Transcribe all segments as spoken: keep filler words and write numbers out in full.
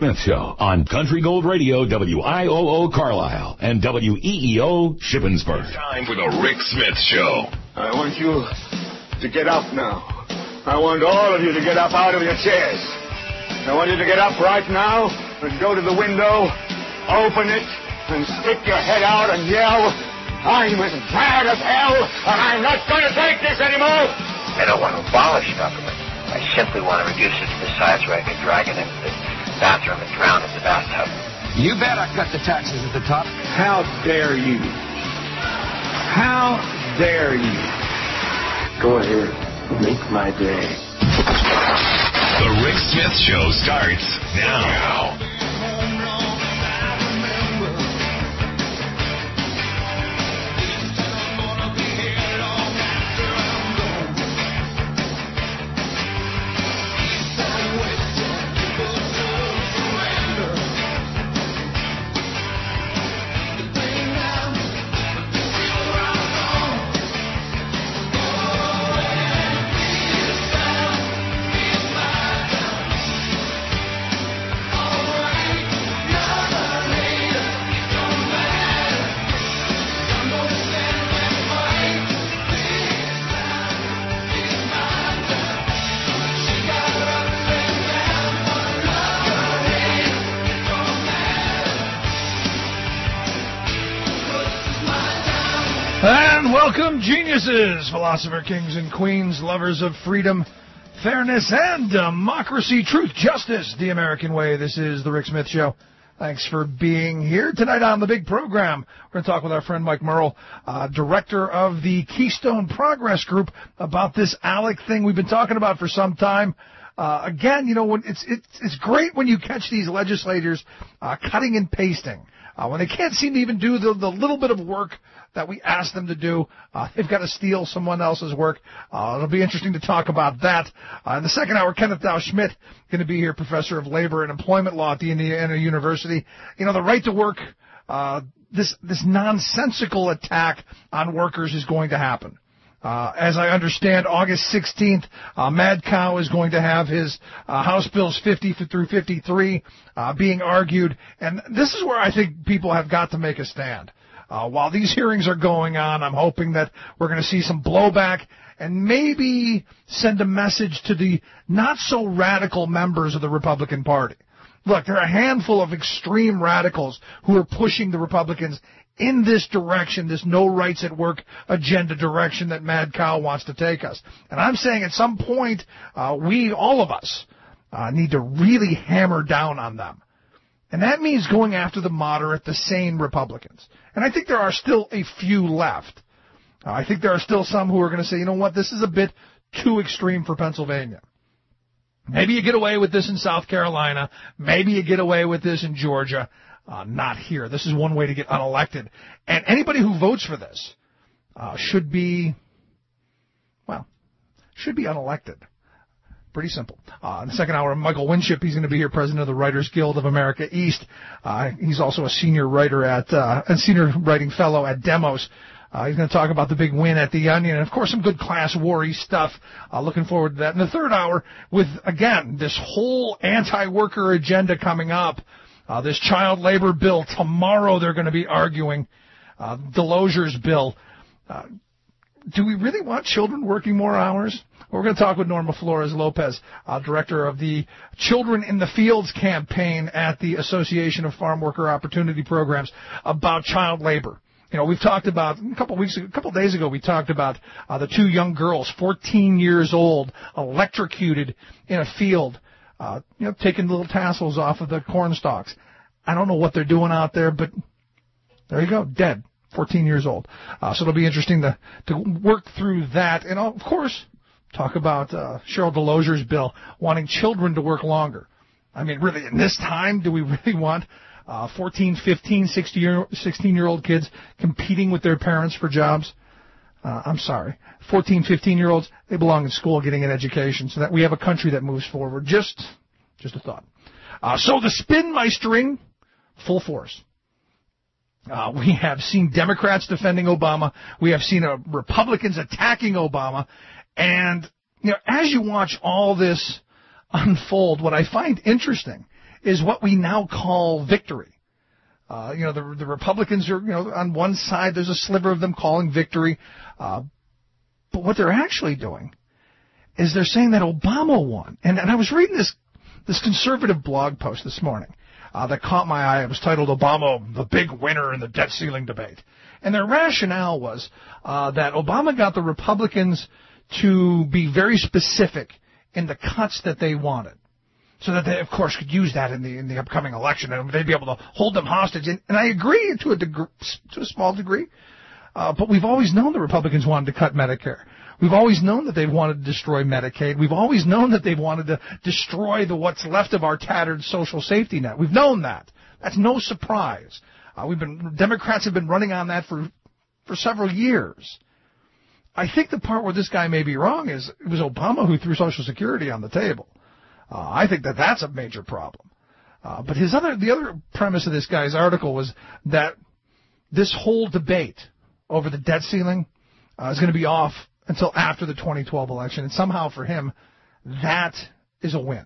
Smith Show on Country Gold Radio, W I O O Carlisle and W E E O Shippensburg. It's time for the Rick Smith Show. I want you to get up now. I want all of you to get up out of your chairs. I want you to get up right now and go to the window, open it, and stick your head out and yell, I'm as mad as hell, and I'm not going to take this anymore. I don't want to abolish government. I simply want to reduce it to the size where I can drag it into the bathroom and drown in the bathtub. You bet I cut the taxes at the top. How dare you? How dare you? Go ahead. Make my day. The Rick Smith Show starts now. Welcome, geniuses, philosopher kings and queens, lovers of freedom, fairness, and democracy, truth, justice, the American way. This is the Rick Smith Show. Thanks for being here tonight on the big program. We're going to talk with our friend Mike Merle, uh, director of the Keystone Progress Group, about this ALEC thing we've been talking about for some time. Uh, again, you know, when it's it's it's great when you catch these legislators uh, cutting and pasting. Uh, when they can't seem to even do the, the little bit of work that we ask them to do, uh, they've got to steal someone else's work. Uh, it'll be interesting to talk about that. Uh, in the second hour, Kenneth Dow Schmidt going to be here, professor of labor and employment law at the Indiana University. You know, the right to work, uh, this this nonsensical attack on workers is going to happen. Uh, as I understand, August sixteenth, uh, Mad Cow is going to have his uh, House Bills fifty through fifty-three uh, being argued, and this is where I think people have got to make a stand. Uh, while these hearings are going on, I'm hoping that we're going to see some blowback and maybe send a message to the not-so-radical members of the Republican Party. Look, there are a handful of extreme radicals who are pushing the Republicans in this direction, this no rights at work agenda direction that Mad Cow wants to take us. And I'm saying at some point, uh, we, all of us, uh, need to really hammer down on them. And that means going after the moderate, the sane Republicans. And I think there are still a few left. Uh, I think there are still some who are going to say, you know what, this is a bit too extreme for Pennsylvania. Maybe you get away with this in South Carolina. Maybe you get away with this in Georgia. Uh, not here. This is one way to get unelected. And anybody who votes for this uh, should be, well, should be unelected. Pretty simple. Uh, in the second hour, Michael Winship, he's going to be here, president of the Writers Guild of America East. Uh, he's also a senior writer at, uh, a senior writing fellow at Demos. Uh, he's going to talk about the big win at the Onion, and of course some good class war-y stuff. Uh, looking forward to that. In the third hour, with, again, this whole anti-worker agenda coming up, uh, this child labor bill. Tomorrow they're going to be arguing, uh, Delosier's bill. Uh, do we really want children working more hours? We're going to talk with Norma Flores Lopez, uh, director of the Children in the Fields campaign at the Association of Farm Worker Opportunity Programs, about child labor. You know, we've talked about, a couple of weeks, a couple of days ago, we talked about uh, the two young girls, fourteen years old, electrocuted in a field, uh, you know, taking little tassels off of the corn stalks. I don't know what they're doing out there, but there you go, dead, fourteen years old. Uh, so it'll be interesting to, to work through that. And, of course, talk about uh, Cheryl Delosier's bill, wanting children to work longer. I mean, really, in this time, do we really want uh, fourteen, fifteen, sixteen-year-old kids competing with their parents for jobs? Uh, I'm sorry. fourteen, fifteen-year-olds, they belong in school getting an education so that we have a country that moves forward. Just just a thought. Uh, so the spin-meistering, full force. Uh, we have seen Democrats defending Obama. We have seen uh, Republicans attacking Obama. And, you know, as you watch all this unfold, what I find interesting is what we now call victory. Uh, you know, the, the Republicans are, you know, on one side, there's a sliver of them calling victory. Uh, but what they're actually doing is they're saying that Obama won. And, and I was reading this, this conservative blog post this morning uh, that caught my eye. It was titled, Obama, the Big Winner in the Debt Ceiling Debate. And their rationale was uh, that Obama got the Republicans to be very specific in the cuts that they wanted, so that they, of course, could use that in the in the upcoming election, and they'd be able to hold them hostage. And, and I agree to a degree, to a small degree, uh, but we've always known the Republicans wanted to cut Medicare. We've always known that they've wanted to destroy Medicaid. We've always known that they've wanted to destroy the what's left of our tattered social safety net. We've known that. That's no surprise. Uh, we've been Democrats have been running on that for for several years. I think the part where this guy may be wrong is it was Obama who threw Social Security on the table. Uh, I think that that's a major problem. Uh, but his other, the other premise of this guy's article was that this whole debate over the debt ceiling uh, is going to be off until after the twenty twelve election, and somehow for him, that is a win.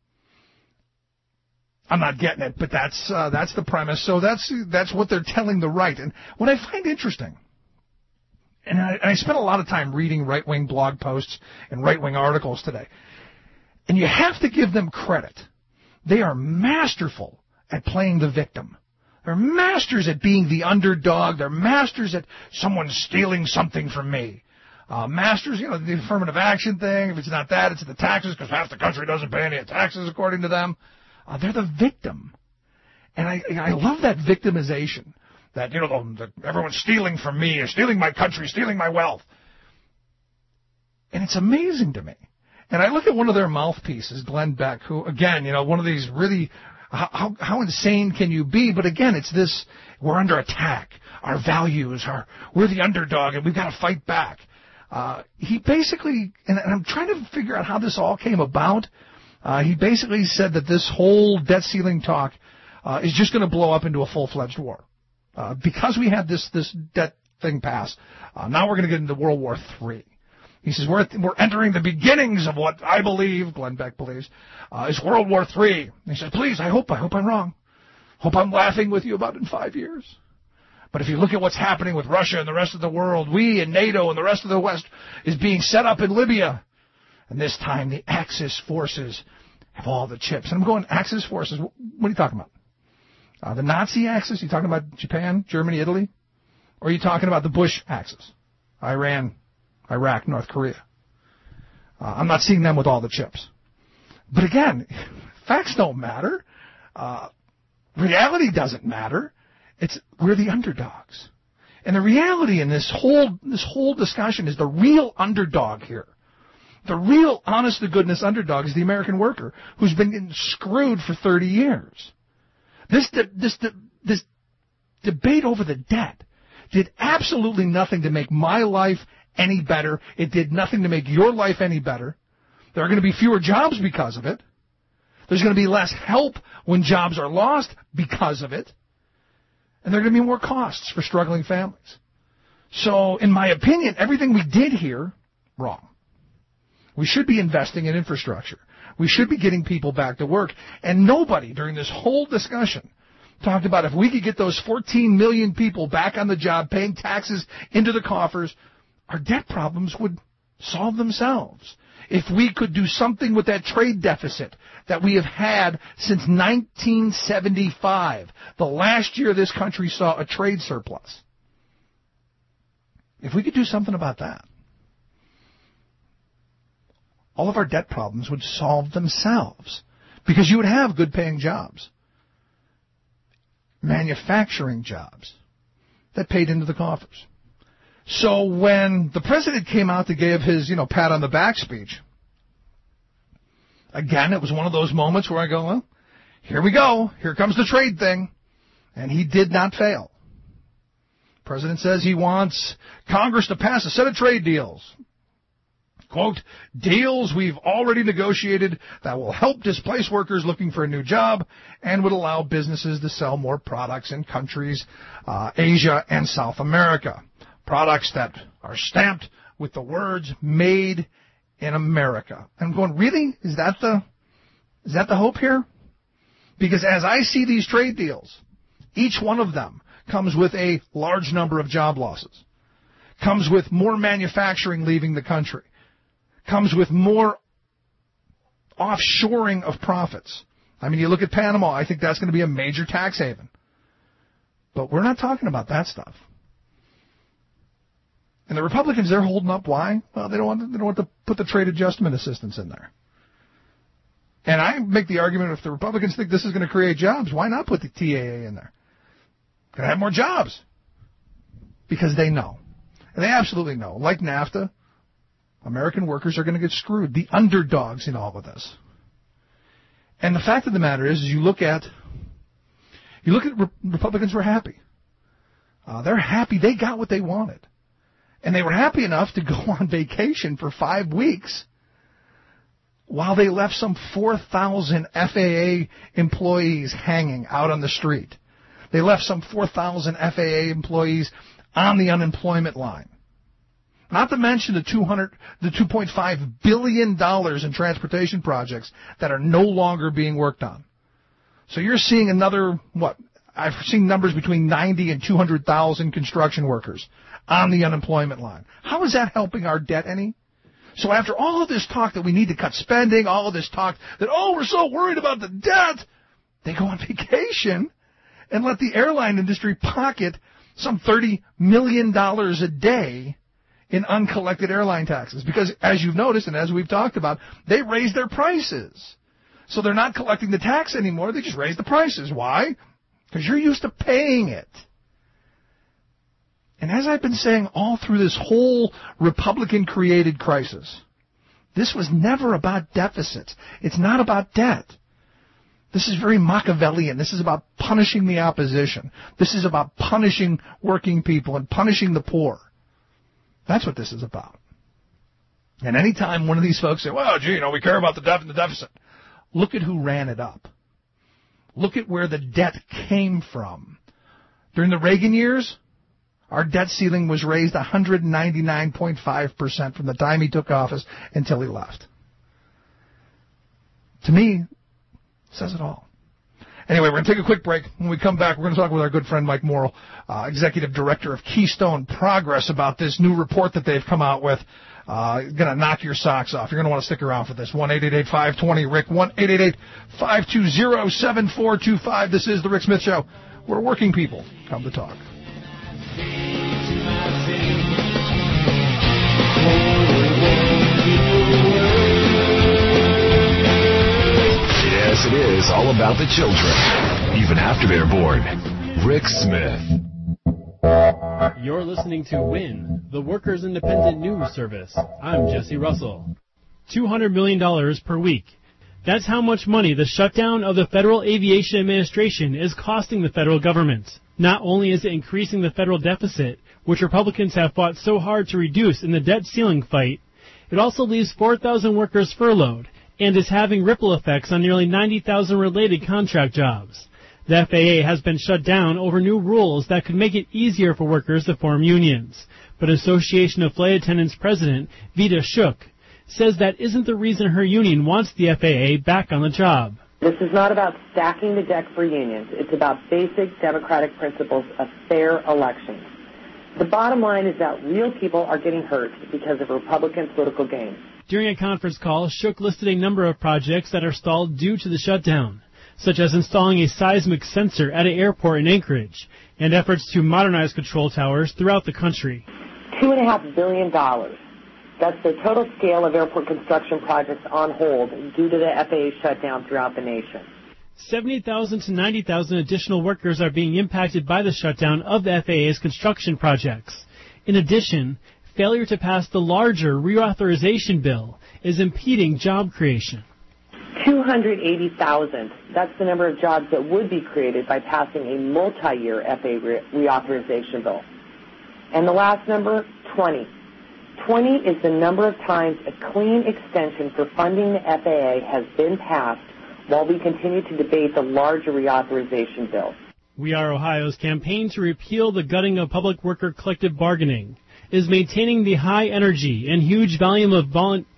I'm not getting it, but that's uh, that's the premise. So that's that's what they're telling the right. And what I find interesting, and I, I spent a lot of time reading right-wing blog posts and right-wing articles today, and you have to give them credit. They are masterful at playing the victim. They're masters at being the underdog. They're masters at someone stealing something from me. Uh, masters, you know, the affirmative action thing. If it's not that, it's the taxes, because half the country doesn't pay any taxes according to them. Uh, they're the victim. And I, I love that victimization. That, you know, the, the, everyone's stealing from me, or stealing my country, stealing my wealth. And it's amazing to me. And I look at one of their mouthpieces, Glenn Beck, who, again, you know, one of these really, how, how insane can you be? But again, it's this, we're under attack. Our values are, we're the underdog, and we've got to fight back. Uh, he basically, and I'm trying to figure out how this all came about. Uh, he basically said that this whole debt ceiling talk uh, is just going to blow up into a full-fledged war. Uh, because we had this, this debt thing pass, uh, now we're going to get into World War Three. He says, we're, we're entering the beginnings of what I believe, Glenn Beck believes, uh, is World War Three. And he says, please, I hope, I hope I'm wrong. Hope I'm laughing with you about it in five years. But if you look at what's happening with Russia and the rest of the world, we and NATO and the rest of the West is being set up in Libya. And this time the Axis forces have all the chips. And I'm going, Axis forces, what are you talking about? Uh, the Nazi Axis? You talking about Japan, Germany, Italy? Or are you talking about the Bush Axis? Iran, Iraq, North Korea. Uh, I'm not seeing them with all the chips. But again, facts don't matter. Uh, reality doesn't matter. It's we're the underdogs. And the reality in this whole this whole discussion is the real underdog here. The real honest-to-goodness underdog is the American worker who's been screwed for thirty years. This de- this de- this debate over the debt did absolutely nothing to make my life any better. It did nothing to make your life any better. There are going to be fewer jobs because of it. There's going to be less help when jobs are lost because of it. And there are going to be more costs for struggling families. So, in my opinion, everything we did here, wrong. We should be investing in infrastructure. We should be getting people back to work. And nobody during this whole discussion talked about if we could get those fourteen million people back on the job, paying taxes into the coffers, our debt problems would solve themselves. If we could do something with that trade deficit that we have had since nineteen seventy-five, the last year this country saw a trade surplus. If we could do something about that, all of our debt problems would solve themselves because you would have good-paying jobs, manufacturing jobs that paid into the coffers. So when the president came out to give his, you know, pat on the back speech, again, it was one of those moments where I go, well, here we go. Here comes the trade thing. And he did not fail. The president says he wants Congress to pass a set of trade deals. Quote, deals we've already negotiated that will help displace workers looking for a new job and would allow businesses to sell more products in countries, uh, Asia and South America. Products that are stamped with the words made in America. I'm going, really? Is that the, is that the hope here? Because as I see these trade deals, each one of them comes with a large number of job losses, comes with more manufacturing leaving the country, comes with more offshoring of profits. I mean, you look at Panama, I think that's going to be a major tax haven. But we're not talking about that stuff. And the Republicans, they're holding up. Why? Well, they don't want to, they don't want to put the trade adjustment assistance in there. And I make the argument, if the Republicans think this is going to create jobs, why not put the T A A in there? Going to have more jobs. Because they know. And they absolutely know. Like NAFTA, American workers are going to get screwed. The underdogs in all of this. And the fact of the matter is, is you look at, you look at Re- Republicans were happy. Uh, they're happy. They got what they wanted. And they were happy enough to go on vacation for five weeks while they left some four thousand F A A employees hanging out on the street. They left some four thousand F A A employees on the unemployment line. Not to mention the two hundred, the two point five billion dollars in transportation projects that are no longer being worked on. So you're seeing another, what, I've seen numbers between ninety and two hundred thousand construction workers on the unemployment line. How is that helping our debt any? So after all of this talk that we need to cut spending, all of this talk that, oh, we're so worried about the debt, they go on vacation and let the airline industry pocket some thirty million dollars a day in uncollected airline taxes. Because as you've noticed and as we've talked about, they raised their prices. So they're not collecting the tax anymore. They just raise the prices. Why? Because you're used to paying it. And as I've been saying all through this whole Republican-created crisis, this was never about deficits. It's not about debt. This is very Machiavellian. This is about punishing the opposition. This is about punishing working people and punishing the poor. That's what this is about. And any time one of these folks say, well, gee, you know, we care about the debt and the deficit, look at who ran it up. Look at where the debt came from. During the Reagan years, our debt ceiling was raised one hundred ninety-nine point five percent from the time he took office until he left. To me, it says it all. Anyway, we're going to take a quick break. When we come back, we're going to talk with our good friend Mike Morrill, uh, Executive Director of Keystone Progress, about this new report that they've come out with. Uh, going to knock your socks off. You're going to want to stick around for this. one eight eight eight, five two zero, R I C, one eight eight eight, five two zero, seven four two five. This is The Rick Smith Show, where working people come to talk. Yes, it is all about the children, even after they're born. Rick Smith. You're listening to WIN, the Workers' Independent News Service. I'm Jesse Russell. two hundred million dollars per week. That's how much money the shutdown of the Federal Aviation Administration is costing the federal government. Not only is it increasing the federal deficit, which Republicans have fought so hard to reduce in the debt ceiling fight, it also leaves four thousand workers furloughed and is having ripple effects on nearly ninety thousand related contract jobs. The F A A has been shut down over new rules that could make it easier for workers to form unions. But Association of Flight Attendants President Vita Shook says that isn't the reason her union wants the F A A back on the job. This is not about stacking the deck for unions. It's about basic democratic principles of fair elections. The bottom line is that real people are getting hurt because of Republican political gain. During a conference call, Shook listed a number of projects that are stalled due to the shutdown, such as installing a seismic sensor at an airport in Anchorage and efforts to modernize control towers throughout the country. Two and a half billion dollars. That's the total scale of airport construction projects on hold due to the F A A shutdown throughout the nation. seventy thousand to ninety thousand additional workers are being impacted by the shutdown of the F A A's construction projects. In addition, failure to pass the larger reauthorization bill is impeding job creation. two hundred eighty thousand. That's the number of jobs that would be created by passing a multi-year F A A re- reauthorization bill. And the last number, twenty. twenty is the number of times a clean extension for funding the F A A has been passed while we continue to debate the larger reauthorization bill. We Are Ohio's campaign to repeal the gutting of public worker collective bargaining is maintaining the high energy and huge volume of volu-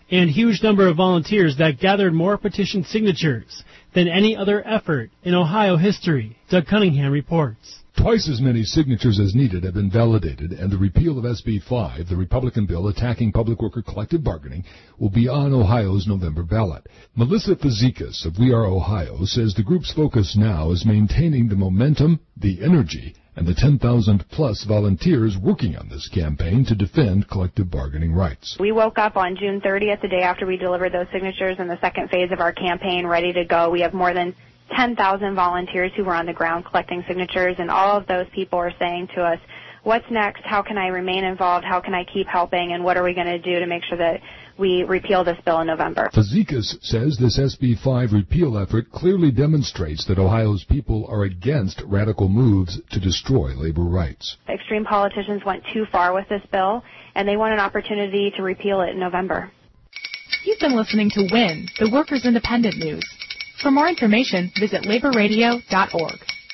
and huge number of volunteers that gathered more petition signatures than any other effort in Ohio history, Doug Cunningham reports. Twice as many signatures as needed have been validated, and the repeal of S B five, the Republican bill attacking public worker collective bargaining, will be on Ohio's November ballot. Melissa Fazekas of We Are Ohio says the group's focus now is maintaining the momentum, the energy, and the ten thousand plus volunteers working on this campaign to defend collective bargaining rights. We woke up on June thirtieth, the day after we delivered those signatures, in the second phase of our campaign, ready to go. We have more than ten thousand volunteers who were on the ground collecting signatures, and all of those people are saying to us, what's next? How can I remain involved? How can I keep helping? And what are we going to do to make sure that we repeal this bill in November? Fazekas says this S B five repeal effort clearly demonstrates that Ohio's people are against radical moves to destroy labor rights. Extreme politicians went too far with this bill, and they want an opportunity to repeal it in November. You've been listening to WIN, the Workers' Independent News. For more information, visit labor radio dot org.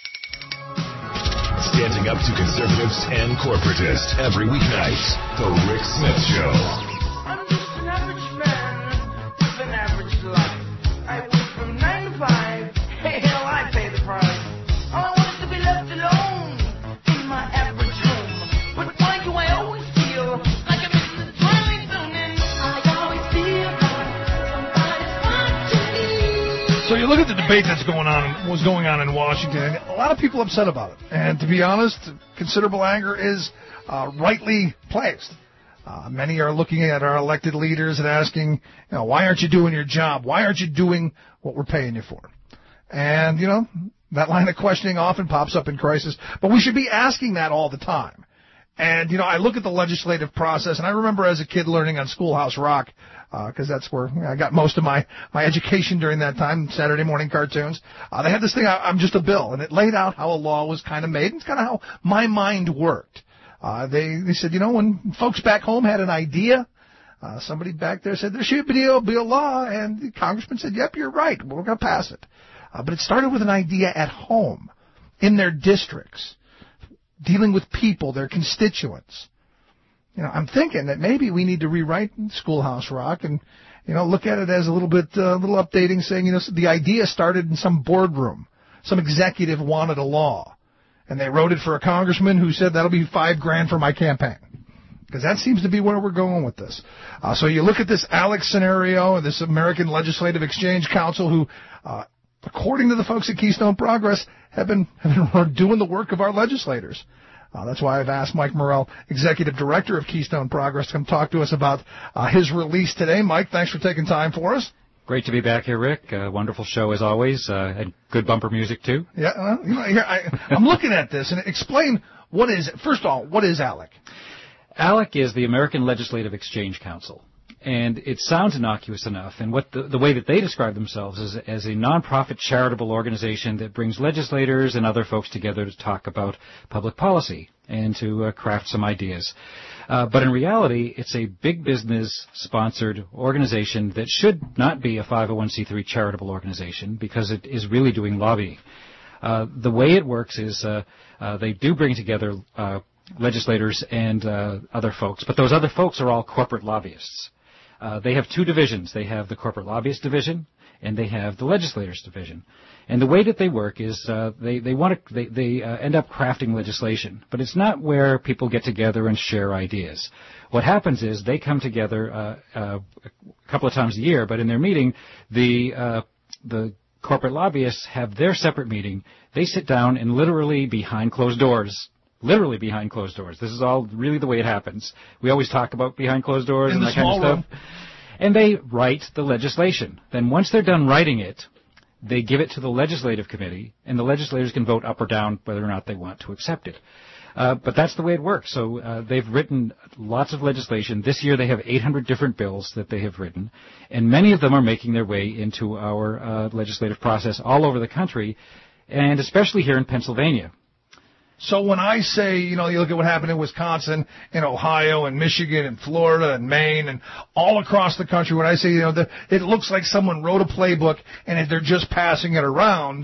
Standing up to conservatives and corporatists every weeknight. The Rick Smith Show. I'm just an average man with an average life. I work from nine to five. Hey, hell, I pay the price. All I want is to be left alone in my average home. But why do I always feel like I'm in the Twilight Zone? And I always feel like somebody's watching me. So you look at the debate that's going on, was going on in Washington, and a lot of people upset about it. And to be honest, considerable anger is uh, rightly placed. Uh, many are looking at our elected leaders and asking, you know, why aren't you doing your job? Why aren't you doing what we're paying you for? And, you know, that line of questioning often pops up in crisis, but we should be asking that all the time. And, you know, I look at the legislative process, and I remember as a kid learning on Schoolhouse Rock, because uh, that's where you know, I got most of my, my education during that time, Saturday morning cartoons. Uh, they had this thing, I, I'm just a bill, and it laid out how a law was kind of made, and it's kind of how my mind worked. Uh, they, they said, you know, when folks back home had an idea, uh, somebody back there said there should be a, be a law, and the congressman said, yep, you're right, we're going to pass it. Uh, but it started with an idea at home, in their districts, dealing with people, their constituents. You know, I'm thinking that maybe we need to rewrite Schoolhouse Rock and, you know, look at it as a little bit, a uh, little updating, saying, you know, the idea started in some boardroom. Some executive wanted a law, and they wrote it for a congressman who said that'll be five grand for my campaign. Because that seems to be where we're going with this. Uh, so you look at this Alex scenario, this American Legislative Exchange Council, who, uh, according to the folks at Keystone Progress, have been, have been doing the work of our legislators. Uh, that's why I've asked Mike Morrell, Executive Director of Keystone Progress, to come talk to us about uh, his release today. Mike, thanks for taking time for us. Great to be back here, Rick. Uh, wonderful show as always, uh, and good bumper music too. Yeah, uh, you know, here, I, I'm looking at this, and explain what is, first of all, what is ALEC? ALEC is the American Legislative Exchange Council. And it sounds innocuous enough, and what the, the way that they describe themselves is as a nonprofit charitable organization that brings legislators and other folks together to talk about public policy and to uh, craft some ideas. Uh, but in reality, it's a big business-sponsored organization that should not be a five oh one c three charitable organization because it is really doing lobbying. Uh, the way it works is uh, uh, they do bring together uh, legislators and uh, other folks, but those other folks are all corporate lobbyists. Uh, they have two divisions. They have the corporate lobbyist division, and they have the legislators division. And the way that they work is uh, they they want to they they uh, end up crafting legislation, but it's not where people get together and share ideas. What happens is they come together uh, uh, a couple of times a year, but in their meeting, the uh, the corporate lobbyists have their separate meeting. They sit down and literally behind closed doors. Literally behind closed doors. This is all really the way it happens. We always talk about behind closed doors In and the that kind of small stuff. Room. And they write the legislation. Then once they're done writing it, they give it to the legislative committee, and the legislators can vote up or down whether or not they want to accept it. Uh, but that's the way it works. So uh, they've written lots of legislation. This year they have eight hundred different bills that they have written, and many of them are making their way into our uh, legislative process all over the country, and especially here in Pennsylvania. So when I say, you know, you look at what happened in Wisconsin, in Ohio, and Michigan, and Florida, and Maine, and all across the country, when I say, you know, the, it looks like someone wrote a playbook and they're just passing it around,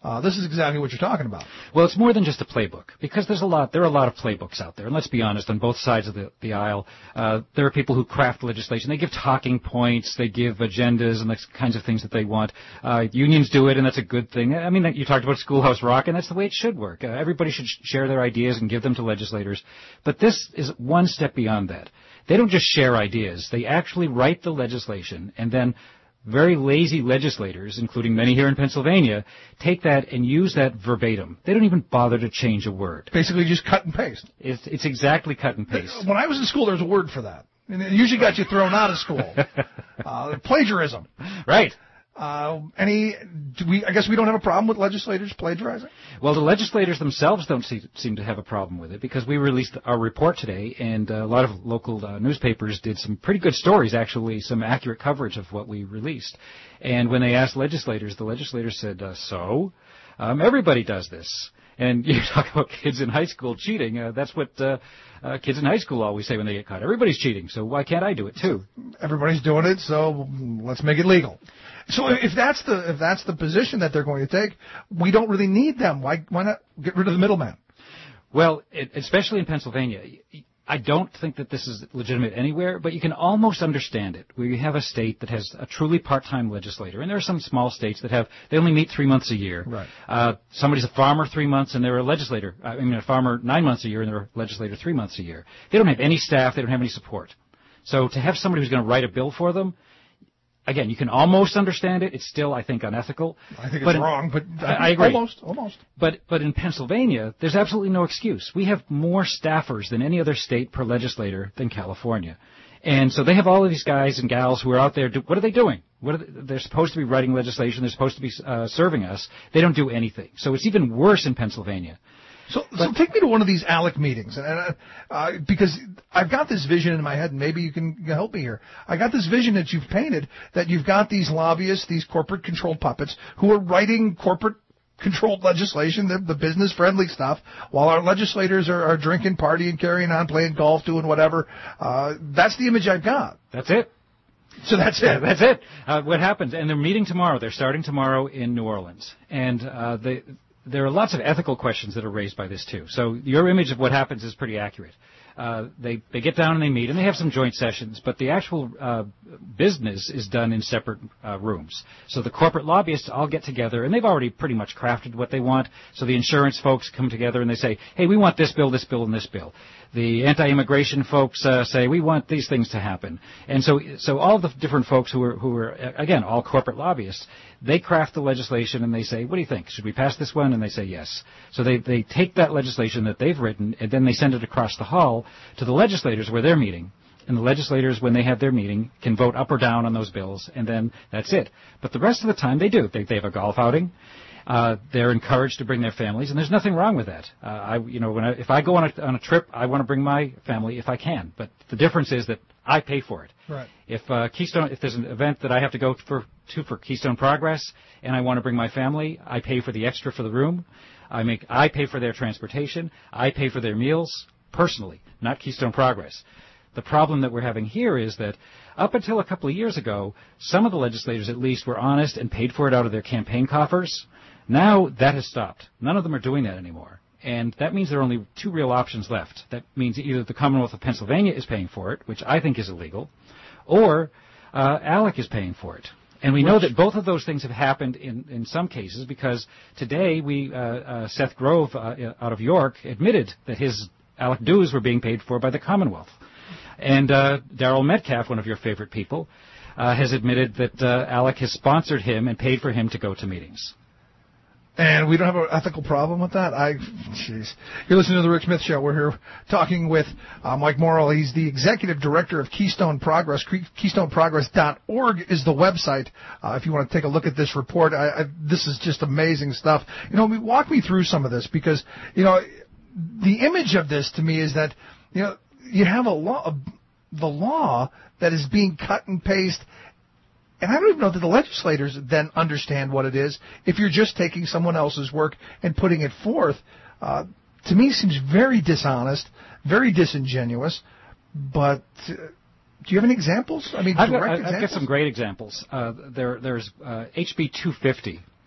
Uh, this is exactly what you're talking about. Well, it's more than just a playbook, because there's a lot. There are a lot of playbooks out there, and let's be honest, on both sides of the, the aisle, uh, there are people who craft legislation. They give talking points, they give agendas, and the kinds of things that they want. Uh, unions do it, and that's a good thing. I mean, you talked about Schoolhouse Rock, and that's the way it should work. Uh, everybody should share their ideas and give them to legislators. But this is one step beyond that. They don't just share ideas; they actually write the legislation, and then very lazy legislators, including many here in Pennsylvania, take that and use that verbatim. They don't even bother to change a word. Basically just cut and paste. It's, it's exactly cut and paste. When I was in school, there was a word for that. And it usually got you thrown out of school. uh, plagiarism. Right. Uh, any, do we, I guess we don't have a problem with legislators plagiarizing? Well, the legislators themselves don't see, seem to have a problem with it, because we released our report today, and uh, a lot of local uh, newspapers did some pretty good stories, actually, some accurate coverage of what we released. And when they asked legislators, the legislators said, uh, so? Um, everybody does this. And you talk about kids in high school cheating. Uh, that's what uh, uh, kids in high school always say when they get caught. Everybody's cheating, so why can't I do it too? Everybody's doing it, so let's make it legal. So if that's the if that's the position that they're going to take, we don't really need them. Why why not get rid of the middleman? Well, it, especially in Pennsylvania, I don't think that this is legitimate anywhere, but you can almost understand it. We have a state that has a truly part-time legislator, and there are some small states that have, they only meet three months a year. Right. Uh, somebody's a farmer three months and they're a legislator. I mean, a farmer nine months a year and they're a legislator three months a year. They don't have any staff. They don't have any support. So to have somebody who's going to write a bill for them, again, you can almost understand it. It's still, I think, unethical. I think but it's wrong, but I, I agree. Almost, almost. But but in Pennsylvania, there's absolutely no excuse. We have more staffers than any other state per legislator than California. And so they have all of these guys and gals who are out there. Do, what are they doing? What are they, they're supposed to be writing legislation. They're supposed to be uh, serving us. They don't do anything. So it's even worse in Pennsylvania. So, so take me to one of these ALEC meetings, and uh, uh, because I've got this vision in my head, and maybe you can help me here. I got this vision that you've painted, that you've got these lobbyists, these corporate-controlled puppets, who are writing corporate-controlled legislation, the, the business-friendly stuff, while our legislators are, are drinking, partying, carrying on, playing golf, doing whatever. Uh, that's the image I've got. That's it. So that's it. That's it. Uh, what happens? And they're meeting tomorrow. They're starting tomorrow in New Orleans, and uh, they. There are lots of ethical questions that are raised by this, too. So your image of what happens is pretty accurate. Uh, they, they get down and they meet, and they have some joint sessions, but the actual uh, business is done in separate uh, rooms. So the corporate lobbyists all get together, and they've already pretty much crafted what they want. So the insurance folks come together and they say, hey, we want this bill, this bill, and this bill. The anti-immigration folks uh, say, we want these things to happen. And so so all the different folks who are, who are, again, all corporate lobbyists, they craft the legislation and they say, what do you think? Should we pass this one? And they say yes. So they, they take that legislation that they've written and then they send it across the hall to the legislators where they're meeting. And the legislators, when they have their meeting, can vote up or down on those bills, and then that's it. But the rest of the time, they do. They, they have a golf outing. Uh, they're encouraged to bring their families, and there's nothing wrong with that. Uh, I, you know, when I, if I go on a, on a trip, I want to bring my family if I can. But the difference is that I pay for it. Right. If uh, Keystone, if there's an event that I have to go for to for Keystone Progress, and I want to bring my family, I pay for the extra for the room. I make, I pay for their transportation. I pay for their meals personally, not Keystone Progress. The problem that we're having here is that up until a couple of years ago, some of the legislators at least were honest and paid for it out of their campaign coffers. Now that has stopped. None of them are doing that anymore. And that means there are only two real options left. That means either the Commonwealth of Pennsylvania is paying for it, which I think is illegal, or uh, ALEC is paying for it. And we know that both of those things have happened in, in some cases because today we, uh, uh, Seth Grove uh, out of York admitted that his ALEC dues were being paid for by the Commonwealth. And uh, Darrell Metcalf, one of your favorite people, uh, has admitted that uh, ALEC has sponsored him and paid for him to go to meetings. And we don't have an ethical problem with that? I, jeez. You're listening to The Rick Smith Show. We're here talking with uh, Mike Morrill. He's the executive director of Keystone Progress. Keystone Progress dot org is the website. Uh, if you want to take a look at this report, I, I, this is just amazing stuff. You know, walk me through some of this because, you know, the image of this to me is that, you know, you have a law, a, the law that is being cut and pasted. And I don't even know that the legislators then understand what it is if you're just taking someone else's work and putting it forth. Uh, to me, it seems very dishonest, very disingenuous. But uh, do you have any examples? I mean, I've direct got, examples? I've got some great examples. Uh, there, there's uh, H B two fifty,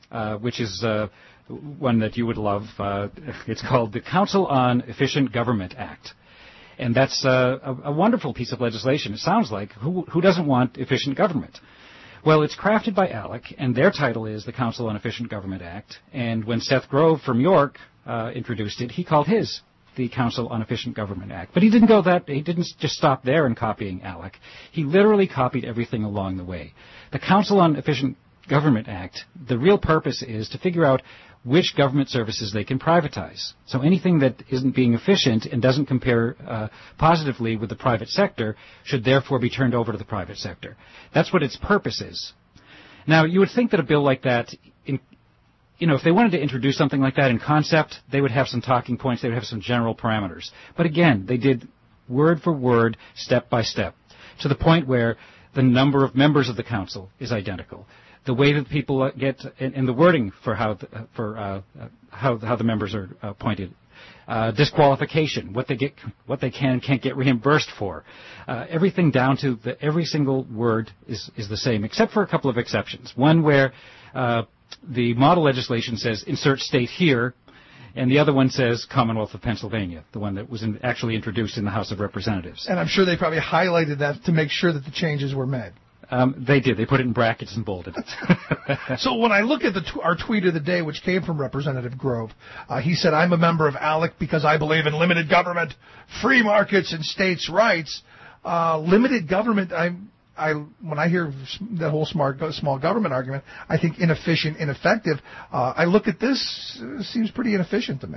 uh, which is uh, one that you would love. Uh, it's called the Council on Efficient Government Act. And that's uh, a, a wonderful piece of legislation. It sounds like, who, who doesn't want efficient government? Well, it's crafted by ALEC, and their title is the Council on Efficient Government Act. And when Seth Grove from York uh, introduced it, he called his the Council on Efficient Government Act. But he didn't go that, he didn't just stop there in copying ALEC. He literally copied everything along the way. The Council on Efficient Government Act, the real purpose is to figure out which government services they can privatize. So anything that isn't being efficient and doesn't compare uh, positively with the private sector should therefore be turned over to the private sector. That's what its purpose is. Now, you would think that a bill like that, in, you know, if they wanted to introduce something like that in concept, they would have some talking points, they would have some general parameters. But again, they did word for word, step by step, to the point where the number of members of the council is identical. The way that people get, and the wording for how the, for uh, how how the members are appointed, uh, disqualification, what they get, what they can and can't get reimbursed for, uh, everything down to the, every single word is is the same, except for a couple of exceptions. One where uh, the model legislation says insert state here, and the other one says Commonwealth of Pennsylvania, the one that was in, actually introduced in the House of Representatives. And I'm sure they probably highlighted that to make sure that the changes were made. Um, they did. They put it in brackets and bolded it. So when I look at the t- our tweet of the day, which came from Representative Grove, uh, he said, I'm a member of ALEC because I believe in limited government, free markets, and states' rights. Uh, limited government, I, I, when I hear that whole smart, small government argument, I think inefficient, ineffective. Uh, I look at this, it seems pretty inefficient to me.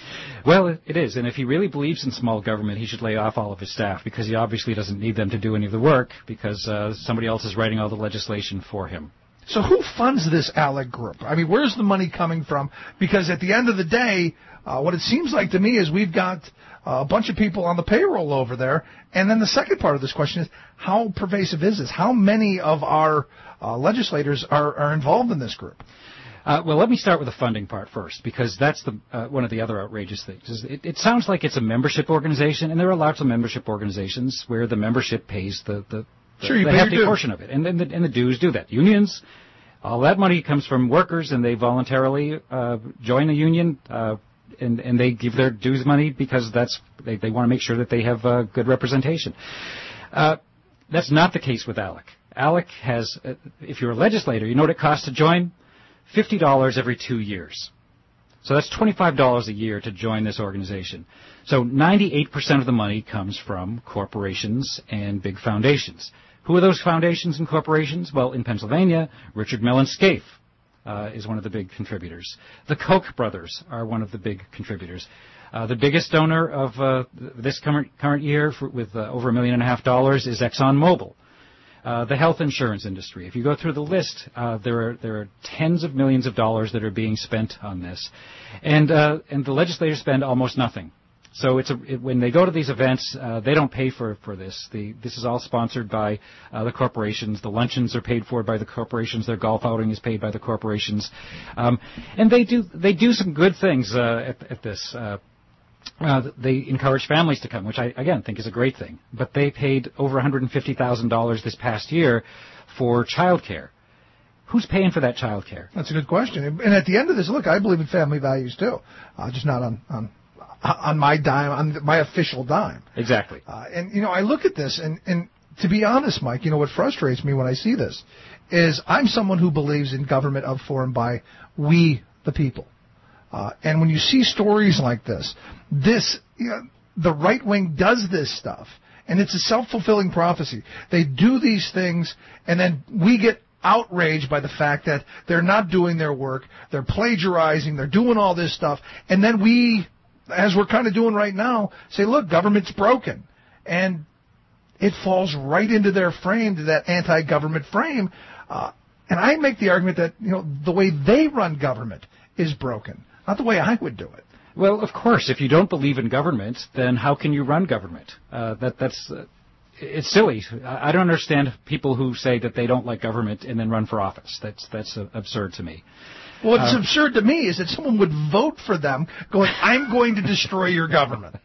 Well, it is, and if he really believes in small government, he should lay off all of his staff, because he obviously doesn't need them to do any of the work, because uh, somebody else is writing all the legislation for him. So who funds this ALEC group? I mean, where's the money coming from? Because at the end of the day, uh, what it seems like to me is we've got uh, a bunch of people on the payroll over there, and then the second part of this question is, how pervasive is this? How many of our uh, legislators are, are involved in this group? Uh, well, let me start with the funding part first, because that's the uh, one of the other outrageous things. Is it, it sounds like it's a membership organization, and there are lots of membership organizations where the membership pays the, the, the, sure, the hefty portion of it, and then the, and the dues do that. Unions, all that money comes from workers, and they voluntarily uh, join a union, uh, and, and they give their dues money because that's they, they want to make sure that they have uh, good representation. Uh, that's not the case with ALEC. ALEC has, uh, if you're a legislator, you know what it costs to join? fifty dollars every two years. So that's twenty-five dollars a year to join this organization. So ninety-eight percent of the money comes from corporations and big foundations. Who are those foundations and corporations? Well, in Pennsylvania, Richard Mellon Scaife uh, is one of the big contributors. The Koch brothers are one of the big contributors. Uh, the biggest donor of uh, this current, current year for, with uh, over a million and a half dollars is ExxonMobil. Uh, the health insurance industry. If you go through the list, uh, there are there are tens of millions of dollars that are being spent on this, and uh, and the legislators spend almost nothing. So it's a, it, when they go to these events, uh, they don't pay for for this. The, this is all sponsored by uh, the corporations. The luncheons are paid for by the corporations. Their golf outing is paid by the corporations, um, and they do they do some good things uh, at, at this. Uh, Uh, they encourage families to come, which I, again, think is a great thing. But they paid over one hundred fifty thousand dollars this past year for child care. Who's paying for that child care? That's a good question. And at the end of this, look, I believe in family values, too, uh, just not on, on on my dime, on my official dime. Exactly. Uh, and, you know, I look at this, and, and to be honest, Mike, you know, what frustrates me when I see this is I'm someone who believes in government of, for, and by we, the people. Uh, and when you see stories like this, this, you know, the right wing does this stuff, and it's a self-fulfilling prophecy. They do these things, and then we get outraged by the fact that they're not doing their work, they're plagiarizing, they're doing all this stuff, and then we, as we're kind of doing right now, say, look, government's broken. And it falls right into their frame, to that anti-government frame. Uh, and I make the argument that, you know, the way they run government is broken. Not the way I would do it. Well, of course, if you don't believe in government, then how can you run government? Uh, that that's uh, it's silly. I, I don't understand people who say that they don't like government and then run for office. That's that's uh, absurd to me. Well, what's uh, absurd to me is that someone would vote for them, going, "I'm going to destroy your government."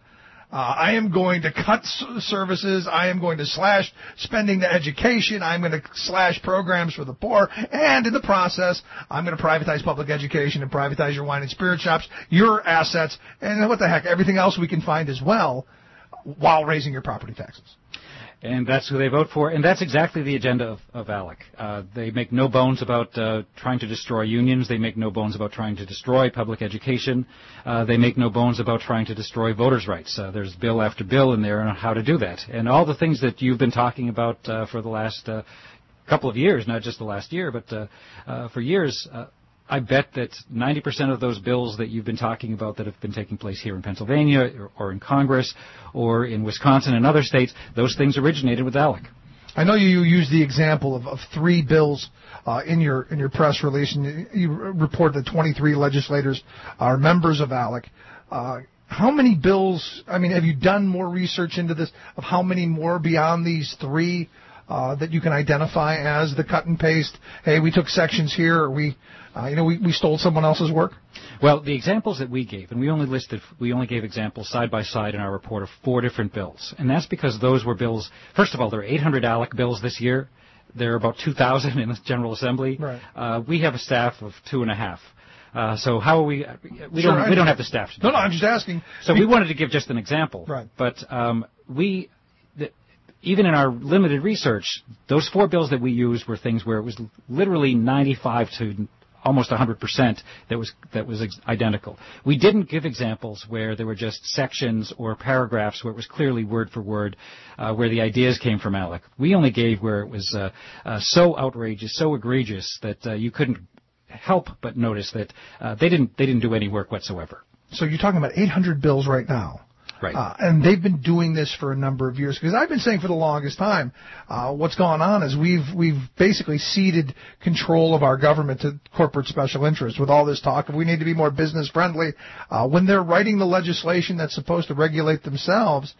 Uh, I am going to cut s- services. I am going to slash spending to education. I'm going to slash programs for the poor. And in the process, I'm going to privatize public education and privatize your wine and spirit shops, your assets, and what the heck, everything else we can find as well, while raising your property taxes. And that's who they vote for, and that's exactly the agenda of, of ALEC. Uh, they make no bones about uh, trying to destroy unions. They make no bones about trying to destroy public education. Uh, they make no bones about trying to destroy voters' rights. Uh, there's bill after bill in there on how to do that. And all the things that you've been talking about uh, for the last uh, couple of years, not just the last year, but uh, uh, for years, uh, I bet that ninety percent of those bills that you've been talking about that have been taking place here in Pennsylvania or, or in Congress or in Wisconsin and other states, those things originated with ALEC. I know you used the example of, of three bills uh, in your in your press release, and you, you report that twenty-three legislators are members of ALEC. Uh, how many bills, I mean, have you done more research into this, of how many more beyond these three uh, that you can identify as the cut and paste, hey, we took sections here, or we... Uh, you know, we, we stole someone else's work? Well, the examples that we gave, and we only listed, we only gave examples side by side in our report of four different bills. And that's because those were bills, first of all, there are eight hundred ALEC bills this year. There are about two thousand in the General Assembly. Right. Uh, we have a staff of two and a half. Uh, so how are we, we Sure, don't, I- we don't have the staff to do No, no, that. I'm just asking. So we wanted to give just an example. Right. But um, we, the, even in our limited research, those four bills that we used were things where it was literally ninety-five to almost one hundred percent that was that was ex- identical. We didn't give examples where there were just sections or paragraphs where it was clearly word for word uh, where the ideas came from ALEC. We only gave where it was uh, uh, so outrageous, so egregious that uh, you couldn't help but notice that uh, they didn't they didn't do any work whatsoever. So you're talking about eight hundred bills right now. Right. Uh, and they've been doing this for a number of years, because I've been saying for the longest time, uh, what's gone on is we've we've basically ceded control of our government to corporate special interests with all this talk of we need to be more business friendly. Uh, when they're writing the legislation that's supposed to regulate themselves,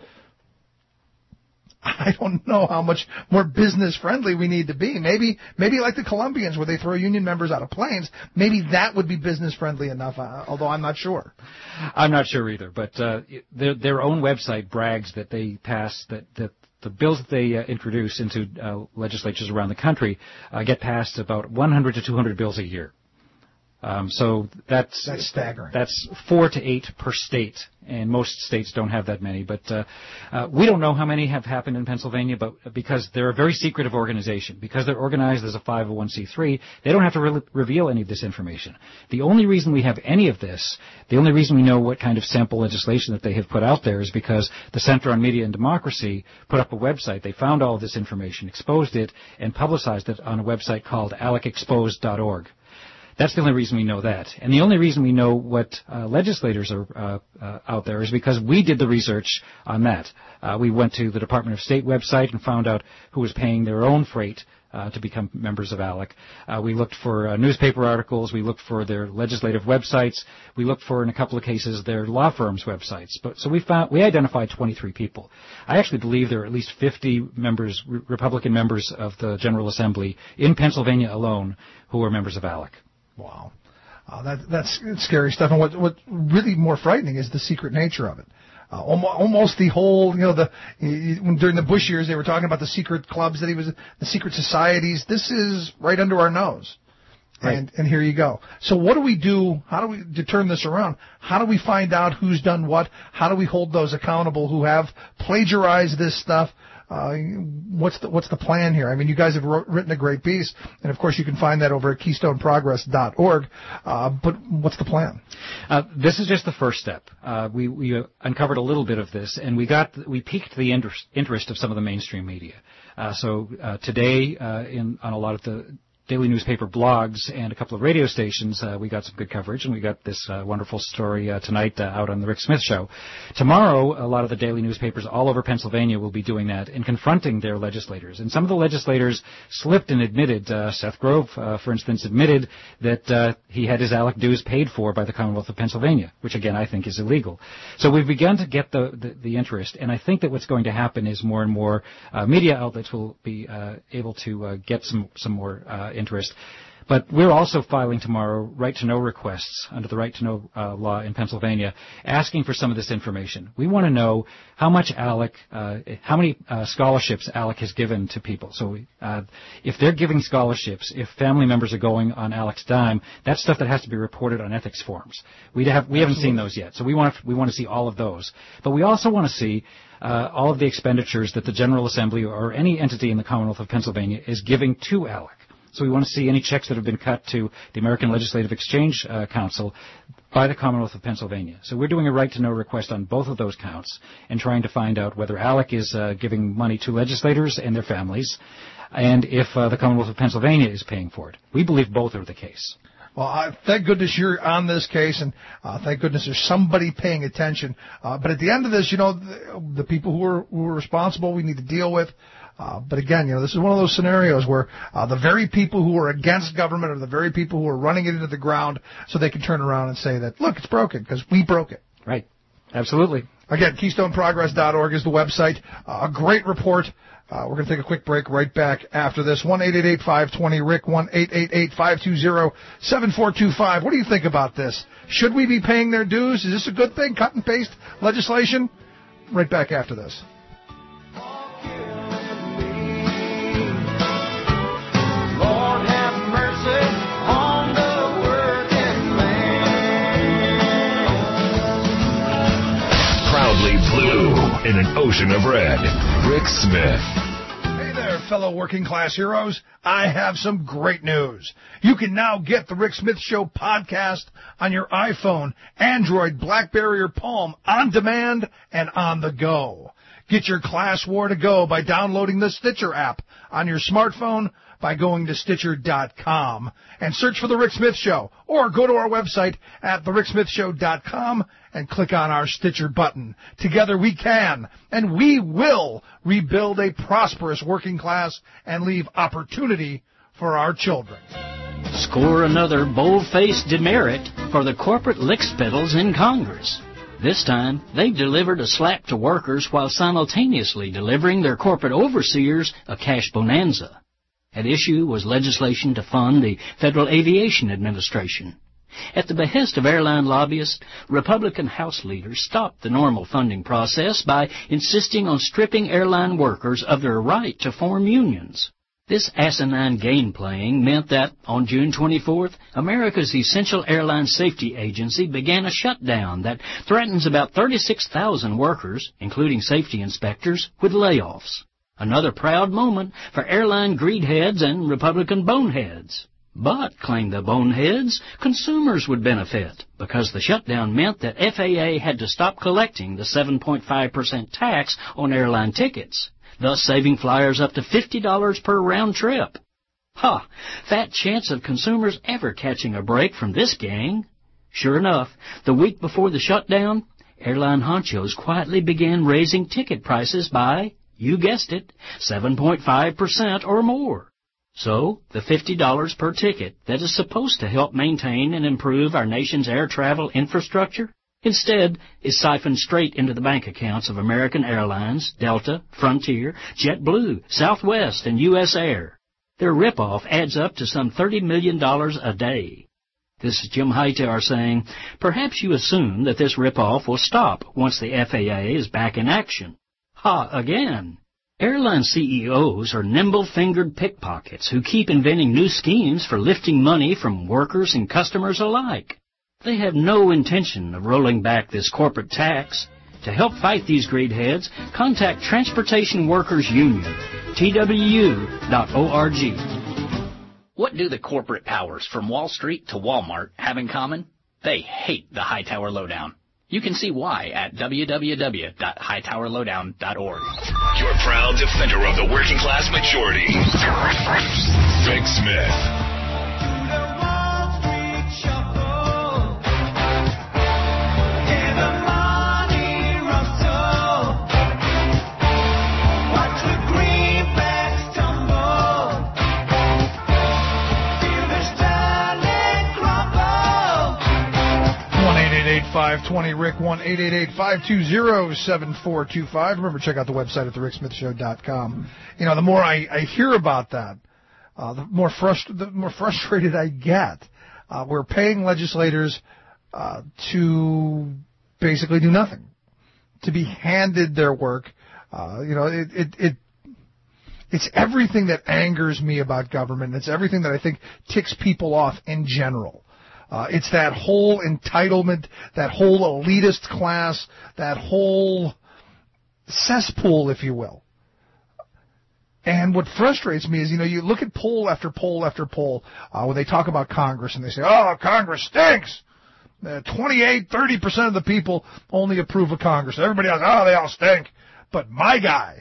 I don't know how much more business friendly we need to be. Maybe, maybe like the Colombians where they throw union members out of planes, maybe that would be business friendly enough, uh, although I'm not sure. I'm not sure either, but uh, their, their own website brags that they passed, that, that the bills that they uh, introduce into uh, legislatures around the country uh, get passed about one hundred to two hundred bills a year. Um, so that's That's staggering. That's four to eight per state, and most states don't have that many. But uh, uh, we don't know how many have happened in Pennsylvania, but because they're a very secretive organization, because they're organized as a five oh one c three, they don't have to re- reveal any of this information. The only reason we have any of this, the only reason we know what kind of sample legislation that they have put out there is because the Center on Media and Democracy put up a website. They found all of this information, exposed it, and publicized it on a website called alec exposed dot org. That's the only reason we know that. And the only reason we know what uh, legislators are uh, uh, out there is because we did the research on that. Uh, we went to the Department of State website and found out who was paying their own freight uh, to become members of ALEC. Uh, we looked for uh, newspaper articles. We looked for their legislative websites. We looked for, in a couple of cases, their law firms' websites. But so we found we identified twenty-three people. I actually believe there are at least fifty members, re- Republican members of the General Assembly in Pennsylvania alone who are members of ALEC. Wow. Uh, that, that's scary stuff. And what, what's really more frightening is the secret nature of it. Uh, almost, almost the whole, you know, the when, during the Bush years they were talking about the secret clubs that he was, the secret societies. This is right under our nose. Right. And, and here you go. So what do we do? How do we to turn this around? How do we find out who's done what? How do we hold those accountable who have plagiarized this stuff? Uh, what's the what's the plan here? I mean, you guys have wrote, written a great piece, and of course you can find that over at keystone progress dot org. Uh, but what's the plan? Uh, this is just the first step. Uh, we we uncovered a little bit of this, and we got we piqued the interest, interest of some of the mainstream media. Uh, so uh, today, uh, in on a lot of the daily newspaper blogs and a couple of radio stations, uh, we got some good coverage, and we got this uh, wonderful story uh, tonight uh, out on the Rick Smith Show. Tomorrow, a lot of the daily newspapers all over Pennsylvania will be doing that and confronting their legislators. And some of the legislators slipped and admitted, uh, Seth Grove, uh, for instance, admitted that uh, he had his ALEC dues paid for by the Commonwealth of Pennsylvania, which again I think is illegal. So we've begun to get the, the, the interest, and I think that what's going to happen is more and more uh, media outlets will be uh, able to uh, get some, some more uh, interest. But we're also filing tomorrow right-to-know requests under the right-to-know uh, law in Pennsylvania, asking for some of this information. We want to know how much ALEC, uh, how many uh, scholarships ALEC has given to people. So uh, if they're giving scholarships, if family members are going on ALEC's dime, that's stuff that has to be reported on ethics forms. We have we haven't seen those yet, so we want to, we want to see all of those. But we also want to see uh, all of the expenditures that the General Assembly or any entity in the Commonwealth of Pennsylvania is giving to ALEC. So we want to see any checks that have been cut to the American Legislative Exchange uh, Council by the Commonwealth of Pennsylvania. So we're doing a right-to-know request on both of those counts and trying to find out whether ALEC is uh, giving money to legislators and their families, and if uh, the Commonwealth of Pennsylvania is paying for it. We believe both are the case. Well, uh, thank goodness you're on this case, and uh, thank goodness there's somebody paying attention. Uh, but at the end of this, you know, the, the people who are, who are responsible, we need to deal with. Uh, but again, you know, this is one of those scenarios where uh, the very people who are against government are the very people who are running it into the ground so they can turn around and say that, look, it's broken because we broke it. Right. Absolutely. Again, keystone progress dot org is the website. Uh, a great report. Uh, we're going to take a quick break right back after this. one eight eight eight, five two zero, R I C, one eight eight eight, five two zero, seven four two five. What do you think about this? Should we be paying their dues? Is this a good thing? Cut and paste legislation? Right back after this. Blue in an ocean of red. Rick Smith. Hey there, fellow working class heroes. I have some great news. You can now get the Rick Smith Show podcast on your iPhone, Android, BlackBerry, or Palm on demand and on the go. Get your class war to go by downloading the Stitcher app on your smartphone by going to Stitcher dot com and search for The Rick Smith Show, or go to our website at the rick smith show dot com and click on our Stitcher button. Together we can, and we will, rebuild a prosperous working class and leave opportunity for our children. Score another bold-faced demerit for the corporate lickspittles in Congress. This time, they delivered a slap to workers while simultaneously delivering their corporate overseers a cash bonanza. At issue was legislation to fund the Federal Aviation Administration. At the behest of airline lobbyists, Republican House leaders stopped the normal funding process by insisting on stripping airline workers of their right to form unions. This asinine game-playing meant that, on June twenty-fourth, America's essential airline safety agency began a shutdown that threatens about thirty-six thousand workers, including safety inspectors, with layoffs. Another proud moment for airline greedheads and Republican boneheads. But, claimed the boneheads, consumers would benefit, because the shutdown meant that F A A had to stop collecting the seven point five percent tax on airline tickets, thus saving flyers up to fifty dollars per round trip. Ha! Fat chance of consumers ever catching a break from this gang. Sure enough, the week before the shutdown, airline honchos quietly began raising ticket prices by, you guessed it, seven point five percent or more. So, the fifty dollars per ticket that is supposed to help maintain and improve our nation's air travel infrastructure, instead is siphoned straight into the bank accounts of American Airlines, Delta, Frontier, JetBlue, Southwest, and U S Air. Their ripoff adds up to some thirty million dollars a day. This is Jim Hightower saying, perhaps you assume that this ripoff will stop once the F A A is back in action. Ha, again. Airline C E Os are nimble-fingered pickpockets who keep inventing new schemes for lifting money from workers and customers alike. They have no intention of rolling back this corporate tax. To help fight these greedheads, contact Transportation Workers Union, T W U dot org. What do the corporate powers from Wall Street to Walmart have in common? They hate the Hightower Lowdown. You can see why at w w w dot hightower lowdown dot org. Your proud defender of the working class majority, Rick Smith. five two zero R I C, one eight eight eight, five two zero, seven four two five. Remember, check out the website at the rick smith show dot com. You know, the more I, I hear about that, uh, the more frust- the more frustrated I get. Uh, we're paying legislators uh, to basically do nothing, to be handed their work. Uh, you know, it, it, it it's everything that angers me about government. It's everything that I think ticks people off in general. Uh, it's that whole entitlement, that whole elitist class, that whole cesspool, if you will. And what frustrates me is, you know, you look at poll after poll after poll uh, when they talk about Congress and they say, oh, Congress stinks. Uh, twenty-eight, thirty percent of the people only approve of Congress. Everybody else, oh, they all stink. But my guy,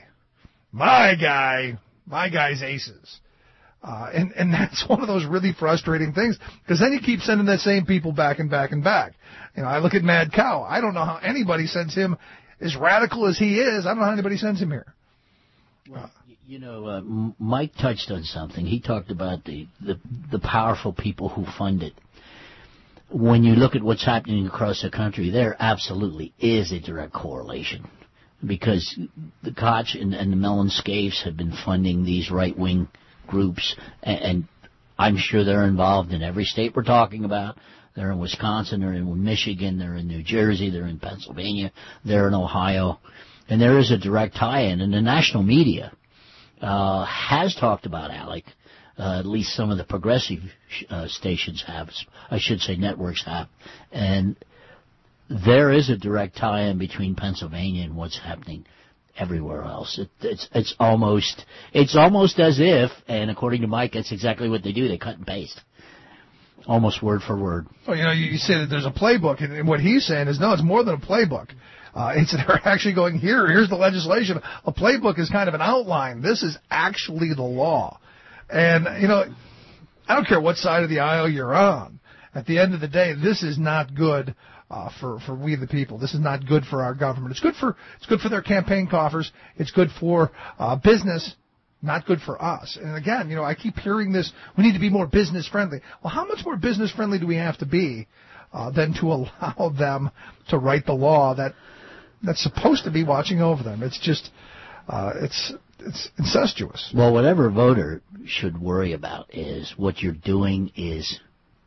my guy, my guy's aces. Uh, and, and that's one of those really frustrating things, because then you keep sending the same people back and back and back. You know, I look at Mad Cow. I don't know how anybody sends him, as radical as he is, I don't know how anybody sends him here. Well, you know, uh, Mike touched on something. He talked about the, the, the powerful people who fund it. When you look at what's happening across the country, there absolutely is a direct correlation, because the Koch and, and the Mellon Scapes have been funding these right-wing groups, and, and I'm sure they're involved in every state we're talking about. They're in Wisconsin, they're in Michigan, they're in New Jersey, they're in Pennsylvania, they're in Ohio, and there is a direct tie-in. And the national media uh, has talked about ALEC, uh, at least some of the progressive uh, stations have, I should say networks have, and there is a direct tie-in between Pennsylvania and what's happening everywhere else. It, it's it's almost it's almost as if, and according to Mike, that's exactly what they do. They cut and paste, almost word for word. Well, you know, you, you say that there's a playbook, and, and what he's saying is, no, it's more than a playbook. Uh, it's they're actually going, here, here's the legislation. A playbook is kind of an outline. This is actually the law. And, you know, I don't care what side of the aisle you're on. At the end of the day, this is not good Uh, for for we the people. This is not good for our government. It's good for it's good for their campaign coffers. It's good for uh, business, not good for us. And again, you know, I keep hearing this. We need to be more business friendly. Well, how much more business friendly do we have to be uh, than to allow them to write the law that that's supposed to be watching over them? It's just uh, it's it's incestuous. Well, whatever voter should worry about is what you're doing is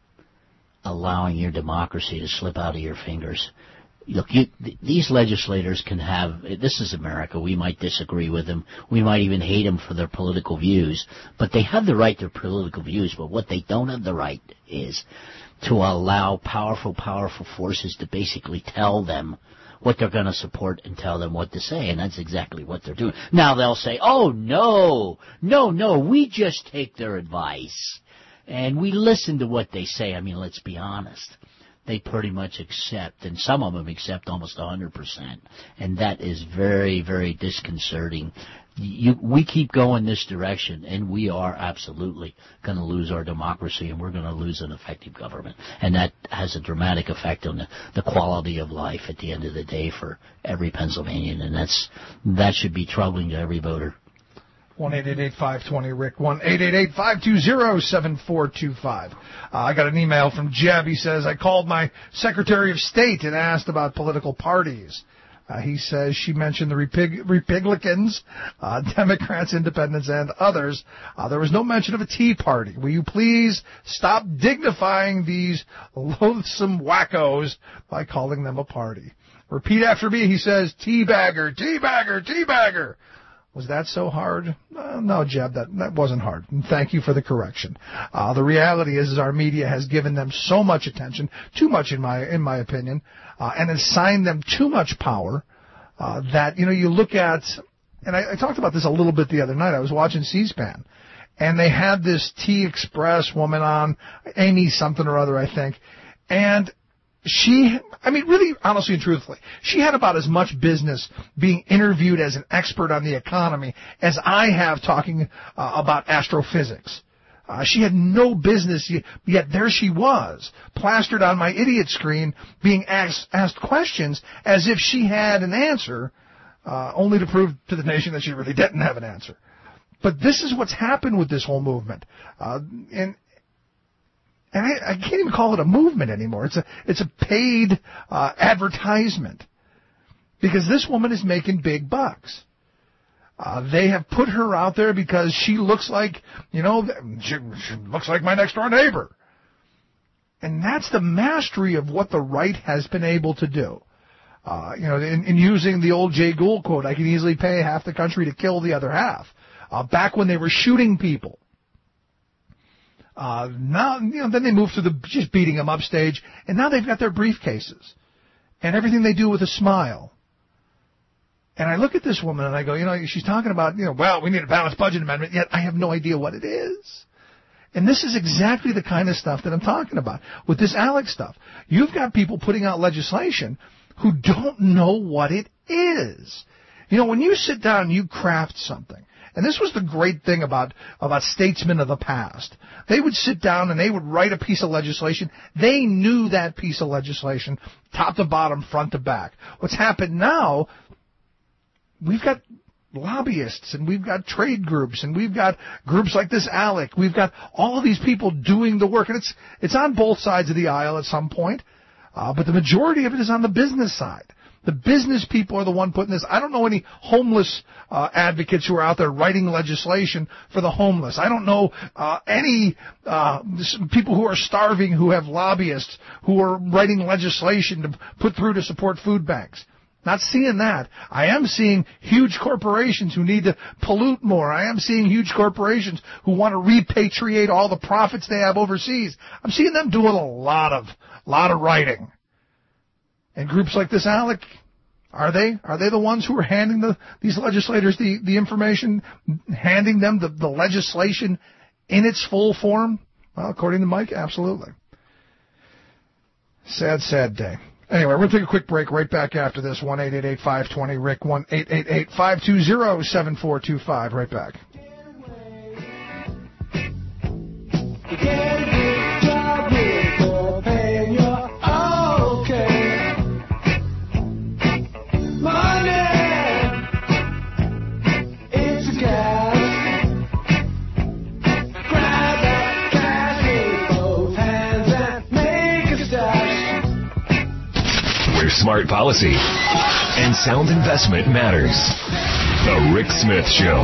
allowing your democracy to slip out of your fingers. Look, you, th- these legislators can have, this is America, we might disagree with them, we might even hate them for their political views, but they have the right to political views, but what they don't have the right is to allow powerful, powerful forces to basically tell them what they're going to support and tell them what to say, and that's exactly what they're doing. Now they'll say, oh, no, no, no, we just take their advice. And we listen to what they say. I mean, let's be honest. They pretty much accept, and some of them accept almost one hundred percent. And that is very, very disconcerting. You, we keep going this direction, and we are absolutely going to lose our democracy, and we're going to lose an effective government. And that has a dramatic effect on the, the quality of life at the end of the day for every Pennsylvanian. And that's that should be troubling to every voter. one eight eight eight, five two zero, R I C, one eight eight eight, five two zero, seven four two five. Uh, I got an email from Jeb. He says, I called my Secretary of State and asked about political parties. Uh, he says she mentioned the Repig- Republicans, uh, Democrats, Independents, and others. Uh, there was no mention of a Tea Party. Will you please stop dignifying these loathsome wackos by calling them a party? Repeat after me. He says, teabagger, teabagger, teabagger. Was that so hard? Uh, no, Jeb, that, that wasn't hard. And thank you for the correction. Uh, the reality is, is our media has given them so much attention, too much in my in my opinion, uh, and assigned them too much power uh, that, you know, you look at, and I, I talked about this a little bit the other night. I was watching C-SPAN, and they had this T-Express woman on, Amy something or other, I think, and she, I mean, really, honestly and truthfully, she had about as much business being interviewed as an expert on the economy as I have talking uh, about astrophysics. Uh, she had no business, yet there she was, plastered on my idiot screen, being asked, asked questions as if she had an answer, uh, only to prove to the nation that she really didn't have an answer. But this is what's happened with this whole movement. Uh, and And I, I can't even call it a movement anymore. It's a it's a paid uh, advertisement, because this woman is making big bucks. Uh, they have put her out there because she looks like, you know, she, she looks like my next-door neighbor. And that's the mastery of what the right has been able to do. Uh, you know, in, in using the old Jay Gould quote, I can easily pay half the country to kill the other half. Uh, back when they were shooting people. Uh, now, you know, then they moved to the just beating them up stage, and now they've got their briefcases and everything they do with a smile. And I look at this woman and I go, you know, she's talking about, you know, well, we need a balanced budget amendment, yet I have no idea what it is. And this is exactly the kind of stuff that I'm talking about with this Alex stuff. You've got people putting out legislation who don't know what it is. You know, when you sit down and you craft something, and this was the great thing about, about statesmen of the past. They would sit down and they would write a piece of legislation. They knew that piece of legislation, top to bottom, front to back. What's happened now, we've got lobbyists and we've got trade groups and we've got groups like this ALEC. We've got all of these people doing the work. And it's, it's on both sides of the aisle at some point. Uh, but the majority of it is on the business side. The business people are the one putting this. I don't know any homeless uh, advocates who are out there writing legislation for the homeless. I don't know uh, any uh, people who are starving who have lobbyists who are writing legislation to put through to support food banks. Not seeing that. I am seeing huge corporations who need to pollute more. I am seeing huge corporations who want to repatriate all the profits they have overseas. I'm seeing them doing a lot of, lot of writing. And groups like this, ALEC, are they are they the ones who are handing the, these legislators the, the information, handing them the, the legislation in its full form? Well, according to Mike, absolutely. Sad, sad day. Anyway, we're going to take a quick break right back after this. one eight eight eight, five two zero, R I C, one eight eight eight, five two zero, seven four two five. Right back. Smart policy and sound investment matters. The Rick Smith Show.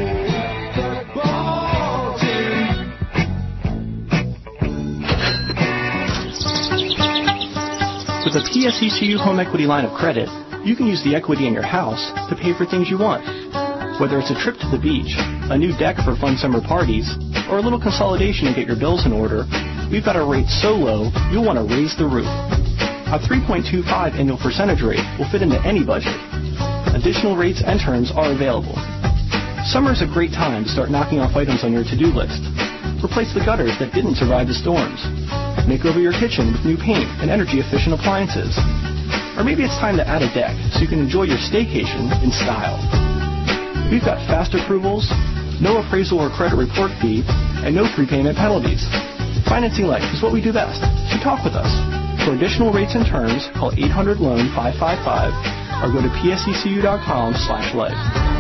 With a P S E C U home equity line of credit, you can use the equity in your house to pay for things you want. Whether it's a trip to the beach, a new deck for fun summer parties, or a little consolidation to get your bills in order, we've got our rates so low, you'll want to raise the roof. A three point two five annual percentage rate will fit into any budget. Additional rates and terms are available. Summer is a great time to start knocking off items on your to-do list. Replace the gutters that didn't survive the storms. Make over your kitchen with new paint and energy-efficient appliances. Or maybe it's time to add a deck so you can enjoy your staycation in style. We've got fast approvals, no appraisal or credit report fee, and no prepayment penalties. Financing life is what we do best, so talk with us. For additional rates and terms, call eight hundred loan five five five or go to P S E C U dot com slash life.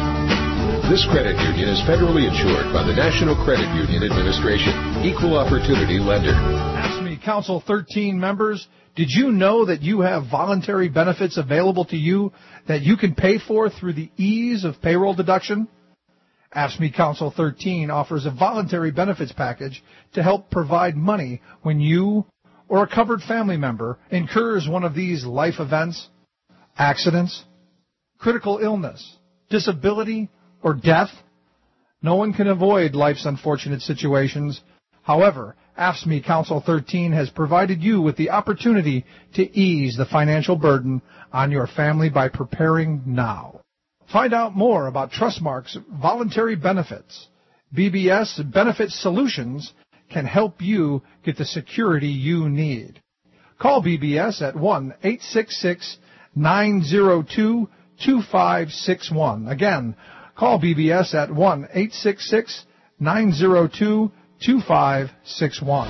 This credit union is federally insured by the National Credit Union Administration, Equal Opportunity Lender. Ask Me Council thirteen members, did you know that you have voluntary benefits available to you that you can pay for through the ease of payroll deduction? Ask Me Council thirteen offers a voluntary benefits package to help provide money when you or a covered family member incurs one of these life events, accidents, critical illness, disability, or death. No one can avoid life's unfortunate situations. However, Ask Me Council thirteen has provided you with the opportunity to ease the financial burden on your family by preparing now. Find out more about Trustmark's voluntary benefits. B B S Benefit Solutions can help you get the security you need. Call B B S at one eight six six, nine zero two, two five six one. Again, call B B S at one eight six six, nine zero two, two five six one.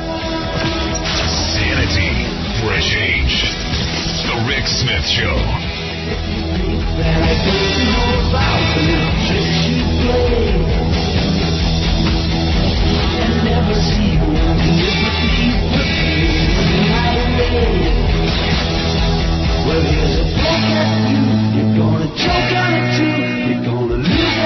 Sanity for a change. The Rick Smith Show. Never see who well, here's a poke at you. You're gonna choke on it too. You're gonna lose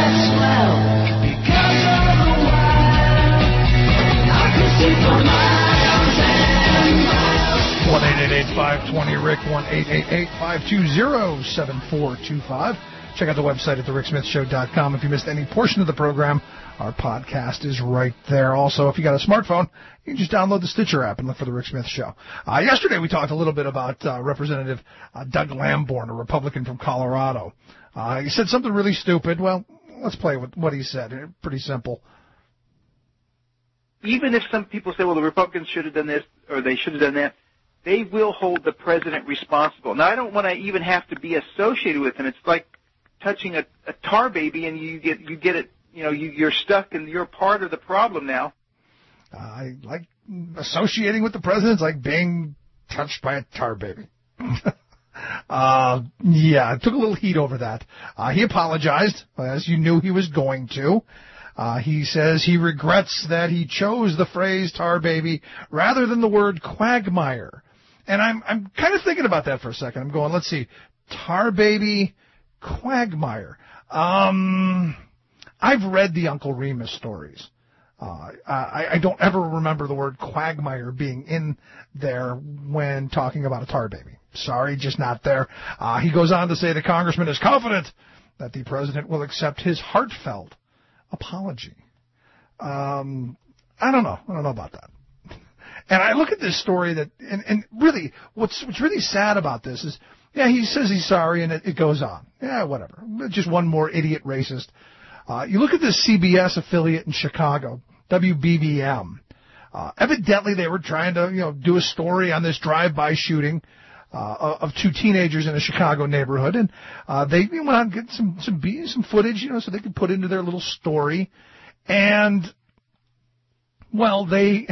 five two zero, R I C, one eight eight eight, five two zero, seven four two five. Check out the website at the rick smith show dot com. If you missed any portion of the program, our podcast is right there. Also, if you got a smartphone, you can just download the Stitcher app and look for The Rick Smith Show. Uh, yesterday, we talked a little bit about uh, Representative uh, Doug Lamborn, a Republican from Colorado. Uh, he said something really stupid. Well, let's play with what he said. Pretty simple. Even if some people say, well, the Republicans should have done this or they should have done that, they will hold the president responsible. Now, I don't want to even have to be associated with him. It's like touching a, a tar baby and you get you get it, you know, you, you're stuck and you're part of the problem now. Uh, I like associating with the president. It's like being touched by a tar baby. uh, yeah, I took a little heat over that. Uh, he apologized, as you knew he was going to. Uh, he says he regrets that he chose the phrase tar baby rather than the word quagmire. And I'm I'm kind of thinking about that for a second. I'm going, let's see, tar baby, quagmire. Um, I've read the Uncle Remus stories. Uh, I, I don't ever remember the word quagmire being in there when talking about a tar baby. Sorry, just not there. Uh, he goes on to say the congressman is confident that the president will accept his heartfelt apology. Um, I don't know. I don't know about that. And I look at this story that, and, and really, what's what's really sad about this is, yeah, he says he's sorry, and it, it goes on. Yeah, whatever. Just one more idiot racist. Uh, you look at this C B S affiliate in Chicago, W B B M. Uh, evidently, they were trying to, you know, do a story on this drive-by shooting uh, of two teenagers in a Chicago neighborhood, and uh, they went on to get some some some footage, you know, so they could put into their little story. And well, they.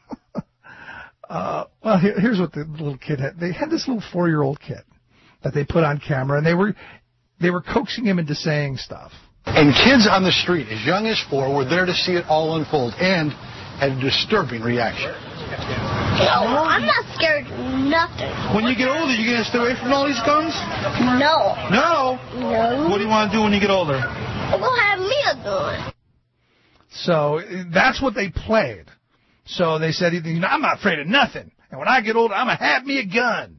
Uh, well, here, here's what the little kid had. They had this little four-year-old kid that they put on camera, and they were they were coaxing him into saying stuff. And kids on the street, as young as four, were there to see it all unfold and had a disturbing reaction. No, I'm not scared of nothing. When you get older, you going to stay away from all these guns? No. No? No. What do you want to do when you get older? I'm going to have me a gun. So that's what they played. So they said, I'm not afraid of nothing. And when I get older, I'm going to have me a gun.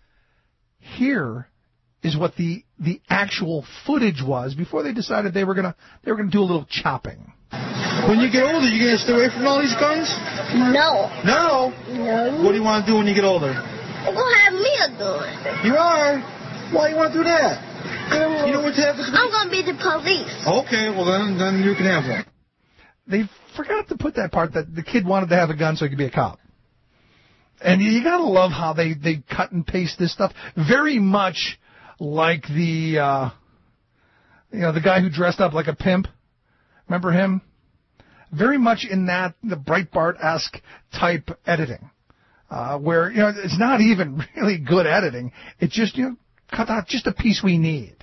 Here is what the the actual footage was before they decided they were going to they were going to do a little chopping. When you get older, you going to stay away from all these guns? No. No? No. What do you want to do when you get older? I'm going to have me a gun. You are? Why do you want to do that? Um, you know what's happening? I'm going to be the police. Okay, well then, then you can have one. They forgot to put that part that the kid wanted to have a gun so he could be a cop. And you gotta love how they, they cut and paste this stuff. Very much like the, uh, you know, the guy who dressed up like a pimp. Remember him? Very much in that, the Breitbart-esque type editing. Uh, where, you know, it's not even really good editing. It's just, you know, cut out just a piece we need.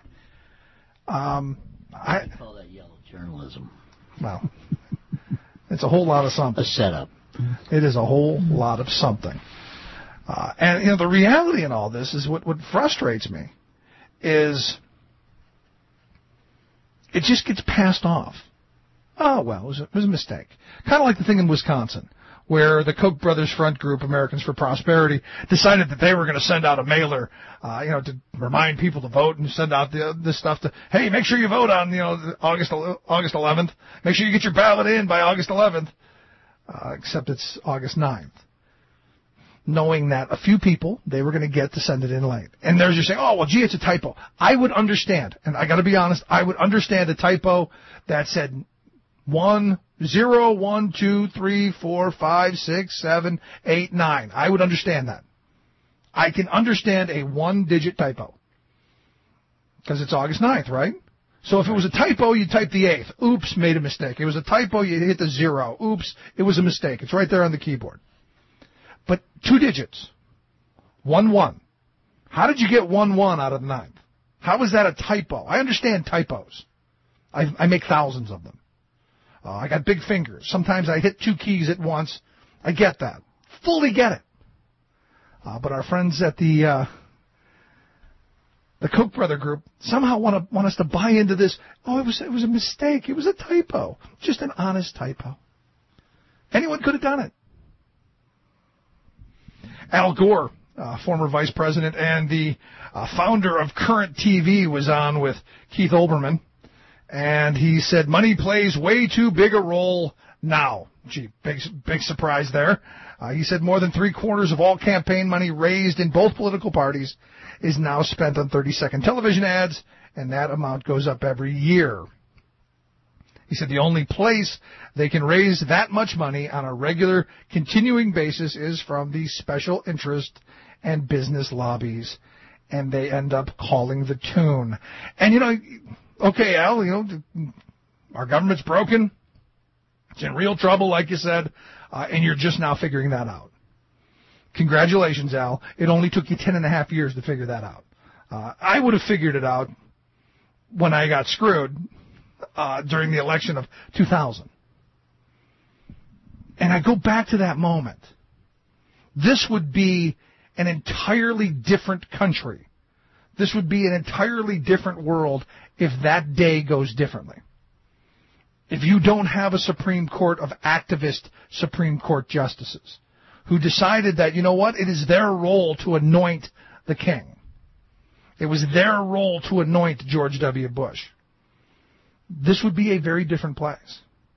Um, I call that yellow journalism. Well, it's a whole lot of something. A setup. It is a whole lot of something. Uh, and, you know, the reality in all this is what, what frustrates me is it just gets passed off. Oh, well, it was a, it was a mistake. Kind of like the thing in Wisconsin where the Koch brothers front group, Americans for Prosperity, decided that they were going to send out a mailer, uh, you know, to remind people to vote and send out the, this stuff to, hey, make sure you vote on, you know, August August eleventh. Make sure you get your ballot in by August eleventh. Uh, except it's August ninth. Knowing that a few people, they were going to get to send it in late. And they're just saying, oh, well, gee, it's a typo. I would understand, and I got to be honest, I would understand a typo that said one, zero, one, two, three, four, five, six, seven, eight, nine. I would understand that. I can understand a one-digit typo. Because it's August ninth, right? So if it was a typo, you type the eighth. Oops, made a mistake. It was a typo, you hit the zero. Oops, it was a mistake. It's right there on the keyboard. But two digits. One, one. How did you get one, one out of the ninth? How was that a typo? I understand typos. I, I make thousands of them. Uh, I got big fingers. Sometimes I hit two keys at once. I get that. Fully get it. Uh, but our friends at the uh, the Koch brother group somehow want to want us to buy into this. Oh, it was it was a mistake. It was a typo. Just an honest typo. Anyone could have done it. Al Gore uh, former vice president and the uh, founder of Current T V, was on with Keith Olbermann, and he said money plays way too big a role now. Gee, big, big surprise there. Uh, he said more than three quarters of all campaign money raised in both political parties is now spent on thirty-second television ads, and that amount goes up every year. He said the only place they can raise that much money on a regular, continuing basis is from the special interest and business lobbies, and they end up calling the tune. And, you know, okay, Al, you know, our government's broken. It's in real trouble, like you said, uh, and you're just now figuring that out. Congratulations, Al. It only took you ten and a half years to figure that out. Uh, I would have figured it out when I got screwed uh, during the election of two thousand. And I go back to that moment. This would be an entirely different country. This would be an entirely different world if that day goes differently. If you don't have a Supreme Court of activist Supreme Court justices who decided that, you know what, it is their role to anoint the king. It was their role to anoint George W. Bush. This would be a very different place.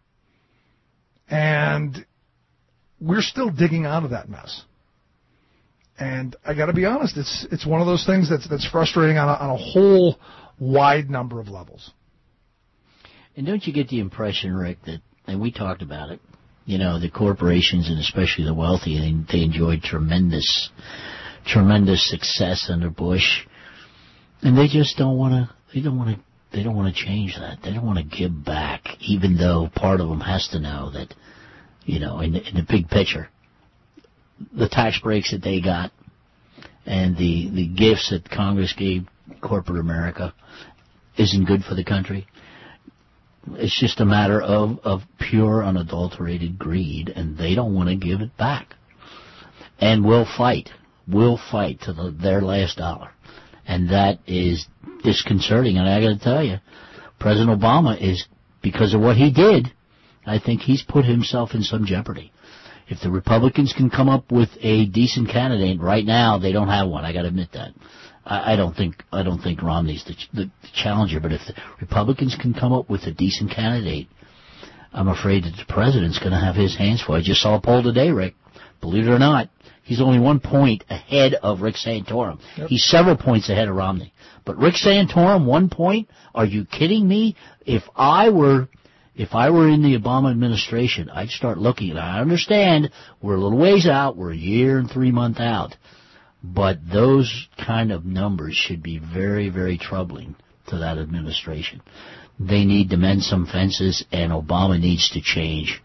And we're still digging out of that mess. And I got to be honest, it's it's one of those things that's that's frustrating on a, on a whole wide number of levels. And don't you get the impression, Rick, that, and we talked about it, you know, the corporations and especially the wealthy, they, they enjoyed tremendous, tremendous success under Bush, and they just don't want to. They don't want to. They don't want to change that. They don't want to give back, even though part of them has to know that, you know, in the, in the big picture, the tax breaks that they got and the the gifts that Congress gave corporate America isn't good for the country. It's just a matter of, of pure, unadulterated greed, and they don't want to give it back. And we'll fight. We'll fight to the, their last dollar. And that is disconcerting. And I got to tell you, President Obama is, because of what he did, I think he's put himself in some jeopardy. If the Republicans can come up with a decent candidate right now, they don't have one. I got to admit that. I, I don't think I don't think Romney's the, the, the challenger. But if the Republicans can come up with a decent candidate, I'm afraid that the president's going to have his hands full. I just saw a poll today, Rick. Believe it or not, he's only one point ahead of Rick Santorum. Yep. He's several points ahead of Romney. But Rick Santorum, one point? Are you kidding me? If I were... If I were in the Obama administration, I'd start looking at it. I understand we're a little ways out. We're a year and three months out. But those kind of numbers should be very, very troubling to that administration. They need to mend some fences, and Obama needs to change.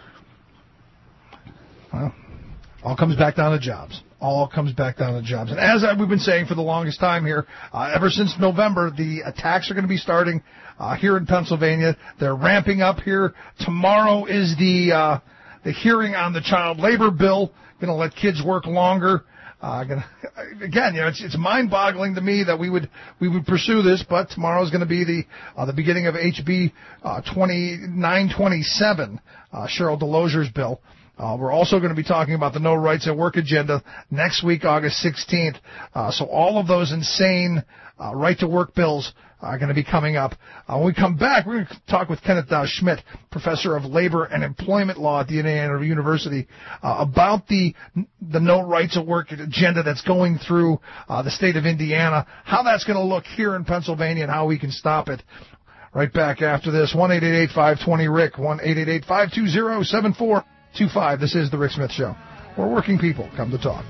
Well, all comes back down to jobs. All comes back down to jobs. And as we've been saying for the longest time here, uh, ever since November, the attacks are going to be starting uh, here in Pennsylvania. They're ramping up here. Tomorrow is the uh, the hearing on the child labor bill. Going to let kids work longer. Uh, gonna, again, you know, it's, it's mind-boggling to me that we would we would pursue this, but tomorrow is going to be the uh, the beginning of H B uh, twenty-nine twenty-seven, uh, Cheryl Delozier's bill. Uh, we're also going to be talking about the No Rights at Work agenda next week, August sixteenth. Uh, so all of those insane uh, right-to-work bills are going to be coming up. Uh, when we come back, we're going to talk with Kenneth Dow Schmidt, professor of labor and employment law at the Indiana University, uh, about the the No Rights at Work agenda that's going through uh, the state of Indiana, how that's going to look here in Pennsylvania, and how we can stop it. Right back after this, one eight eight eight, five two zero, R I C K, one eight eight eight, five two zero, seven four two five. This is the Rick Smith Show, where working people come to talk.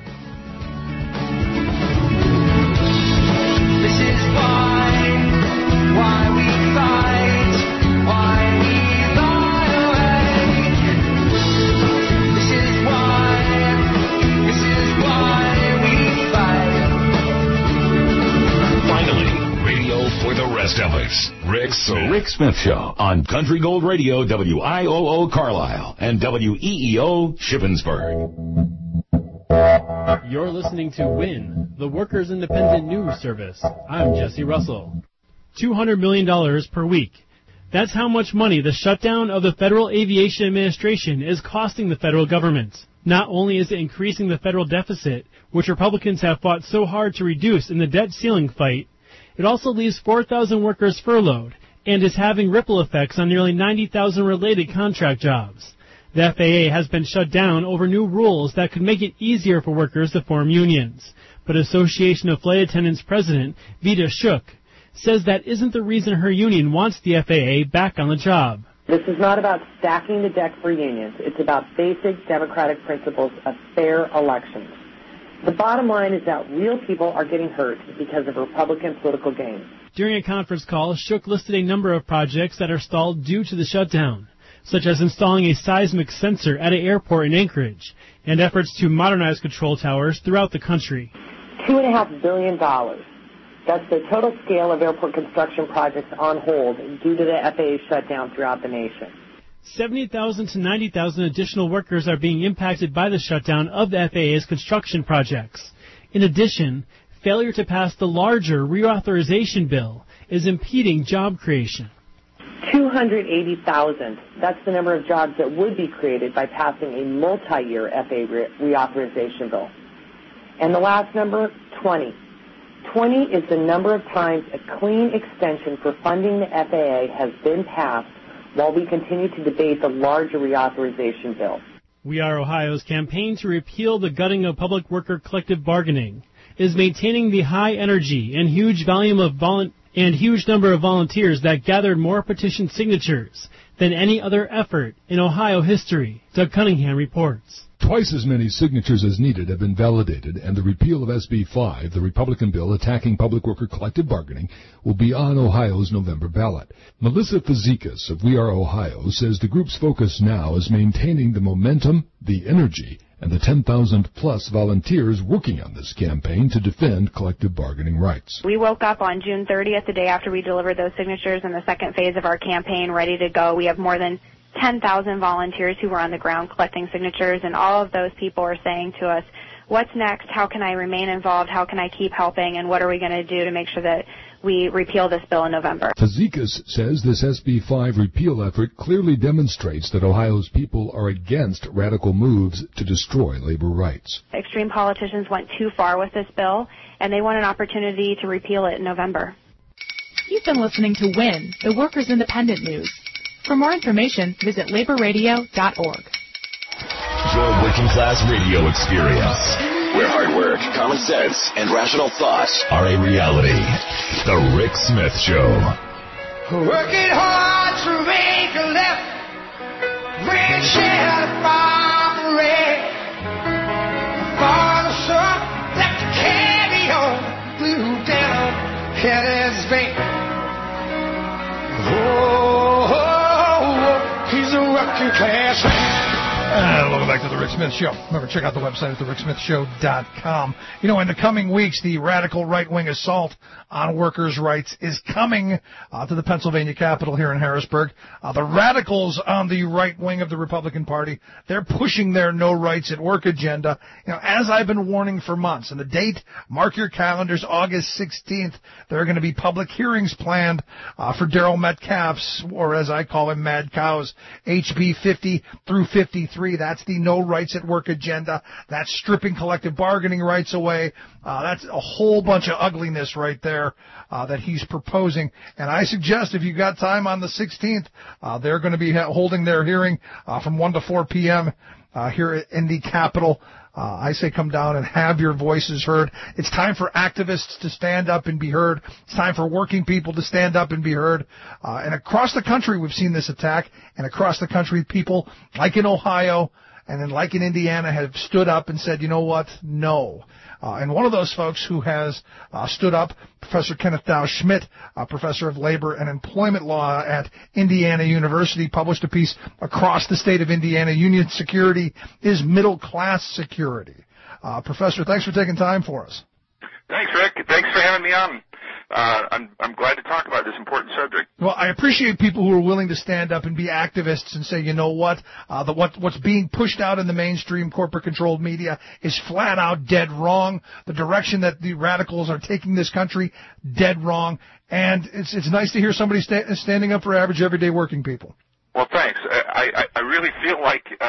This is why, why we fight, why we lie awake. This is why, this is why we fight. Finally, radio for the rest of us. Rick Smith. The Rick Smith Show on Country Gold Radio, W I O O Carlisle and W E E O Shippensburg. You're listening to WIN, the Workers' Independent News Service. I'm Jesse Russell. two hundred million dollars per week. That's how much money the shutdown of the Federal Aviation Administration is costing the federal government. Not only is it increasing the federal deficit, which Republicans have fought so hard to reduce in the debt ceiling fight, it also leaves four thousand workers furloughed and is having ripple effects on nearly ninety thousand related contract jobs. The F A A has been shut down over new rules that could make it easier for workers to form unions. But Association of Flight Attendants President Vita Shook says that isn't the reason her union wants the F A A back on the job. This is not about stacking the deck for unions. It's about basic democratic principles of fair elections. The bottom line is that real people are getting hurt because of Republican political gain. During a conference call, Shook listed a number of projects that are stalled due to the shutdown, such as installing a seismic sensor at an airport in Anchorage and efforts to modernize control towers throughout the country. Two and a half billion dollars. That's the total scale of airport construction projects on hold due to the F A A shutdown throughout the nation. seventy thousand to ninety thousand additional workers are being impacted by the shutdown of the F A A's construction projects. In addition, failure to pass the larger reauthorization bill is impeding job creation. two hundred eighty thousand. That's the number of jobs that would be created by passing a multi-year F A A re- reauthorization bill. And the last number, twenty. twenty is the number of times a clean extension for funding the F A A has been passed while we continue to debate the larger reauthorization bill. We Are Ohio's campaign to repeal the gutting of public worker collective bargaining is maintaining the high energy and huge volume of volun- and huge number of volunteers that gathered more petition signatures than any other effort in Ohio history, Doug Cunningham reports. Twice as many signatures as needed have been validated, and the repeal of S B five, the Republican bill attacking public worker collective bargaining, will be on Ohio's November ballot. Melissa Fazekas of We Are Ohio says the group's focus now is maintaining the momentum, the energy, and the ten thousand plus volunteers working on this campaign to defend collective bargaining rights. We woke up on June thirtieth, the day after we delivered those signatures, in the second phase of our campaign, ready to go. We have more than ten thousand volunteers who were on the ground collecting signatures, and all of those people are saying to us, what's next? How can I remain involved? How can I keep helping? And what are we going to do to make sure that we repeal this bill in November? Fazekas says this S B five repeal effort clearly demonstrates that Ohio's people are against radical moves to destroy labor rights. Extreme politicians went too far with this bill, and they want an opportunity to repeal it in November. You've been listening to WIN, the Workers' Independent News. For more information, visit labor radio dot org. Your working class radio experience, where hard work, common sense, and rational thought are a reality. The Rick Smith Show. Working hard to make a left, red shirt, farm red. Father, son, left to carry on, blue down, head is vein. Oh, oh, oh, he's a working class man. And welcome back to the Rick Smith Show. Remember, check out the website at the rick smith show dot com. You know, in the coming weeks, the radical right-wing assault on workers' rights is coming uh, to the Pennsylvania Capitol here in Harrisburg. Uh, the radicals on the right wing of the Republican Party, they're pushing their no rights at work agenda. You know, as I've been warning for months, and the date, mark your calendars, August sixteenth, there are going to be public hearings planned uh, for Daryl Metcalf's, or as I call him, Mad Cow's, H B fifty through fifty-three. That's the no rights at work agenda. That's stripping collective bargaining rights away. Uh, that's a whole bunch of ugliness right there uh, that he's proposing. And I suggest if you've got time on the sixteenth, uh, they're going to be ha- holding their hearing uh, from one to four p.m. Uh, here in the Capitol. Uh, I say come down and have your voices heard. It's time for activists to stand up and be heard. It's time for working people to stand up and be heard. Uh, and across the country, we've seen this attack. And across the country, people, like in Ohio and then like in Indiana, have stood up and said, you know what, no. Uh, and one of those folks who has uh, stood up, Professor Kenneth Dow Schmidt, uh, professor of labor and employment law at Indiana University, published a piece across the state of Indiana. Union security is middle-class security. Uh, Professor, thanks for taking time for us. Thanks, Rick. Thanks for having me on. Uh, I'm, I'm glad to talk about this important subject. Well, I appreciate people who are willing to stand up and be activists and say, you know what, uh, the, what what's being pushed out in the mainstream corporate-controlled media is flat out dead wrong. The direction that the radicals are taking this country, dead wrong. And it's it's nice to hear somebody sta- standing up for average, everyday working people. Well, thanks. I, I, I really feel like uh,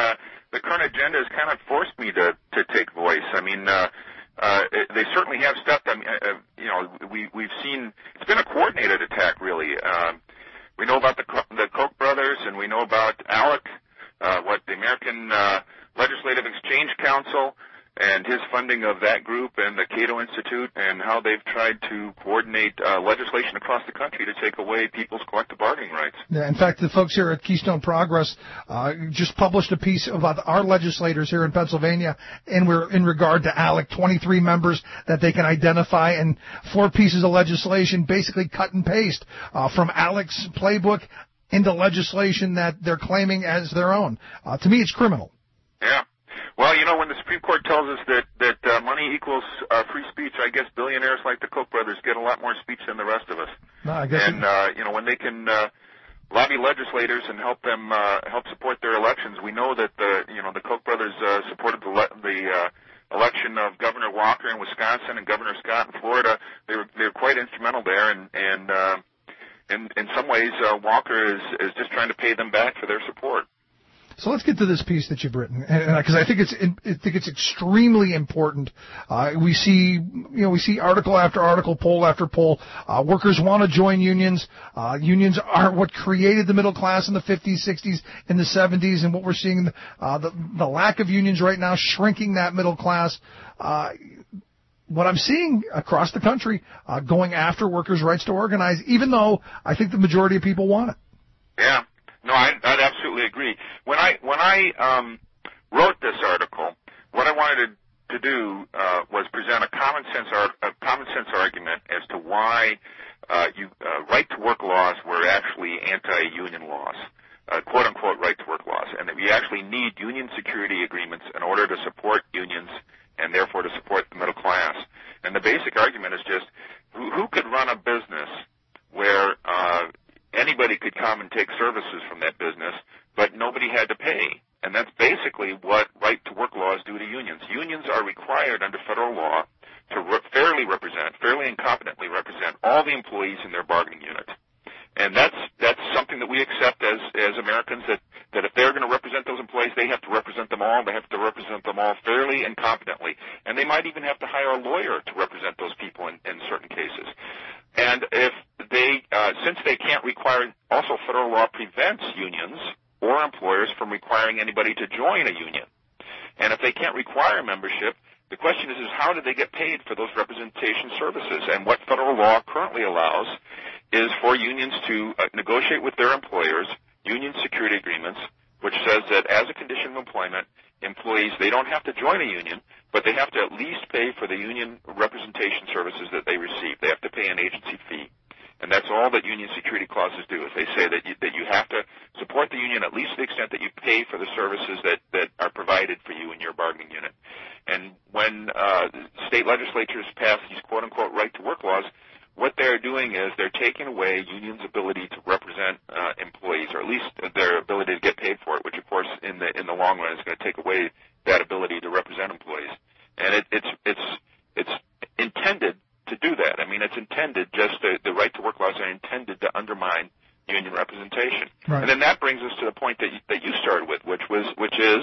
the current agenda has kind of forced me to to take voice. I mean, uh, uh, they certainly have stepped. I mean, uh, you know, we we've seen it's been a coordinated attack, really. Um, we know about the the Koch brothers, and we know about ALEC, uh, what the American uh, Legislative Exchange Council, and his funding of that group and the Cato Institute, and how they've tried to coordinate uh, legislation across the country to take away people's collective bargaining rights. Yeah, in fact, the folks here at Keystone Progress uh, just published a piece about our legislators here in Pennsylvania, and we're in regard to ALEC, twenty-three members that they can identify, and four pieces of legislation, basically cut and paste uh, from ALEC's playbook into legislation that they're claiming as their own. Uh, to me, it's criminal. Yeah. Well, you know, when the Supreme Court tells us that that uh, money equals uh, free speech, I guess billionaires like the Koch brothers get a lot more speech than the rest of us. No, I guess and uh, you know, when they can uh, lobby legislators and help them uh, help support their elections, we know that the you know the Koch brothers uh, supported the le- the uh, election of Governor Walker in Wisconsin and Governor Scott in Florida. They were they were quite instrumental there, and and uh, in in some ways uh, Walker is is just trying to pay them back for their support. So let's get to this piece that you've written, because I think it's I think it's extremely important. Uh, we see, you know, we see article after article, poll after poll. Uh, workers want to join unions. Uh, unions are what created the middle class in the fifties, sixties, and the seventies, and what we're seeing, uh, the the lack of unions right now, shrinking that middle class. Uh, What I'm seeing across the country, uh, going after workers' rights to organize, even though I think the majority of people want it. Yeah. No, I, I'd absolutely agree. When I when I um, wrote this article, what I wanted to, to do uh, was present a common sense ar- a common sense argument as to why uh, you uh, right to work laws were actually anti-union laws, uh, quote unquote right to work laws, and that we actually need union security agreements in order to support unions and therefore to support the middle class. And the basic argument is just who, who could run a business where uh, anybody could come and take services from that business, but nobody had to pay. And that's basically what right-to-work laws do to unions. Unions are required under federal law to re- fairly represent, fairly and competently represent all the employees in their bargaining unit. And that's that's something that we accept as, as Americans, that, that if they're going to represent those employees, they have to represent them all. They have to represent them all fairly and competently. And they might even have to hire a lawyer to represent those people in, in certain cases. And if they, uh, since they can't require, also federal law prevents unions or employers from requiring anybody to join a union. And if they can't require membership, the question is, is how do they get paid for those representation services? And what federal law currently allows is for unions to uh, negotiate with their employers union security agreements, which says that as a condition of employment, employees, they don't have to join a union, but they have to at least pay for the union representation services that they receive. They have to pay an agency fee. And that's all that union security clauses do, is they say that you, that you have to support the union at least to the extent that you pay for the services that, that are provided for you in your bargaining unit. And when uh, state legislatures pass these quote-unquote right-to-work laws, what they're doing is they're taking away unions' ability to represent uh, employees, or at least their ability to get paid for it, which, of course, in the in the long run is going to take away that ability to represent employees. And it, it's it's it's intended to do that. I mean, it's intended just to, the right to work laws are intended to undermine union representation. Right. And then that brings us to the point that you, that you started with, which was which is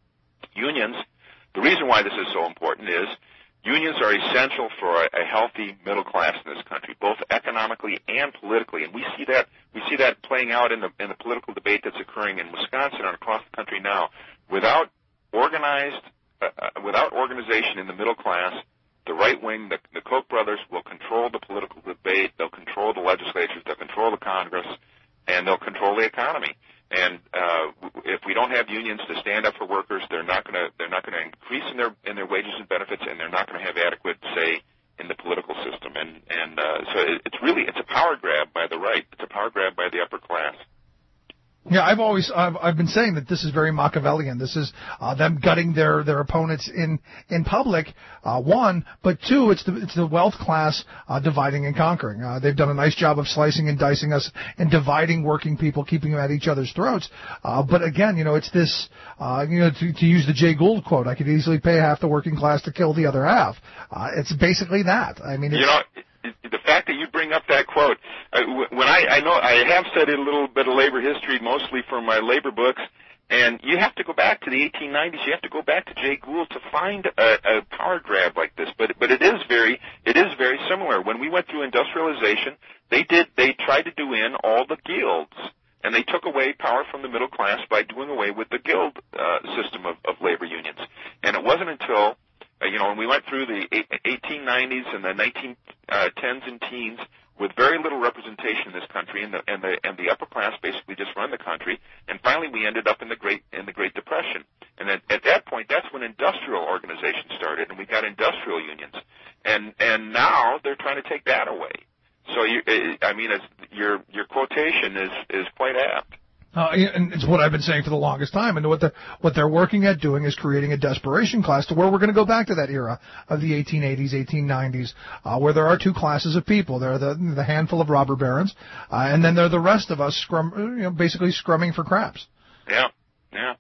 unions. The reason why this is so important is unions are essential for a, a healthy middle class in this country, both economically and politically, and we see that we see that playing out in the in the political debate that's occurring in Wisconsin and across the country now. Without organized, uh, uh, without organization in the middle class, the right wing, the, the Koch brothers, will control the political debate. They'll control the legislatures. They'll control the Congress, and they'll control the economy. And uh, if we don't have unions to stand up for workers, they're not going to they're not going to increase in their in their wages and benefits, and they're not going to have adequate say in the political system. And and uh, so it, it's really it's a power grab by the right. It's a power grab by the upper class. Yeah, I've always I've, I've been saying that this is very Machiavellian. This is uh, them gutting their, their opponents in in public. Uh, one, but two, it's the it's the wealth class uh, dividing and conquering. Uh, they've done a nice job of slicing and dicing us and dividing working people, keeping them at each other's throats. Uh, but again, you know, it's this. Uh, you know, to, to use the Jay Gould quote, I could easily pay half the working class to kill the other half. Uh, it's basically that. I mean, it's, you know. The fact that you bring up that quote, uh, when I, I know I have studied a little bit of labor history, mostly from my labor books, And you have to go back to the eighteen nineties. You have to go back to Jay Gould to find a, a power grab like this. But but it is very it is very similar. When we went through industrialization, they did they tried to do in all the guilds, and they took away power from the middle class by doing away with the guild uh, system of, of labor unions. And it wasn't until uh, you know when we went through the eighteen nineties and the nineteen tens and teens with very little representation in this country, and the and the and the upper class basically just run the country. And finally, we ended up in the Great in the Great Depression. And at, at that point, that's when industrial organization started, and we got industrial unions. And and now they're trying to take that away. So you, I mean, it's, your your quotation is is quite apt. Uh, and it's what I've been saying for the longest time. And what the what they're working at doing is creating a desperation class to where we're going to go back to that era of the eighteen eighties, eighteen nineties, uh, where there are two classes of people. There are the the handful of robber barons, uh, and then there are the rest of us, scrum, you know, basically scrumming for craps. Yeah, yeah.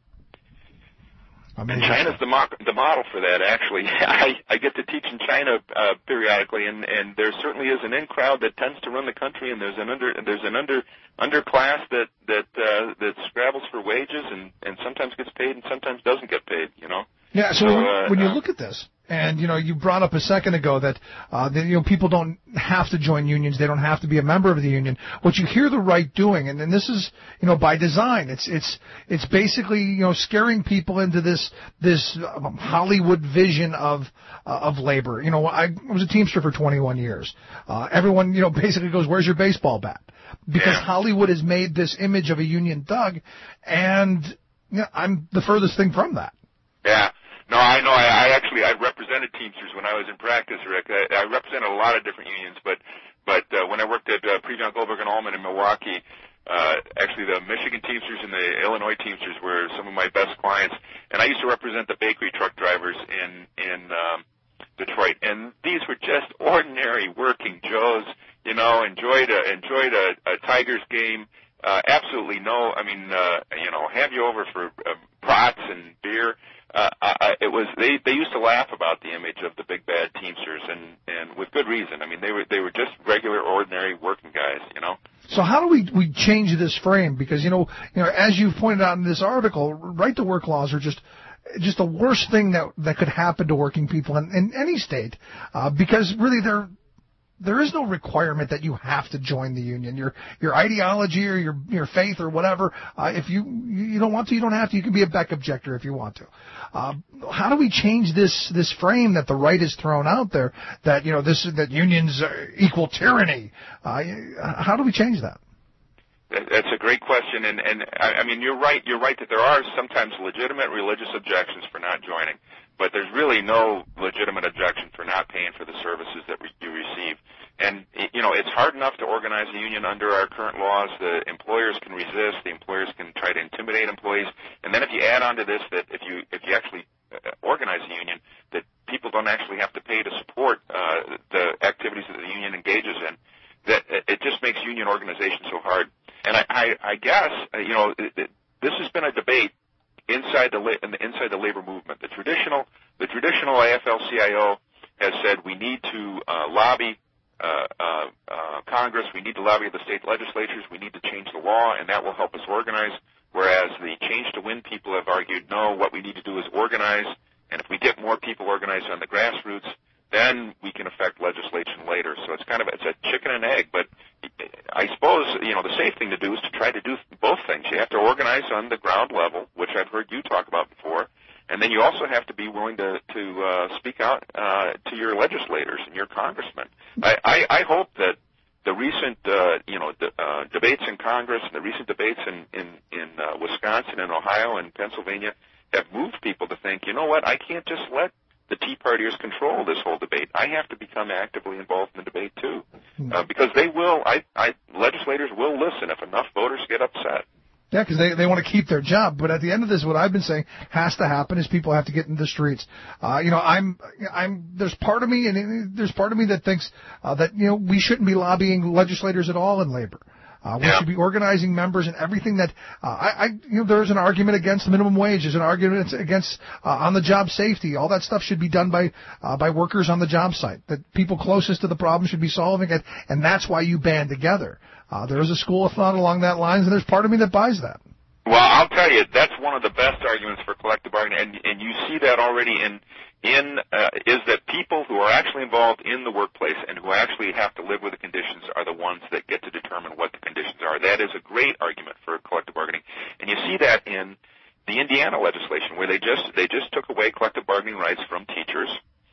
I mean, and China's the, mo- the model for that, actually. I, I get to teach in China uh, periodically, and, and there certainly is an in crowd that tends to run the country, and there's an under there's an under underclass that that uh, that scrabbles for wages, and, and sometimes gets paid, and sometimes doesn't get paid. You know. Yeah. So, so when, uh, when you uh, look at this, and you know, you brought up a second ago that uh, that you know people don't have to join unions; they don't have to be a member of the union. What you hear the right doing, and, and this is you know by design. It's it's it's basically you know scaring people into this this um, Hollywood vision of uh, of labor. You know, I was a Teamster for twenty-one years. Uh, everyone you know basically goes, "Where's your baseball bat?" Because yeah. Hollywood has made this image of a union thug, and you know, I'm the furthest thing from that. Yeah. No, I know. I, I actually I represented Teamsters when I was in practice, Rick. I, I represented a lot of different unions, but but uh, when I worked at uh, Prejean Goldberg and Allman in Milwaukee, uh, actually the Michigan Teamsters and the Illinois Teamsters were some of my best clients, and I used to represent the bakery truck drivers in in um, Detroit, and these were just ordinary working Joes. You know, enjoyed a enjoyed a, a Tigers game. Uh, absolutely no. I mean, uh, you know, have you over for uh, brats and beer. Uh, I, it was they, they used to laugh about the image of the big bad Teamsters, and, and with good reason. I mean, they were they were just regular, ordinary working guys, you know. So how do we we change this frame? Because you know, you know, as you pointed out in this article, right to work laws are just just the worst thing that that could happen to working people in, in any state, uh, because really they're. There is no requirement that you have to join the union. Your your ideology or your your faith or whatever. Uh, if you you don't want to, you don't have to. You can be a Beck objector if you want to. Uh, how do we change this this frame that the right has thrown out there? That you know this that unions equal tyranny. Uh, how do we change that? That's a great question, and and I mean you're right. You're right that there are sometimes legitimate religious objections for not joining. But there's really no legitimate objection for not paying for the services that you receive. And, you know, it's hard enough to organize a union under our current laws. The employers can resist. The employers can try to intimidate employees. And then if you add on to this that if you if you actually organize a union, that people don't actually have to pay to support uh, the activities that the union engages in, that it just makes union organization so hard. And I, I, I guess, you know, this has been a debate inside the inside the labor movement. The traditional the traditional A F L C I O has said we need to uh, lobby uh, uh, uh, Congress, we need to lobby the state legislatures, we need to change the law, and that will help us organize. Whereas the Change to Win people have argued, no, what we need to do is organize, and if we get more people organized on the grassroots, then we can affect legislation later. So it's kind of it's a chicken and egg, but I suppose, you know, the safe thing to do is to try to do both things. You have to organize on the ground level, which I've heard you talk about before, and then you also have to be willing to, to uh, speak out uh, to your legislators and your congressmen. I, I, I hope that the recent, uh, you know, the, uh, debates in Congress and the recent debates in, in, in uh, Wisconsin and Ohio and Pennsylvania have moved people to think, you know what, I can't just let the Tea Partiers control this whole debate. I have to become actively involved in the debate too, uh, because they will. I, I legislators will listen if enough voters get upset. Yeah, because they they want to keep their job. But at the end of this, what I've been saying has to happen is people have to get into the streets. Uh, you know, I'm I'm there's part of me and there's part of me that thinks uh, that you know we shouldn't be lobbying legislators at all in labor. Uh, we yeah. should be organizing members and everything that, uh, I, I, you know, there's an argument against the minimum wage. There's an argument against, uh, on-the-job safety. All that stuff should be done by, uh, by workers on the job site. That people closest to the problem should be solving it, and that's why you band together. Uh, there is a school of thought along that lines, and there's part of me that buys that. Well, I'll tell you, that's one of the best arguments for collective bargaining, and, and you see that already in, in uh, is that people who are actually involved in the workplace and who actually have to live with the conditions are the ones that get to determine what the conditions are. That is a great argument for collective bargaining, and you see that in the Indiana legislation, where they just they just took away collective bargaining rights from teachers.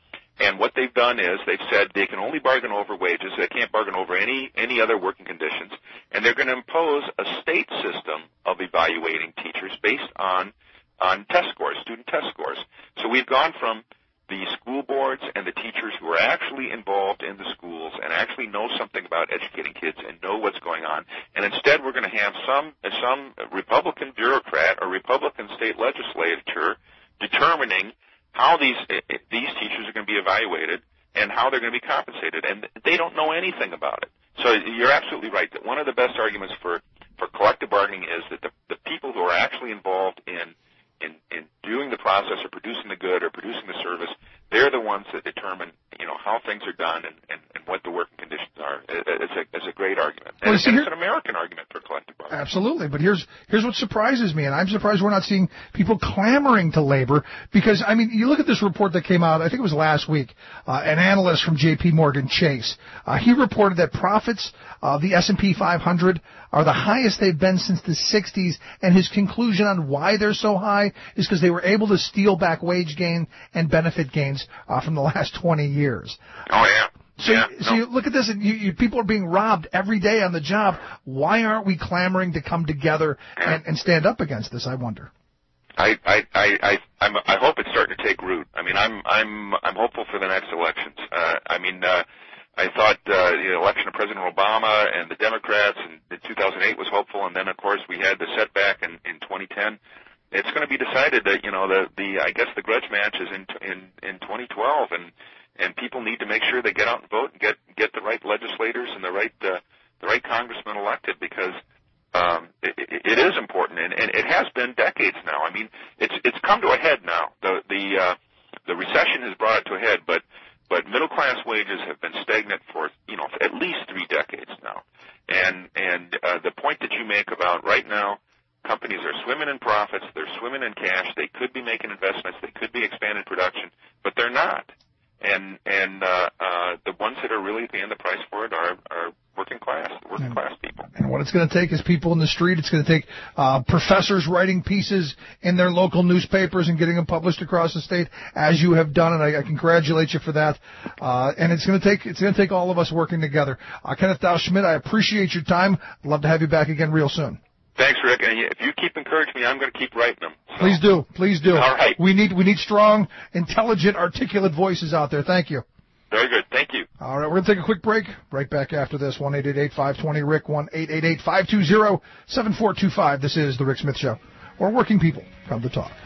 And what they've done is they've said they can only bargain over wages. They can't bargain over any, any other working conditions. And they're going to impose a state system of evaluating teachers based on, on test scores, student test scores. So we've gone from the school boards and the teachers who are actually involved in the schools and actually know something about educating kids and know what's going on. And instead we're going to have some, some Republican bureaucrat or Republican state legislature determining how these these teachers are going to be evaluated and how they're going to be compensated, and they don't know anything about it. So you're absolutely right that one of the best arguments for, for collective bargaining is that the, the people who are actually involved in, in in doing the process or producing the good or producing the service, they're the ones that determine, you know, how things are done and, and, and what the working conditions are. It's a, it's a great argument. And, well, it's, see, and here, it's an American argument for collective bargaining. Absolutely, but here's here's what surprises me, and I'm surprised we're not seeing people clamoring to labor, because, I mean, you look at this report that came out, I think it was last week, uh, an analyst from J P Morgan Chase, uh, he reported that profits of the S and P five hundred are the highest they've been since the sixties, and his conclusion on why they're so high is because they were able to steal back wage gain and benefit gains uh, from the last twenty years. Oh, yeah. So, yeah, so no. you look at this, and you, you, people are being robbed every day on the job. Why aren't we clamoring to come together and, and stand up against this, I wonder? I I I I I'm, I hope it's starting to take root. I mean, I'm I'm I'm hopeful for the next elections. Uh, I mean, uh, I thought uh, the election of President Obama and the Democrats in, in two thousand eight was hopeful, and then of course we had the setback in, in twenty ten. It's going to be decided that, you know, the the I guess the grudge match is in in in twenty twelve, and and people need to make sure they get out and vote and get get the right legislators and the right uh, the right congressmen elected, because um, it, it is important, and, and it has been decades now. I mean, it's it's come to a head now. The the uh, the recession has brought it to a head, but but middle class wages have been stagnant for, you know, at least three decades now. And and uh, the point that you make about right now, companies are swimming in profits, they're swimming in cash, they could be making investments, they could be expanding production, but they're not. And and uh, uh, the ones that are really paying the price for it are, are working class, working class people. And what it's going to take is people in the street. It's going to take uh, professors writing pieces in their local newspapers and getting them published across the state, as you have done, and I, I congratulate you for that. Uh, and it's going to take it's going to take all of us working together. Uh, Kenneth Dow Schmidt, I appreciate your time. I'd love to have you back again real soon. Thanks, Rick. And if you keep encouraging me, I'm going to keep writing them. So. Please do. Please do. All right. We need we need strong, intelligent, articulate voices out there. Thank you. Very good. Thank you. All right. We're going to take a quick break. Right back after this. one eight eight eight, five two zero, R I C K, one eight eight eight, five two zero, seven four two five. This is The Rick Smith Show, where working people come to talk.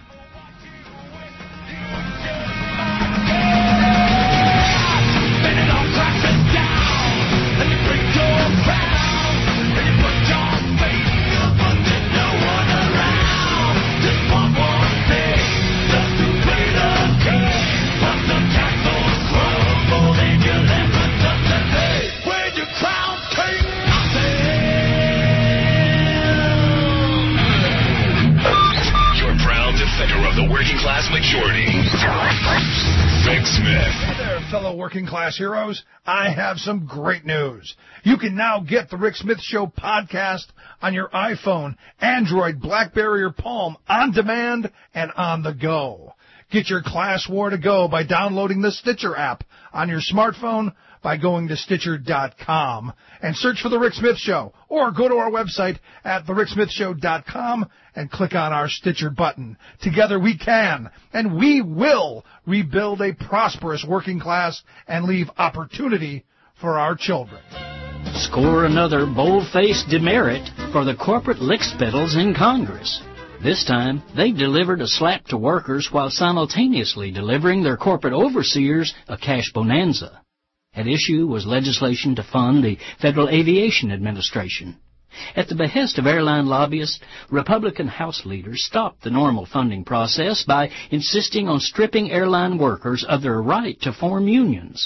Of the working class majority, Rick Smith. Hey there, fellow working class heroes. I have some great news. You can now get the Rick Smith Show podcast on your iPhone, Android, BlackBerry, or Palm on demand and on the go. Get your class war to go by downloading the Stitcher app on your smartphone by going to Stitcher dot com and search for The Rick Smith Show, or go to our website at the rick smith show dot com and click on our Stitcher button. Together we can, and we will, rebuild a prosperous working class and leave opportunity for our children. Score another bold-faced demerit for the corporate lickspittles in Congress. This time, they delivered a slap to workers while simultaneously delivering their corporate overseers a cash bonanza. At issue was legislation to fund the Federal Aviation Administration. At the behest of airline lobbyists, Republican House leaders stopped the normal funding process by insisting on stripping airline workers of their right to form unions.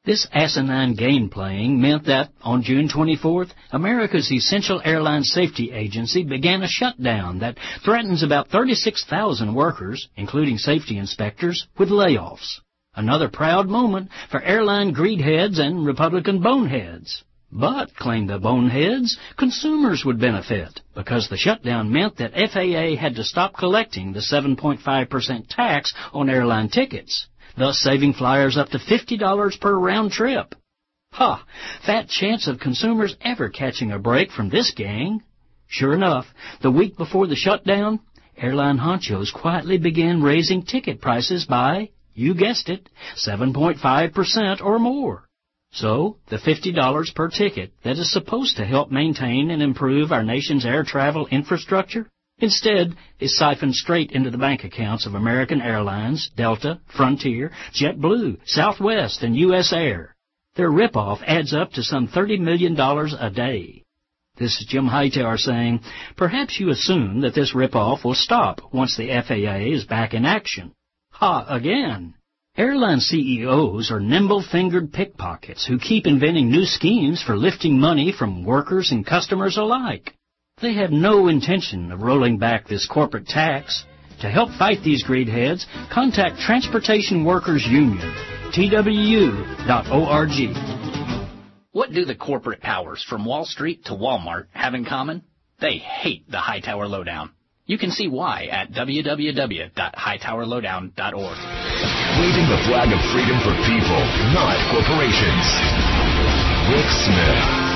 This asinine game playing meant that, on June twenty-fourth, America's Essential Airline Safety Agency began a shutdown that threatens about thirty-six thousand workers, including safety inspectors, with layoffs. Another proud moment for airline greedheads and Republican boneheads. But, claim the boneheads, consumers would benefit, because the shutdown meant that F A A had to stop collecting the seven point five percent tax on airline tickets, thus saving flyers up to fifty dollars per round trip. Ha! Fat chance of consumers ever catching a break from this gang. Sure enough, the week before the shutdown, airline honchos quietly began raising ticket prices by, you guessed it, seven point five percent or more. So, the fifty dollars per ticket that is supposed to help maintain and improve our nation's air travel infrastructure, instead is siphoned straight into the bank accounts of American Airlines, Delta, Frontier, JetBlue, Southwest, and U S Air. Their ripoff adds up to some thirty million dollars a day. This is Jim Hightower saying, perhaps you assume that this ripoff will stop once the F A A is back in action. Ha, again! Airline C E Os are nimble-fingered pickpockets who keep inventing new schemes for lifting money from workers and customers alike. They have no intention of rolling back this corporate tax. To help fight these greedheads, contact Transportation Workers Union, T W U dot org. What do the corporate powers from Wall Street to Walmart have in common? They hate the Hightower Lowdown. You can see why at w w w dot hightower lowdown dot org. Waving the flag of freedom for people, not corporations. Rick Smith.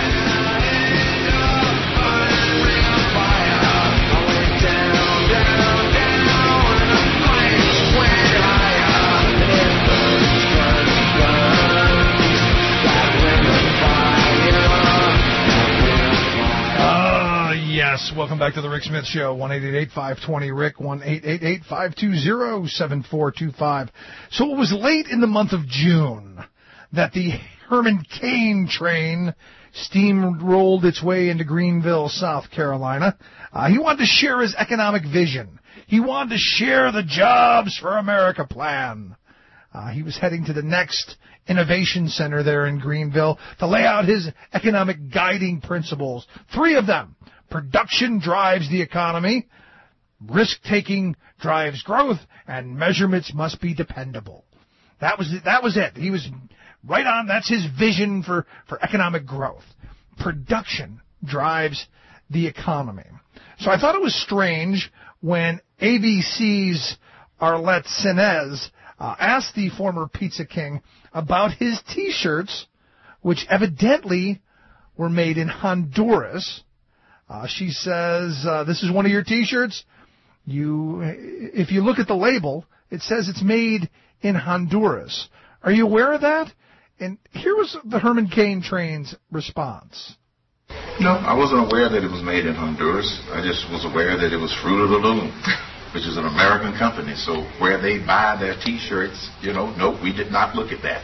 Yes, welcome back to the Rick Smith Show. one eight eight eight, five two zero, R I C K, one eight eight eight, five two zero, seven four two five. So it was late in the month of June that the Herman Cain train steamrolled its way into Greenville, South Carolina. Uh, he wanted to share his economic vision. He wanted to share the Jobs for America plan. Uh, he was heading to the next innovation center there in Greenville to lay out his economic guiding principles. Three of them. Production drives the economy, risk-taking drives growth, and measurements must be dependable. That was it. That was it. He was right on. That's his vision for, for economic growth. Production drives the economy. So I thought it was strange when A B C's Arlette Sinez uh, asked the former Pizza King about his T-shirts, which evidently were made in Honduras. Uh, she says, uh, this is one of your T-shirts. You, if you look at the label, it says it's made in Honduras. Are you aware of that? And here was the Herman Cain train's response. No, I wasn't aware that it was made in Honduras. I just was aware that it was Fruit of the Loom, which is an American company. So where they buy their T-shirts, you know, no, we did not look at that.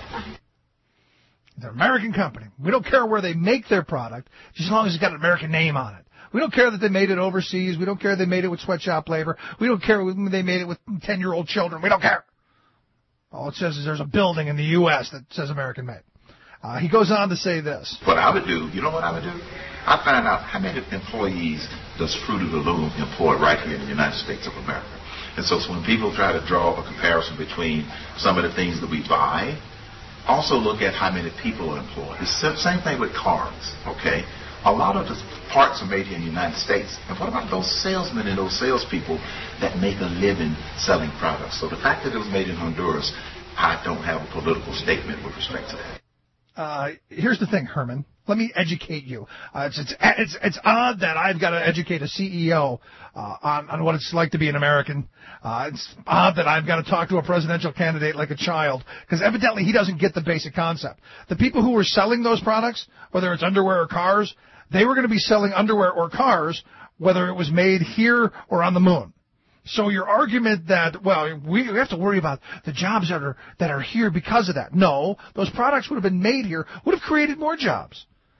They're an American company. We don't care where they make their product, just as long as it's got an American name on it. We don't care that they made it overseas. We don't care they made it with sweatshop labor. We don't care when they made it with ten-year-old children. We don't care. All it says is there's a building in the U S that says American made. Uh, he goes on to say this. What I would do, you know what I would do? I'd find out how many employees does Fruit of the Loom employ right here in the United States of America. And so, so when people try to draw a comparison between some of the things that we buy, also look at how many people are employed. It's the same thing with cars, okay? A lot of the parts are made here in the United States. And what about those salesmen and those salespeople that make a living selling products? So the fact that it was made in Honduras, I don't have a political statement with respect to that. Uh, here's the thing, Herman. Let me educate you. Uh, it's, it's it's it's odd that I've got to educate a C E O uh, on on what it's like to be an American. Uh, it's odd that I've got to talk to a presidential candidate like a child, because evidently he doesn't get the basic concept. The people who were selling those products, whether it's underwear or cars, they were going to be selling underwear or cars, whether it was made here or on the moon. So your argument that, well, we have to worry about the jobs that are that are here because of that. No, those products would have been made here, would have created more jobs.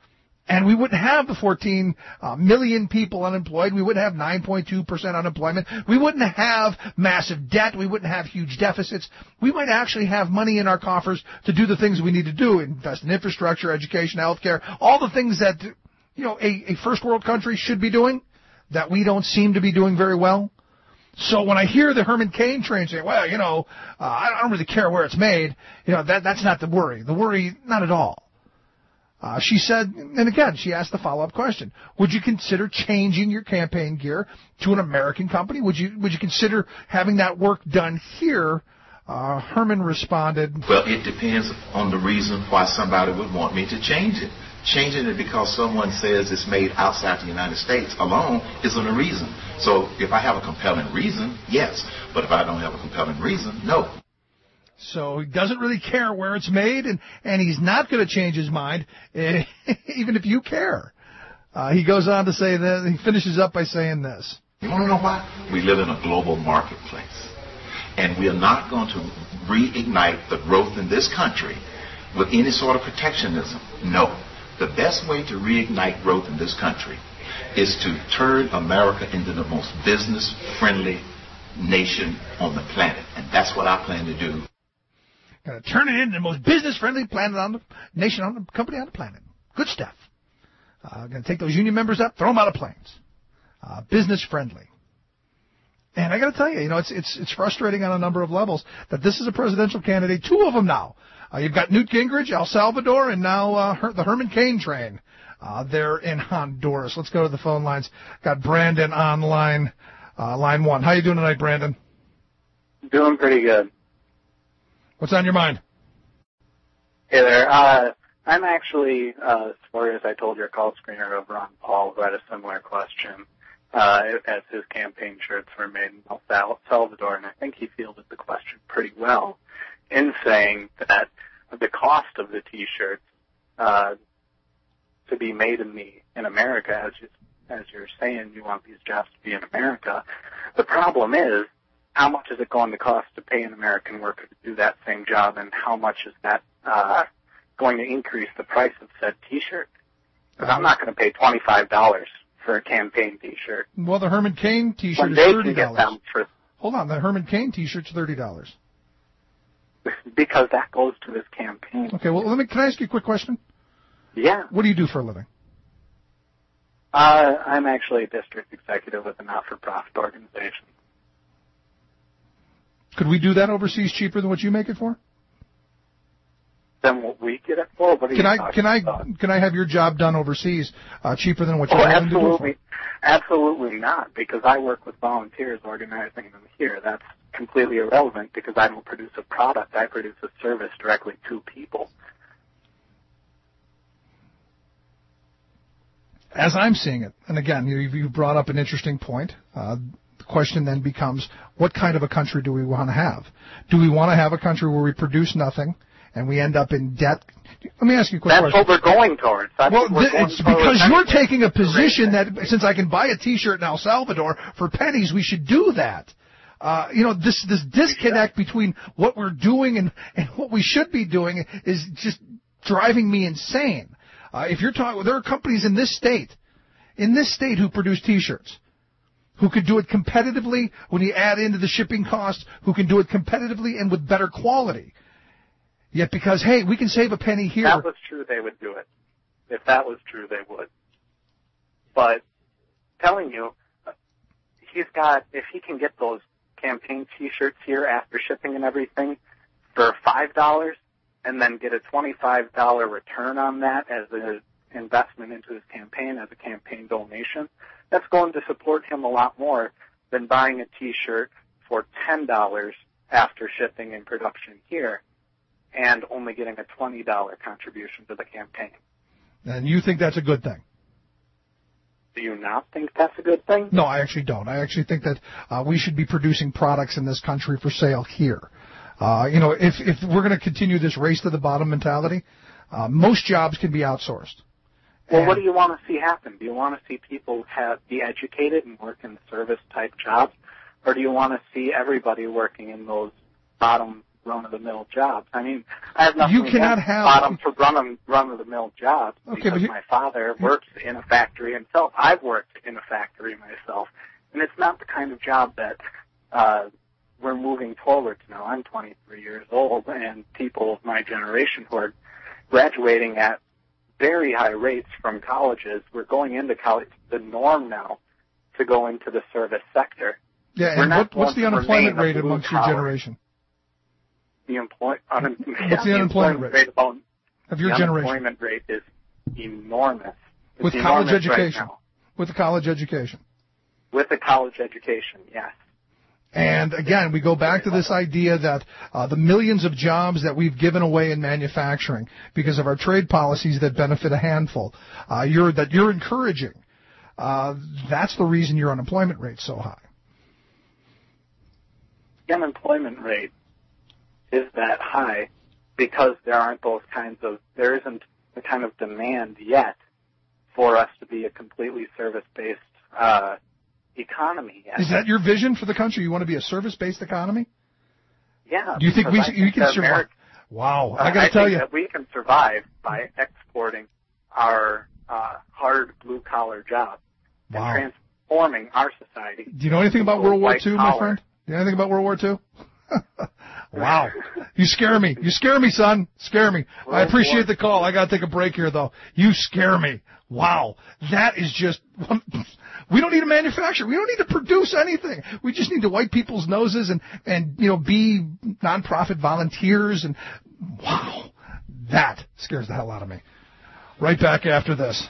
And we wouldn't have the fourteen uh, million people unemployed. We wouldn't have nine point two percent unemployment. We wouldn't have massive debt. We wouldn't have huge deficits. We might actually have money in our coffers to do the things we need to do, invest in infrastructure, education, healthcare, all the things that, you know, a, a first world country should be doing that we don't seem to be doing very well. So when I hear the Herman Cain train say, well, you know, uh, I don't really care where it's made, you know, that that's not the worry. The worry, not at all. Uh, she said, and again, she asked the follow-up question, would you consider changing your campaign gear to an American company? Would you would you consider having that work done here? Uh, Herman responded, well, it depends on the reason why somebody would want me to change it. Changing it because someone says it's made outside the United States alone isn't a reason. So if I have a compelling reason, yes. But if I don't have a compelling reason, no. So he doesn't really care where it's made, and, and he's not going to change his mind, eh, even if you care. Uh, he goes on to say that, he finishes up by saying this. You want to know why? We live in a global marketplace, and we are not going to reignite the growth in this country with any sort of protectionism. No. The best way to reignite growth in this country is to turn America into the most business-friendly nation on the planet, and that's what I plan to do. Going to turn it into the most business-friendly planet on the nation, on the company on the planet. Good stuff. Uh, going to take those union members up, throw them out of planes. Uh, business-friendly. And I got to tell you, you know, it's it's it's frustrating on a number of levels that this is a presidential candidate. Two of them now. Uh, you've got Newt Gingrich, El Salvador, and now uh, Her- the Herman Cain train. Uh, there in Honduras. Let's go to the phone lines. Got Brandon on line, uh, line one. How you doing tonight, Brandon? Doing pretty good. What's on your mind? Hey there. Uh, I'm actually, uh, as far as I told your call screener over on Paul, who had a similar question, uh, as his campaign shirts were made in El Salvador, and I think he fielded the question pretty well in saying that the cost of the T-shirts uh, to be made in the in America, as you, as you're saying, you want these jobs to be in America. The problem is, how much is it going to cost to pay an American worker to do that same job, and how much is that uh, going to increase the price of said T-shirt? Because I'm not going to pay twenty-five dollars for a campaign T-shirt. Well, the Herman Cain T-shirt is thirty dollars. For... Hold on, the Herman Cain T-shirt's thirty dollars. Because that goes to his campaign. Okay, well, let me. Can I ask you a quick question? Yeah. What do you do for a living? Uh, I'm actually a district executive with a not-for-profit organization. Could we do that overseas cheaper than what you make it for? Then what we get it for? What are can you I can I about? can I have your job done overseas uh, cheaper than what you're oh, willing to do absolutely, for? Absolutely not, because I work with volunteers organizing them here. That's completely irrelevant because I don't produce a product. I produce a service directly to people. As I'm seeing it, and again, you you brought up an interesting point. Uh, the question then becomes, what kind of a country do we want to have? Do we want to have a country where we produce nothing and we end up in debt? Let me ask you a quick That's question. That's what we're going towards. That's well, what we're going it's because towards. you're taking a position that since I can buy a T-shirt in El Salvador for pennies, we should do that. Uh, you know, this this disconnect between what we're doing and, and what we should be doing is just driving me insane. Uh, if you're talking, there are companies in this state, in this state who produce T-shirts, who could do it competitively when you add into the shipping costs, who can do it competitively and with better quality. Yet because, hey, we can save a penny here. If that was true, they would do it. If that was true, they would. But telling you, he's got, if he can get those campaign T-shirts here after shipping and everything for five dollars and then get a twenty-five dollars return on that as an investment into his campaign, as a campaign donation, that's going to support him a lot more than buying a T-shirt for ten dollars after shipping and production here and only getting a twenty dollars contribution to the campaign. And you think that's a good thing? Do you not think that's a good thing? No, I actually don't. I actually think that uh, we should be producing products in this country for sale here. Uh, you know, if if we're going to continue this race to the bottom mentality, uh, most jobs can be outsourced. Well, and what do you want to see happen? Do you want to see people have be educated and work in service-type jobs, or do you want to see everybody working in those bottom run-of-the-mill jobs. I mean, I have nothing You cannot against have- bottom for run run-of-the-mill jobs Okay, because but you- my father works in a factory himself. I've worked in a factory myself, and it's not the kind of job that uh, we're moving towards now. I'm twenty-three years old, and people of my generation who are graduating at very high rates from colleges, we're going into college, the norm now, to go into the service sector. Yeah, We're and not what, what's going the to unemployment remain a rate blue amongst your collar. generation? The, employ- un- What's yeah, the unemployment rate? rate about, Of your the generation? unemployment rate is enormous. It's With college enormous right education. now. With a college education. With a college education, yes. And again, we go back to this idea that uh, the millions of jobs that we've given away in manufacturing because of our trade policies that benefit a handful, uh, you're, that you're encouraging, uh, that's the reason your unemployment rate's so high. The unemployment rate is that high because there aren't those kinds of, there isn't the kind of demand yet for us to be a completely service-based uh, economy yet. Is that your vision for the country? You want to be a service-based economy? Yeah. Do you think we because should, I you think can that survive? America- Wow, Uh, I got to tell think you. that we can survive by exporting our uh, hard blue-collar jobs Wow. and transforming our society. Do you know anything about into a World War white Two, my collar. friend? Do you know anything about World War Two? Wow. You scare me. You scare me, son. Scare me. I World appreciate War the call. I got to take a break here, though. You scare me. Wow. That is just... We don't need to manufacture. We don't need to produce anything. We just need to wipe people's noses and, and you know, be nonprofit volunteers. And wow. That scares the hell out of me. Right back after this.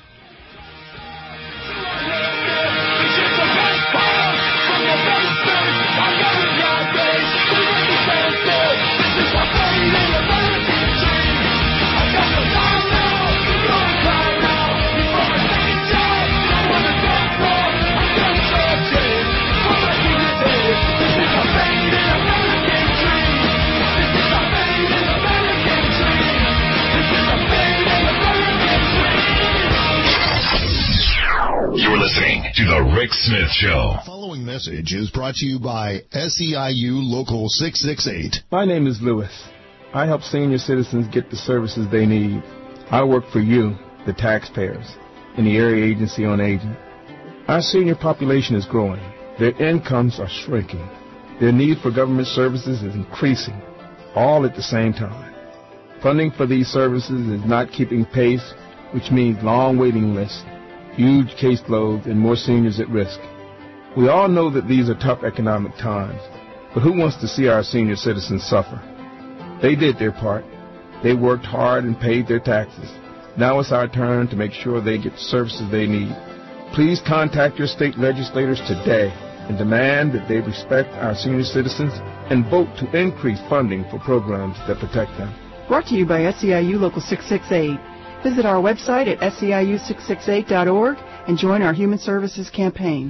You're listening to The Rick Smith Show. The following message is brought to you by S E I U Local six six eight. My name is Lewis. I help senior citizens get the services they need. I work for you, the taxpayers, in the Area Agency on Aging. Our senior population is growing. Their incomes are shrinking. Their need for government services is increasing, all at the same time. Funding for these services is not keeping pace, which means long waiting lists, huge caseloads, and more seniors at risk. We all know that these are tough economic times, but who wants to see our senior citizens suffer? They did their part. They worked hard and paid their taxes. Now it's our turn to make sure they get the services they need. Please contact your state legislators today and demand that they respect our senior citizens and vote to increase funding for programs that protect them. Brought to you by S E I U Local six six eight. Visit our website at S E I U six six eight dot org and join our Human Services campaign.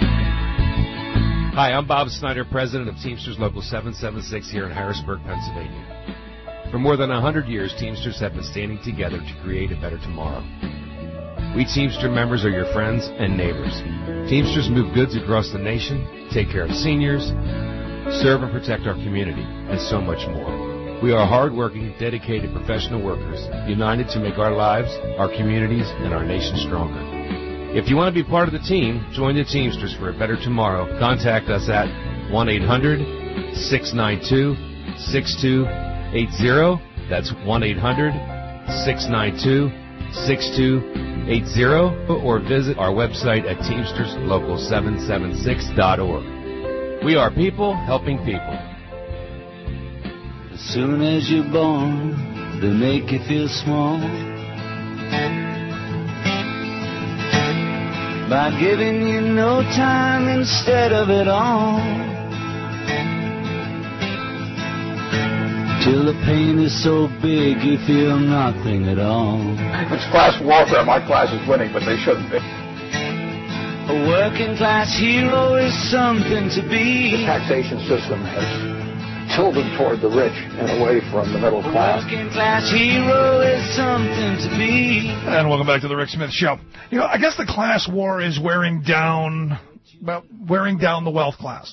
Hi, I'm Bob Snyder, president of Teamsters Local seven seven six here in Harrisburg, Pennsylvania. For more than one hundred years, Teamsters have been standing together to create a better tomorrow. We Teamster members are your friends and neighbors. Teamsters move goods across the nation, take care of seniors, serve and protect our community, and so much more. We are hard-working, dedicated professional workers, united to make our lives, our communities, and our nation stronger. If you want to be part of the team, join the Teamsters for a better tomorrow. Contact us at one eight hundred six nine two six two eight zero. That's one eight hundred six nine two six two eight zero. Or visit our website at teamsters local seven seven six dot org. We are people helping people. As soon as you're born, they make you feel small. By giving you no time instead of it all. Till the pain is so big you feel nothing at all. It's class warfare. My class is winning, but they shouldn't be. A working class hero is something to be. The taxation system has tilted toward the rich and away from the middle class. A working class hero is something to be. And welcome back to the Rick Smith Show. You know, I guess the class war is wearing down, well, wearing down the wealth class.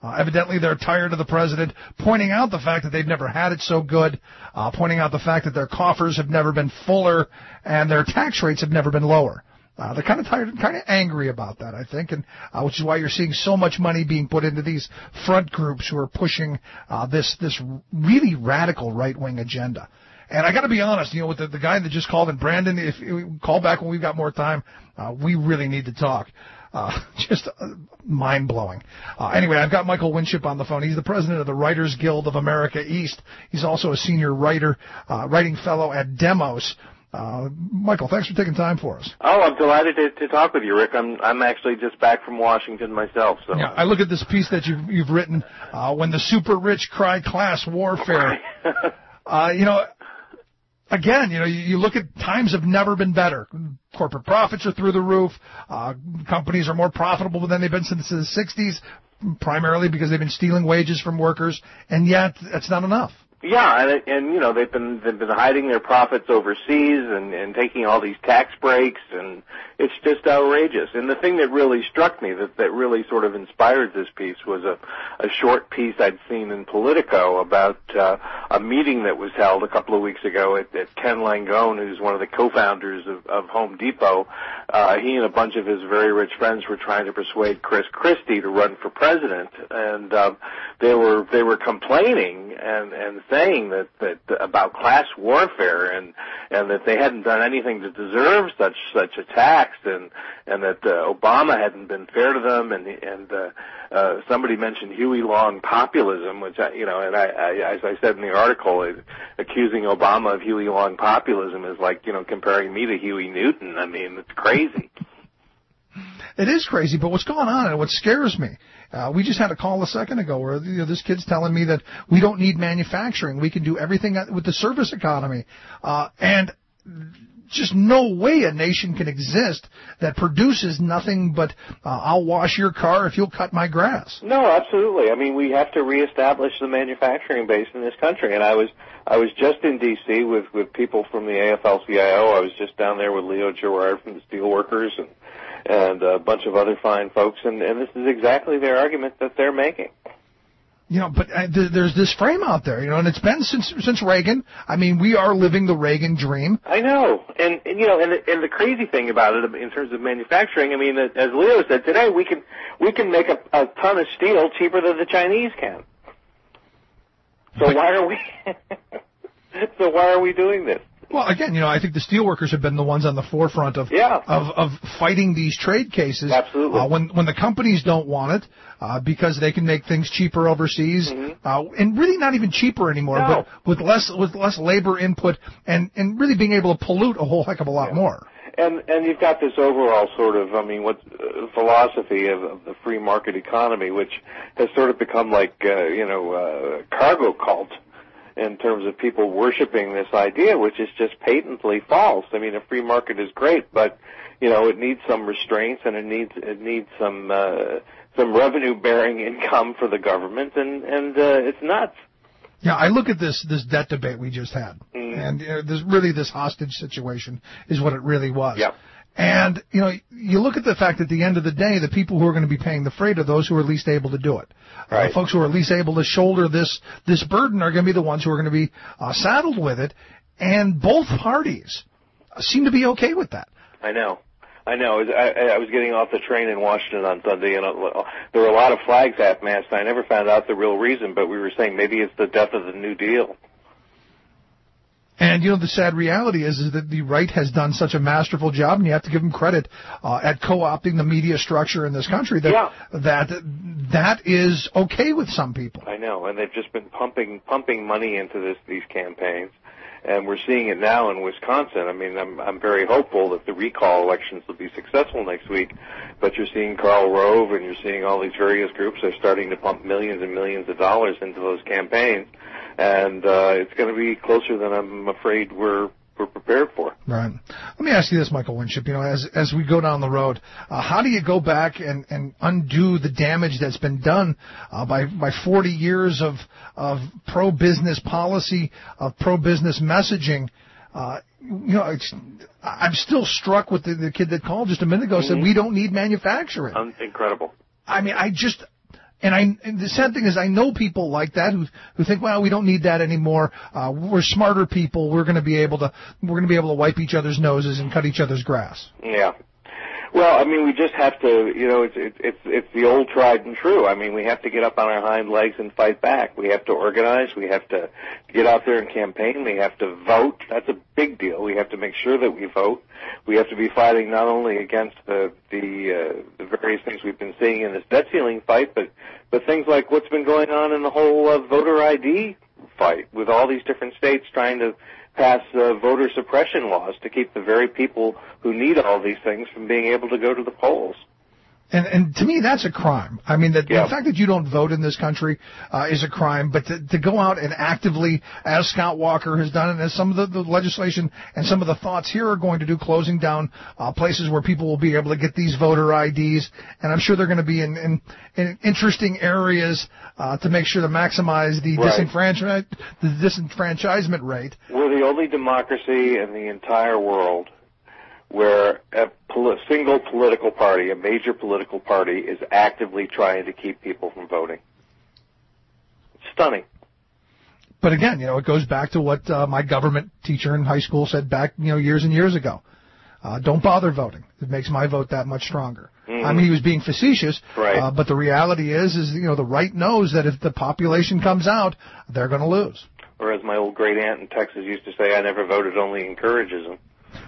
Uh, evidently, they're tired of the president pointing out the fact that they've never had it so good, uh, pointing out the fact that their coffers have never been fuller and their tax rates have never been lower. Uh, they're kind of tired and kind of angry about that, I think, and uh, which is why you're seeing so much money being put into these front groups who are pushing uh, this this really radical right-wing agenda. And I got to be honest, you know, with the, the guy that just called in, Brandon, if you call back when we've got more time, uh, we really need to talk. Uh, just uh, mind-blowing. Uh, anyway, I've got Michael Winship on the phone. He's the president of the Writers Guild of America East. He's also a senior writer, uh, writing fellow at Demos. Uh, Michael, thanks for taking time for us. Oh, I'm delighted to, to talk with you, Rick. I'm I'm actually just back from Washington myself. So yeah, I look at this piece that you've, you've written, uh, when the super rich cry class warfare. uh, you know, again, you know, you, you look at times have never been better. Corporate profits are through the roof. Uh, companies are more profitable than they've been since the sixties, primarily because they've been stealing wages from workers, and yet that's not enough. Yeah, and, and you know they've been they've been hiding their profits overseas and, and taking all these tax breaks, and it's just outrageous. And the thing that really struck me, that, that really sort of inspired this piece, was a, a short piece I'd seen in Politico about uh, a meeting that was held a couple of weeks ago at, at Ken Langone, who's one of the co-founders of, of Home Depot. Uh, he and a bunch of his very rich friends were trying to persuade Chris Christie to run for president, and uh, they were they were complaining and and saying that, that about class warfare, and and that they hadn't done anything to deserve such such attacks, and and that uh, Obama hadn't been fair to them, and and uh, uh, somebody mentioned Huey Long populism, which I, you know, and I, I as I said in the article, it, accusing Obama of Huey Long populism is like, you know, comparing me to Huey Newton. I mean, it's crazy. It is crazy, but what's going on and what scares me, uh, we just had a call a second ago where, you know, this kid's telling me that we don't need manufacturing. We can do everything with the service economy. Uh, and just no way a nation can exist that produces nothing but uh, I'll wash your car if you'll cut my grass. No, absolutely. I mean, we have to reestablish the manufacturing base in this country. And I was I was just in D C with, with people from the A F L C I O. I was just down there with Leo Gerard from the Steelworkers and and a bunch of other fine folks, and, and this is exactly their argument that they're making. You know, but uh, th- there's this frame out there, you know, and it's been since since Reagan. I mean, we are living the Reagan dream. I know, and, and you know, and, and the crazy thing about it in terms of manufacturing, I mean, as Leo said today, we can we can make a, a ton of steel cheaper than the Chinese can. So but, why are we? so why are we doing this? Well, again, you know, I think the steelworkers have been the ones on the forefront of yeah. of, of fighting these trade cases. Absolutely. Uh, when when the companies don't want it, uh, because they can make things cheaper overseas, mm-hmm. uh, and really not even cheaper anymore, no. but with less with less labor input, and and really being able to pollute a whole heck of a lot yeah. more. And and you've got this overall sort of, I mean, what uh, philosophy of, of the free market economy, which has sort of become like uh, you know uh, cargo cult. In terms of people worshiping this idea, which is just patently false. I mean, a free market is great, but you know, it needs some restraints and it needs it needs some uh, some revenue-bearing income for the government, and and uh, it's nuts. Yeah, I look at this this debt debate we just had, mm. and uh, there's really this hostage situation is what it really was. Yeah. And, you know, you look at the fact that at the end of the day, the people who are going to be paying the freight are those who are least able to do it. Right. Uh, folks who are least able to shoulder this this burden are going to be the ones who are going to be uh, saddled with it. And both parties seem to be okay with that. I know. I know. I, I was getting off the train in Washington on Sunday, and there were a lot of flags half-mast. I never found out the real reason, but we were saying maybe it's the death of the New Deal. And, you know, the sad reality is, is that the right has done such a masterful job, and you have to give them credit, uh, at co-opting the media structure in this country, that, yeah. that that is okay with some people. I know, and they've just been pumping pumping money into this these campaigns, and we're seeing it now in Wisconsin. I mean, I'm I'm very hopeful that the recall elections will be successful next week, but you're seeing Karl Rove and you're seeing all these various groups are starting to pump millions and millions of dollars into those campaigns. And uh, it's going to be closer than I'm afraid we're we're prepared for. Right. Let me ask you this, Michael Winship. You know, as as we go down the road, uh, how do you go back and, and undo the damage that's been done uh, by by forty years of of pro business policy, of pro business messaging? Uh, you know, it's, I'm still struck with the, the kid that called just a minute ago. Mm-hmm. Said we don't need manufacturing. Um, incredible. I mean, I just. And I, and the sad thing is, I know people like that who who think, well, we don't need that anymore. Uh, we're smarter people. We're going to be able to we're going to be able to wipe each other's noses and cut each other's grass. Yeah. Well, I mean, we just have to, you know, it's it's it's it's the old tried and true. I mean, we have to get up on our hind legs and fight back. We have to organize. We have to get out there and campaign. We have to vote. That's a big deal. We have to make sure that we vote. We have to be fighting not only against the the, uh, the various things we've been seeing in this debt ceiling fight, but but things like what's been going on in the whole uh, voter I D fight with all these different states trying to pass uh, voter suppression laws to keep the very people who need all these things from being able to go to the polls. And, and to me, that's a crime. I mean, the, yeah. the fact that you don't vote in this country uh, is a crime, but to, to go out and actively, as Scott Walker has done, and as some of the, the legislation and some of the thoughts here are going to do, closing down uh, places where people will be able to get these voter I Ds, and I'm sure they're going to be in, in, in interesting areas uh, to make sure to maximize the, right. disenfranchise, the disenfranchisement rate. We're the only democracy in the entire world where a pol- single political party, a major political party, is actively trying to keep people from voting. It's stunning. But again, you know, it goes back to what uh, my government teacher in high school said back, you know, years and years ago. Uh, don't bother voting. It makes my vote that much stronger. Mm-hmm. I mean, he was being facetious, right. uh, but the reality is, is, you know, the right knows that if the population comes out, they're going to lose. Or as my old great aunt in Texas used to say, I never voted, only encourages them.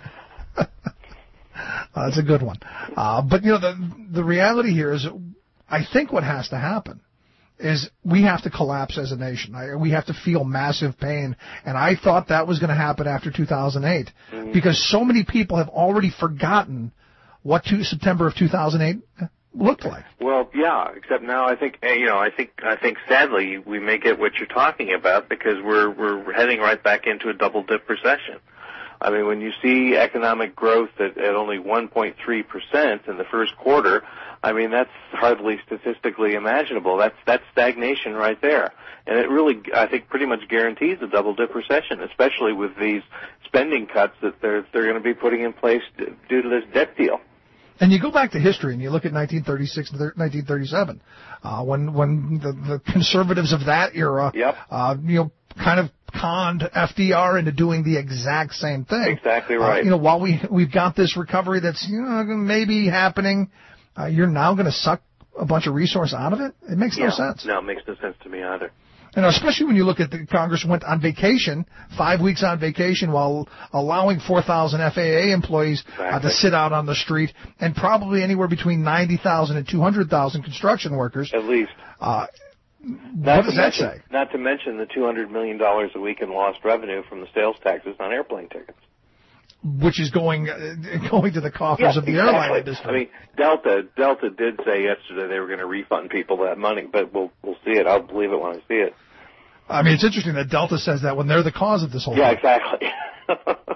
Uh, that's a good one. Uh, but, you know, the the reality here is I think what has to happen is we have to collapse as a nation. I, we have to feel massive pain. And I thought that was going to happen after two thousand eight mm-hmm. because so many people have already forgotten what two, September of two thousand eight looked like. Well, yeah, except now I think, you know, I think, I think sadly we may get what you're talking about because we're, we're heading right back into a double dip recession. I mean, when you see economic growth at, at only one point three percent in the first quarter, I mean, that's hardly statistically imaginable. That's that's stagnation right there. And it really, I think, pretty much guarantees a double-dip recession, especially with these spending cuts that they're they're going to be putting in place due to this debt deal. And you go back to history and you look at nineteen thirty-six and nineteen thirty-seven, uh, when when the, the conservatives of that era, yep. uh, you know, kind of conned F D R into doing the exact same thing. Exactly right. Uh, you know, while we we've got this recovery that's, you know, maybe happening, uh, you're now going to suck a bunch of resource out of it. It makes yeah. no sense. No, it makes no sense to me either. And especially when you look at the Congress went on vacation, five weeks on vacation, while allowing four thousand F A A employees exactly. uh, to sit out on the street, and probably anywhere between ninety thousand and two hundred thousand construction workers. At least. Uh, Not what does that mention, say? Not to mention the two hundred million dollars a week in lost revenue from the sales taxes on airplane tickets. Which is going uh, going to the coffers yeah, of the exactly. airline industry. I mean, Delta Delta did say yesterday they were going to refund people that money, but we'll we'll see it. I'll believe it when I see it. I mean, it's interesting that Delta says that when they're the cause of this whole yeah, thing. Yeah, exactly.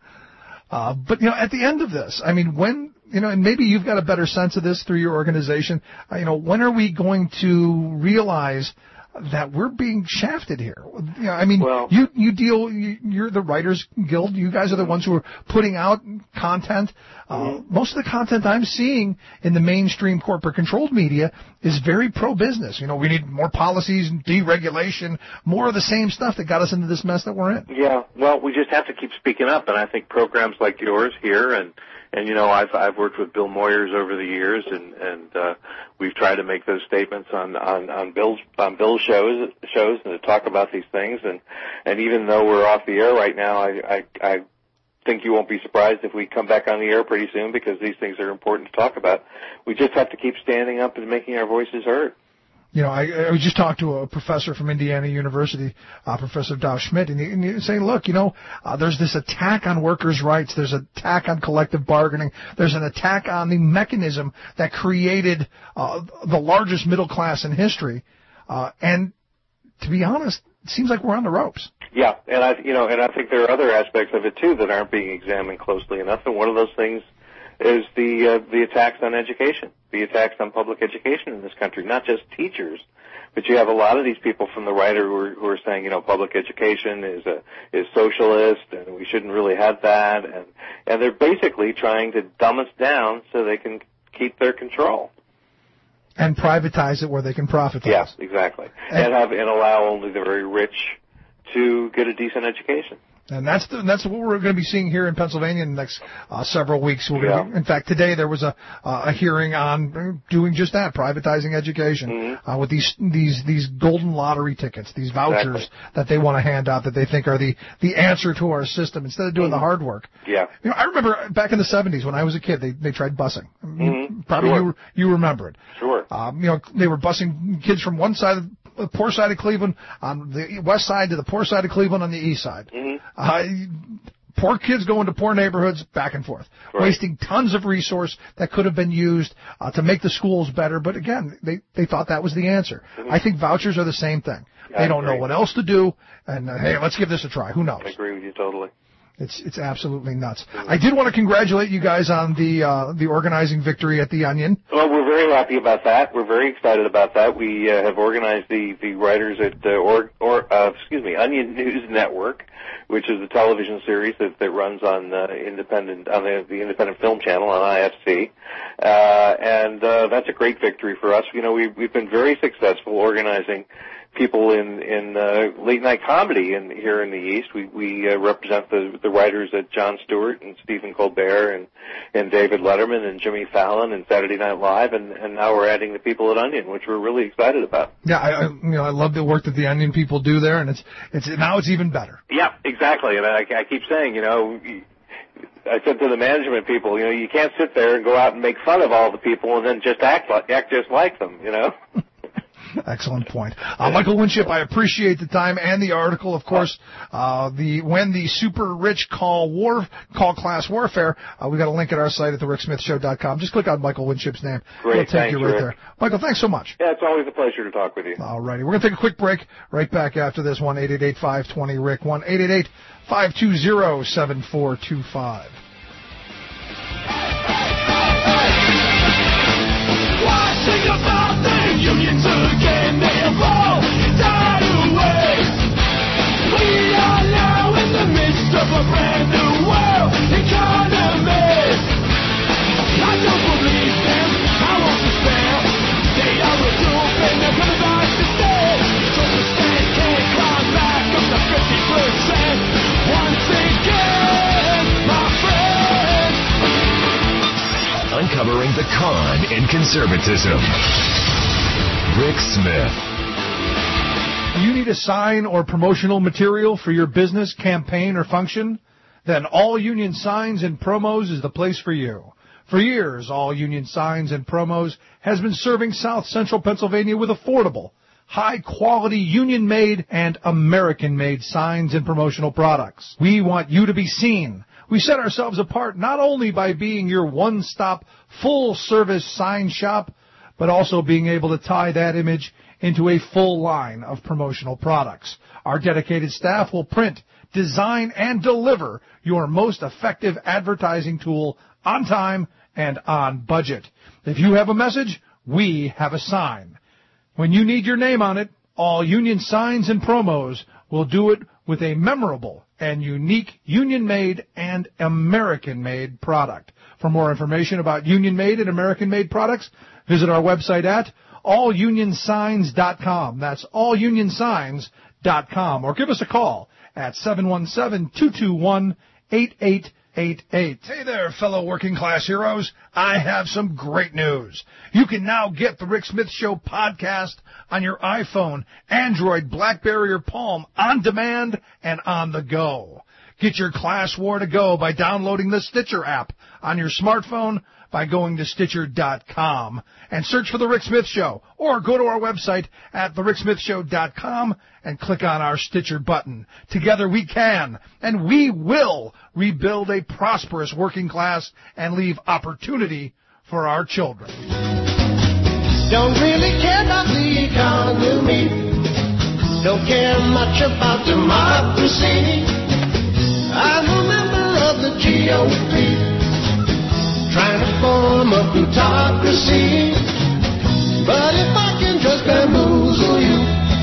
uh, but, you know, at the end of this, I mean, when, you know, and maybe you've got a better sense of this through your organization, uh, you know, when are we going to realize that we're being shafted here? You know, I mean, well, you you deal, you, you're the Writers Guild. You guys are the ones who are putting out content. Uh, mm-hmm. Most of the content I'm seeing in the mainstream corporate-controlled media is very pro-business. You know, we need more policies, deregulation, more of the same stuff that got us into this mess that we're in. Yeah, well, we just have to keep speaking up, and I think programs like yours here and And, you know, I've I've worked with Bill Moyers over the years, and and uh, we've tried to make those statements on on on Bill's on Bill's shows shows and to talk about these things. And and even though we're off the air right now, I I, I think you won't be surprised if we come back on the air pretty soon because these things are important to talk about. We just have to keep standing up and making our voices heard. You know, I, I just talked to a professor from Indiana University, uh, Professor Dow Schmidt, and, he, and he's saying, look, you know, uh, there's this attack on workers' rights, there's an attack on collective bargaining, there's an attack on the mechanism that created uh, the largest middle class in history, uh, and to be honest, it seems like we're on the ropes. Yeah, and I, you know, and I think there are other aspects of it too that aren't being examined closely enough, and one of those things is the uh, the attacks on education, the attacks on public education in this country, not just teachers, but you have a lot of these people from the right who are, who are saying, you know, public education is a is socialist and we shouldn't really have that, and and they're basically trying to dumb us down so they can keep their control. And privatize it where they can profit. Yes, exactly. And, and have and allow only the very rich to get a decent education. And that's the, that's what we're going to be seeing here in Pennsylvania in the next uh, several weeks. We're yeah. be, in fact, today there was a uh, a hearing on doing just that, privatizing education mm-hmm. uh, with these these these golden lottery tickets, these vouchers exactly. that they want to hand out that they think are the the answer to our system instead of doing mm-hmm. the hard work. Yeah. You know, I remember back in the seventies when I was a kid, they they tried busing. Mm-hmm. Probably sure. you you remember it. Sure. Um, you know, they were busing kids from one side of the poor side of Cleveland on the west side to the poor side of Cleveland on the east side. Mm-hmm. Uh, poor kids going to poor neighborhoods back and forth, right. wasting tons of resource that could have been used uh, to make the schools better. But again, they, they thought that was the answer. Mm-hmm. I think vouchers are the same thing. Yeah, they don't know what else to do, and uh, hey, let's give this a try. Who knows? I agree with you totally. It's it's absolutely nuts. Mm-hmm. I did want to congratulate you guys on the uh, the organizing victory at the Onion. Well, we're very happy about that. We're very excited about that. We uh, have organized the the writers at uh, or or uh, excuse me Onion News Network, which is a television series that that runs on uh, independent on the, the Independent Film Channel on I F C, uh, and uh, that's a great victory for us. You know, we we've been very successful organizing people in in uh, late night comedy in here in the East. We we uh, represent the the writers at Jon Stewart and Stephen Colbert and and David Letterman and Jimmy Fallon and Saturday Night Live, and and now we're adding the people at Onion, which we're really excited about. Yeah, I, I you know I love the work that the Onion people do there, and it's it's now it's even better. Yeah, exactly, and I, I keep saying, you know. I said to the management people, you know, you can't sit there and go out and make fun of all the people and then just act like act just like them, you know. Excellent point. Uh, Michael Winship, I appreciate the time and the article. Of course, uh, the when the super rich call war call class warfare. Uh, we got a link at our site at the rick smith show dot com. Just click on Michael Winship's name. Great, It'll take thanks, you right Rick. there. Michael, thanks so much. Yeah, it's always a pleasure to talk with you. All righty, we're gonna take a quick break. Right back after this. One eight eight eight five twenty Rick. One eight eight eight five two zero seven four two five. Unions again, they have all died away. We are now in the midst of a brand new world economy. I don't believe them, I won't despair. They are a dupe and they're gonna rise to stay. So the stand can't climb back up to fifty percent. Once again, my friend. Uncovering the con in conservatism. Rick Smith. You need a sign or promotional material for your business, campaign, or function? Then All Union Signs and Promos is the place for you. For years, All Union Signs and Promos has been serving South Central Pennsylvania with affordable, high-quality, union-made and American-made signs and promotional products. We want you to be seen. We set ourselves apart not only by being your one-stop, full-service sign shop, but also being able to tie that image into a full line of promotional products. Our dedicated staff will print, design, and deliver your most effective advertising tool on time and on budget. If you have a message, we have a sign. When you need your name on it, All Union Signs and Promos will do it with a memorable and unique union-made and American-made product. For more information about union-made and American-made products, visit our website at all union signs dot com. That's all union signs dot com. Or give us a call at seven one seven, two two one, eight eight eight eight. Hey there, fellow working class heroes. I have some great news. You can now get the Rick Smith Show podcast on your iPhone, Android, BlackBerry, or Palm on demand and on the go. Get your class war to go by downloading the Stitcher app on your smartphone by going to Stitcher dot com and search for The Rick Smith Show, or go to our website at the rick smith show dot com and click on our Stitcher button. Together we can, and we will, rebuild a prosperous working class and leave opportunity for our children. Don't really care about the economy. Don't care much about democracy. I'm a member of the G O P. Trying to form a plutocracy. But if I can just bamboozle you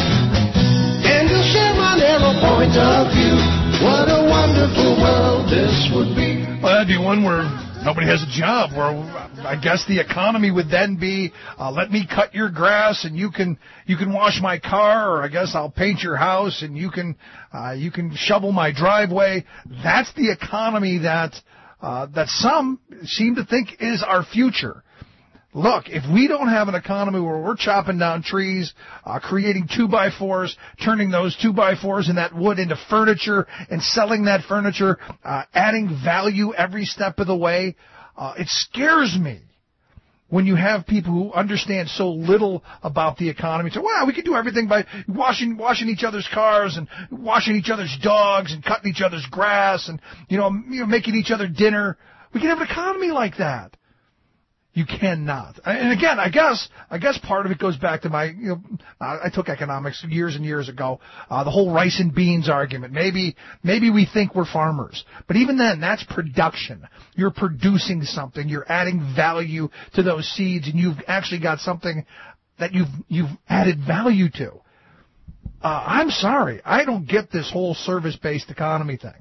and just share my narrow point of view, what a wonderful world this would be. Well, that'd be one where nobody has a job. Where I guess the economy would then be, uh, let me cut your grass and you can you can wash my car, or I guess I'll paint your house and you can uh, you can shovel my driveway. That's the economy that uh, that some seem to think is our future. Look, if we don't have an economy where we're chopping down trees, uh, creating two-by-fours, turning those two-by-fours and that wood into furniture and selling that furniture, uh, adding value every step of the way, uh, it scares me when you have people who understand so little about the economy. So, well, we can do everything by washing washing each other's cars and washing each other's dogs and cutting each other's grass and, you know, you know making each other dinner. We can have an economy like that. You cannot. And again, I guess I guess part of it goes back to my, you know, I took economics years and years ago, uh, the whole rice and beans argument. Maybe maybe we think we're farmers, but even then, that's production. You're producing something. You're adding value to those seeds, and you've actually got something that you've you've added value to. Uh, I'm sorry, I don't get this whole service-based economy thing.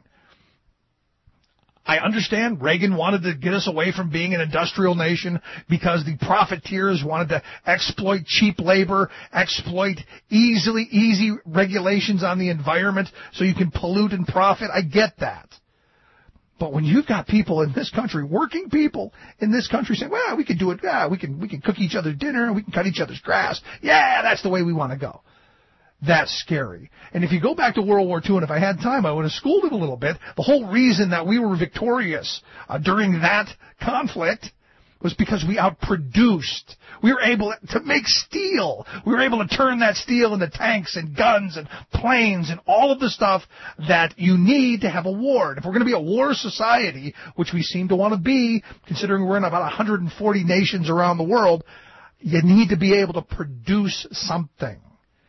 I understand Reagan wanted to get us away from being an industrial nation because the profiteers wanted to exploit cheap labor, exploit easily easy regulations on the environment so you can pollute and profit. I get that. But when you've got people in this country, working people in this country saying, well, we can do it, yeah, we can we can cook each other's dinner, we can cut each other's grass, yeah, that's the way we want to go. That's scary. And if you go back to World War Two, and if I had time, I would have schooled it a little bit. The whole reason that we were victorious uh, during that conflict was because we outproduced. We were able to make steel. We were able to turn that steel into tanks and guns and planes and all of the stuff that you need to have a war. And if we're going to be a war society, which we seem to want to be, considering we're in about one hundred forty nations around the world, you need to be able to produce something.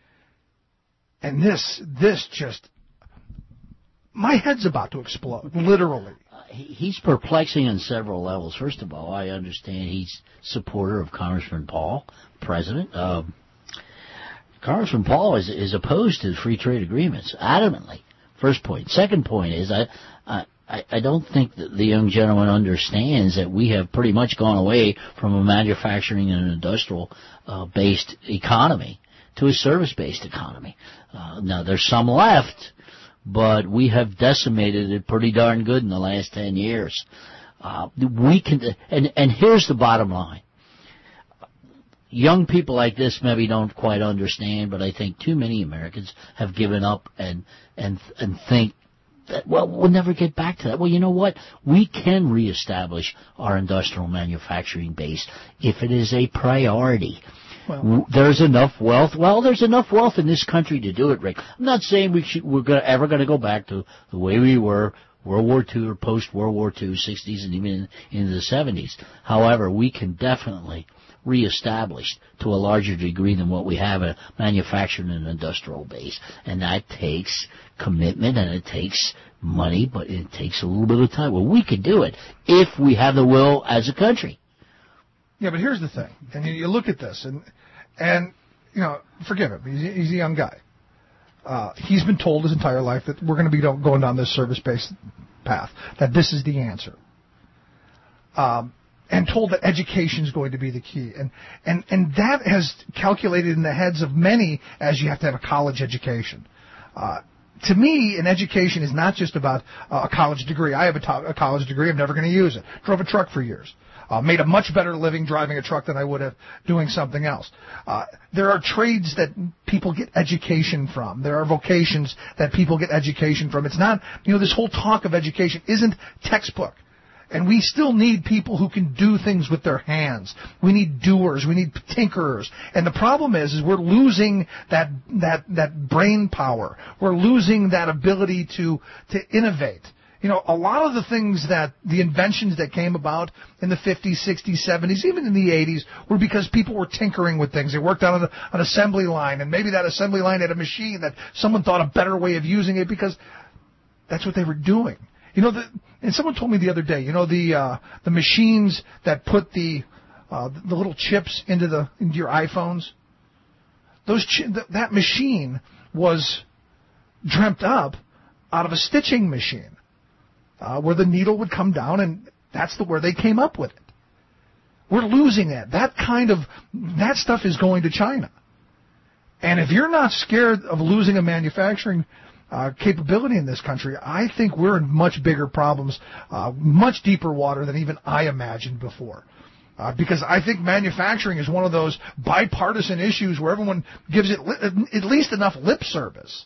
And this, this just, my head's about to explode, literally. Uh, he, he's perplexing on several levels. First of all, I understand he's supporter of Congressman Paul, president. Um, Congressman Paul is, is opposed to free trade agreements, adamantly. First point. Second point is I, I, I don't think that the young gentleman understands that we have pretty much gone away from a manufacturing and industrial uh, based economy to a service-based economy. Uh, now, there's some left, but we have decimated it pretty darn good in the last ten years. Uh, we can, and, and here's the bottom line. Young people like this maybe don't quite understand, but I think too many Americans have given up and, and, and think that, well, we'll never get back to that. Well, you know what? We can reestablish our industrial manufacturing base if it is a priority. Well, there's enough wealth. Well, there's enough wealth in this country to do it, Rick. I'm not saying we should, we're gonna, ever going to go back to the way we were World War Two or post-World War Two, sixties and even into the seventies. However, we can definitely reestablish to a larger degree than what we have a manufacturing and industrial base. And that takes commitment and it takes money, but it takes a little bit of time. Well, we could do it if we have the will as a country. Yeah, but here's the thing, and you, you look at this, and, and you know, forgive him, he's, he's a young guy. Uh, he's been told his entire life that we're going to be going down this service-based path, that this is the answer. Um, and told that education is going to be the key. And, and, and that has calculated in the heads of many as you have to have a college education. Uh, to me, an education is not just about uh, a college degree. I have a, to- a college degree. I'm never going to use it. Drove a truck for years. Uh, made a much better living driving a truck than I would have doing something else. Uh, there are trades that people get education from. There are vocations that people get education from. It's not, you know, this whole talk of education isn't textbook. And we still need people who can do things with their hands. We need doers. We need tinkerers. And the problem is, is we're losing that, that, that brain power. We're losing that ability to, to innovate. You know, a lot of the things that, the inventions that came about in the fifties, sixties, seventies, even in the eighties, were because people were tinkering with things. They worked on an assembly line, and maybe that assembly line had a machine that someone thought a better way of using it because that's what they were doing. You know, the, and someone told me the other day, you know, the uh, the machines that put the uh, the little chips into the into your iPhones, those chi- th- that machine was dreamt up out of a stitching machine. Uh, where the needle would come down and That's the where they came up with it. We're losing that. That kind of, that stuff is going to China. And if you're not scared of losing a manufacturing uh, capability in this country, I think we're in much bigger problems, uh, much deeper water than even I imagined before. Uh, because I think manufacturing is one of those bipartisan issues where everyone gives it li- at least enough lip service.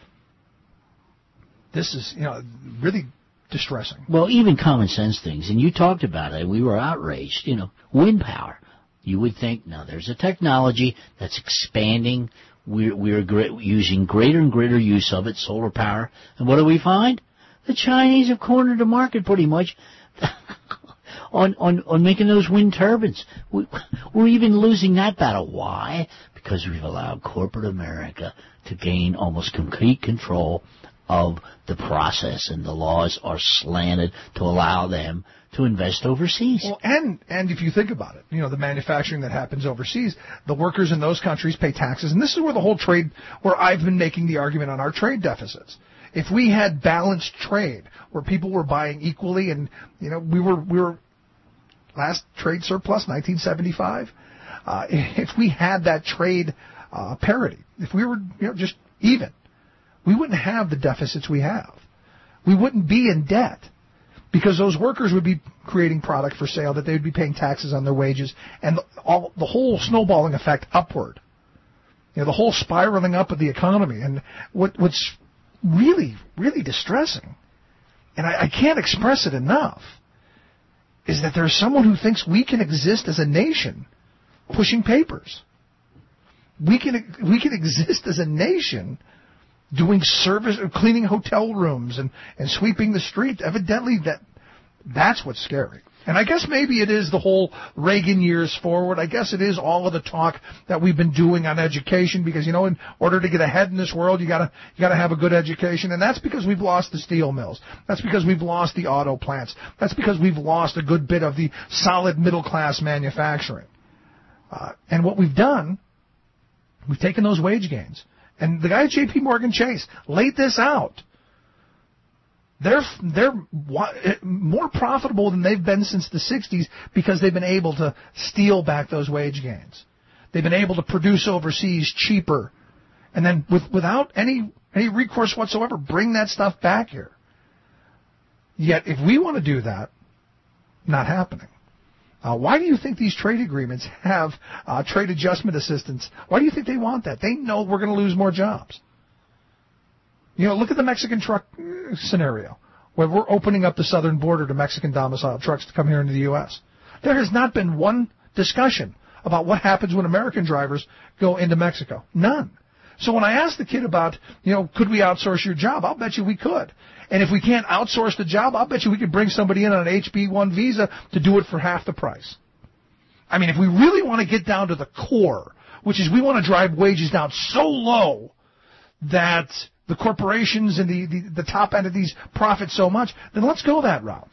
This is, you know, really distressing. Well, even common sense things, and you talked about it, we were outraged, you know, wind power. You would think, now there's a technology that's expanding, we're, we're great, using greater and greater use of it, solar power, and what do we find? The Chinese have cornered the market pretty much on, on, on making those wind turbines. We, we're even losing that battle. Why? Because we've allowed corporate America to gain almost complete control of the process, and the laws are slanted to allow them to invest overseas. Well, and and if you think about it, you know, the manufacturing that happens overseas, the workers in those countries pay taxes, and this is where the whole trade, where I've been making the argument on our trade deficits. If we had balanced trade, where people were buying equally, and you know, we were we were last trade surplus, nineteen seventy-five. Uh, if we had that trade uh, parity, if we were, you know, just even, we wouldn't have the deficits we have. We wouldn't be in debt because those workers would be creating product for sale that they would be paying taxes on their wages, and the, all, the whole snowballing effect upward. You know, the whole spiraling up of the economy. And what, what's really, really distressing, and I, I can't express it enough, is that there's someone who thinks we can exist as a nation pushing papers. We can we can exist as a nation doing service, cleaning hotel rooms and, and sweeping the street. Evidently, that that's what's scary. And I guess maybe it is the whole Reagan years forward. I guess it is all of the talk that we've been doing on education, because, you know, in order to get ahead in this world, you gotta you gotta have a good education, and that's because we've lost the steel mills. That's because we've lost the auto plants. That's because we've lost a good bit of the solid middle class manufacturing. Uh, and what we've done, we've taken those wage gains. And the guy at J P Morgan Chase laid this out. They're they're more profitable than they've been since the sixties because they've been able to steal back those wage gains. They've been able to produce overseas cheaper, and then with without any any recourse whatsoever, bring that stuff back here. Yet, if we want to do that, not happening. Uh, why do you think these trade agreements have uh, trade adjustment assistance? Why do you think they want that? They know we're going to lose more jobs. You know, look at the Mexican truck scenario, where we're opening up the southern border to Mexican domiciled trucks to come here into the U S. There has not been one discussion about what happens when American drivers go into Mexico. None. So when I asked the kid about, you know, could we outsource your job, I'll bet you we could. And if we can't outsource the job, I'll bet you we could bring somebody in on an H B one visa to do it for half the price. I mean, if we really want to get down to the core, which is we want to drive wages down so low that the corporations and the, the, the top entities profit so much, then let's go that route.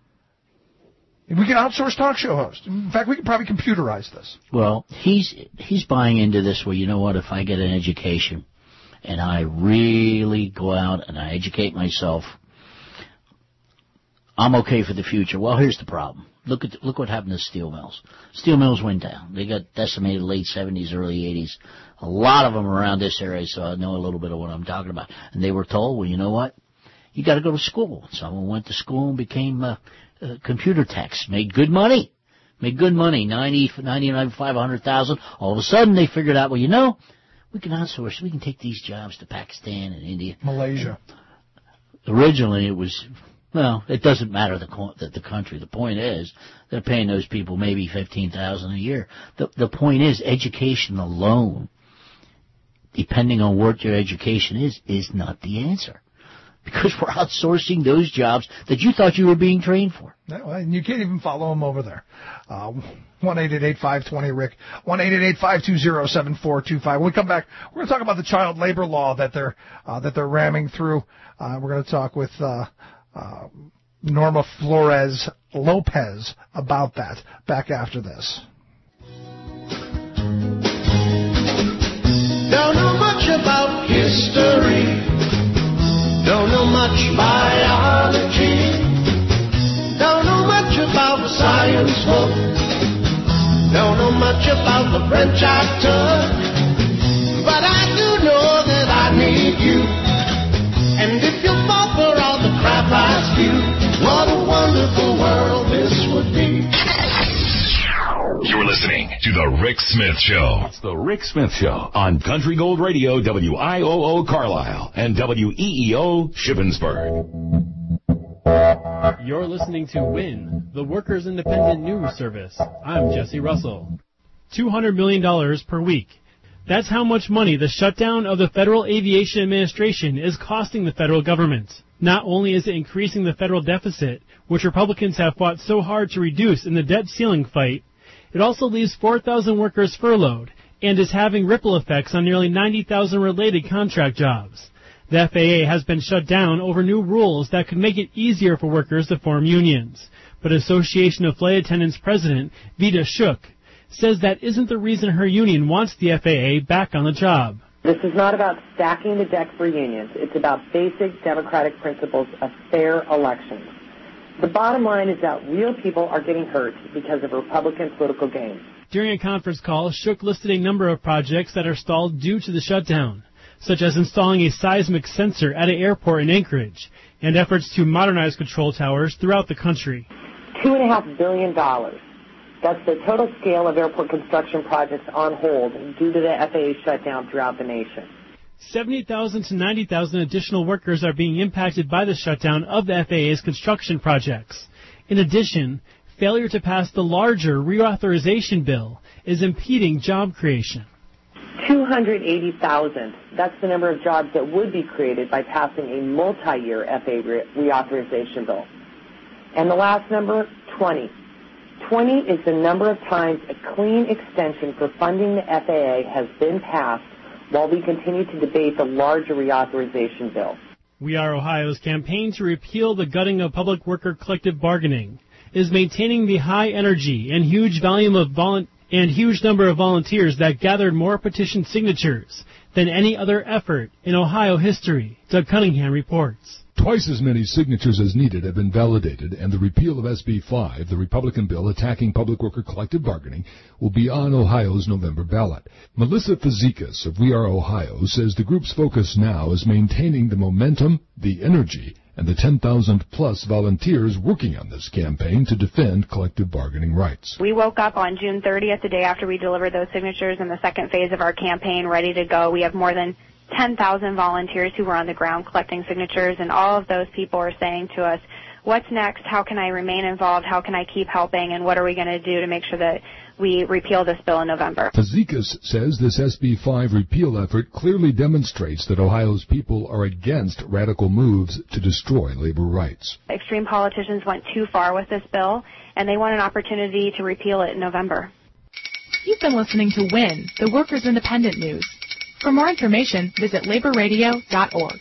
We can outsource talk show hosts. In fact, we can probably computerize this. Well, he's he's buying into this where, you know what, if I get an education and I really go out and I educate myself, I'm okay for the future. Well, here's the problem. Look at look what happened to steel mills. Steel mills went down. They got decimated late seventies, early eighties. A lot of them around this area, so I know a little bit of what I'm talking about. And they were told, well, you know what? You got to go to school. Someone went to school and became uh, uh, computer techs, made good money, made good money, ninety, ninety-nine, five hundred thousand. All of a sudden, they figured out, well, you know, we can outsource. We can take these jobs to Pakistan and India, Malaysia. Originally, it was. Well, it doesn't matter the the, the country. The point is, they're paying those people maybe fifteen thousand a year. The the point is, education alone, depending on what your education is, is not the answer, because we're outsourcing those jobs that you thought you were being trained for. No, and you can't even follow them over there. Uh, one eight eight eight, five two zero, Rick. one eight eight eight, five two zero, seven four two five. When we come back, we're going to talk about the child labor law that they're uh, that they're ramming through. Uh, we're going to talk with. Uh, Uh, Norma Flores Lopez about that. Back after this. Don't know much about history. Don't know much biology. Don't know much Italian smoke. Don't know much about the French I took, but I do know that I need you. And if you fall for all the crap I spew, what a wonderful world this would be. You're listening to The Rick Smith Show. It's The Rick Smith Show on Country Gold Radio, W I O O Carlisle, and W E E O Shippensburg. You're listening to WIN, the Workers' Independent News Service. I'm Jesse Russell. two hundred million dollars per week. That's how much money the shutdown of the Federal Aviation Administration is costing the federal government. Not only is it increasing the federal deficit, which Republicans have fought so hard to reduce in the debt ceiling fight, it also leaves four thousand workers furloughed and is having ripple effects on nearly ninety thousand related contract jobs. The F A A has been shut down over new rules that could make it easier for workers to form unions. But Association of Flight Attendants President Vita Shook says that isn't the reason her union wants the F A A back on the job. This is not about stacking the deck for unions. It's about basic democratic principles of fair elections. The bottom line is that real people are getting hurt because of Republican political gain. During a conference call, Shook listed a number of projects that are stalled due to the shutdown, such as installing a seismic sensor at an airport in Anchorage and efforts to modernize control towers throughout the country. Two and a half billion dollars. That's the total scale of airport construction projects on hold due to the F A A shutdown throughout the nation. seventy thousand to ninety thousand additional workers are being impacted by the shutdown of the F A A's construction projects. In addition, failure to pass the larger reauthorization bill is impeding job creation. two hundred eighty thousand. That's the number of jobs that would be created by passing a multi-year F A A re- reauthorization bill. And the last number, twenty. twenty is the number of times a clean extension for funding the F A A has been passed while we continue to debate the larger reauthorization bill. We Are Ohio's campaign to repeal the gutting of public worker collective bargaining is maintaining the high energy and huge volume of volun- and huge number of volunteers that gathered more petition signatures than any other effort in Ohio history, Doug Cunningham reports. Twice as many signatures as needed have been validated, and the repeal of S B five, the Republican bill attacking public worker collective bargaining, will be on Ohio's November ballot. Melissa Fazekas of We Are Ohio says the group's focus now is maintaining the momentum, the energy, and the ten thousand plus volunteers working on this campaign to defend collective bargaining rights. We woke up on June thirtieth, the day after we delivered those signatures in the second phase of our campaign, ready to go. We have more than ten thousand volunteers who were on the ground collecting signatures, and all of those people are saying to us, what's next? How can I remain involved? How can I keep helping? And what are we going to do to make sure that we repeal this bill in November? Fazekas says this S B five repeal effort clearly demonstrates that Ohio's people are against radical moves to destroy labor rights. Extreme politicians went too far with this bill, and they want an opportunity to repeal it in November. You've been listening to WIN, the Workers' Independent News. For more information, visit labor radio dot org.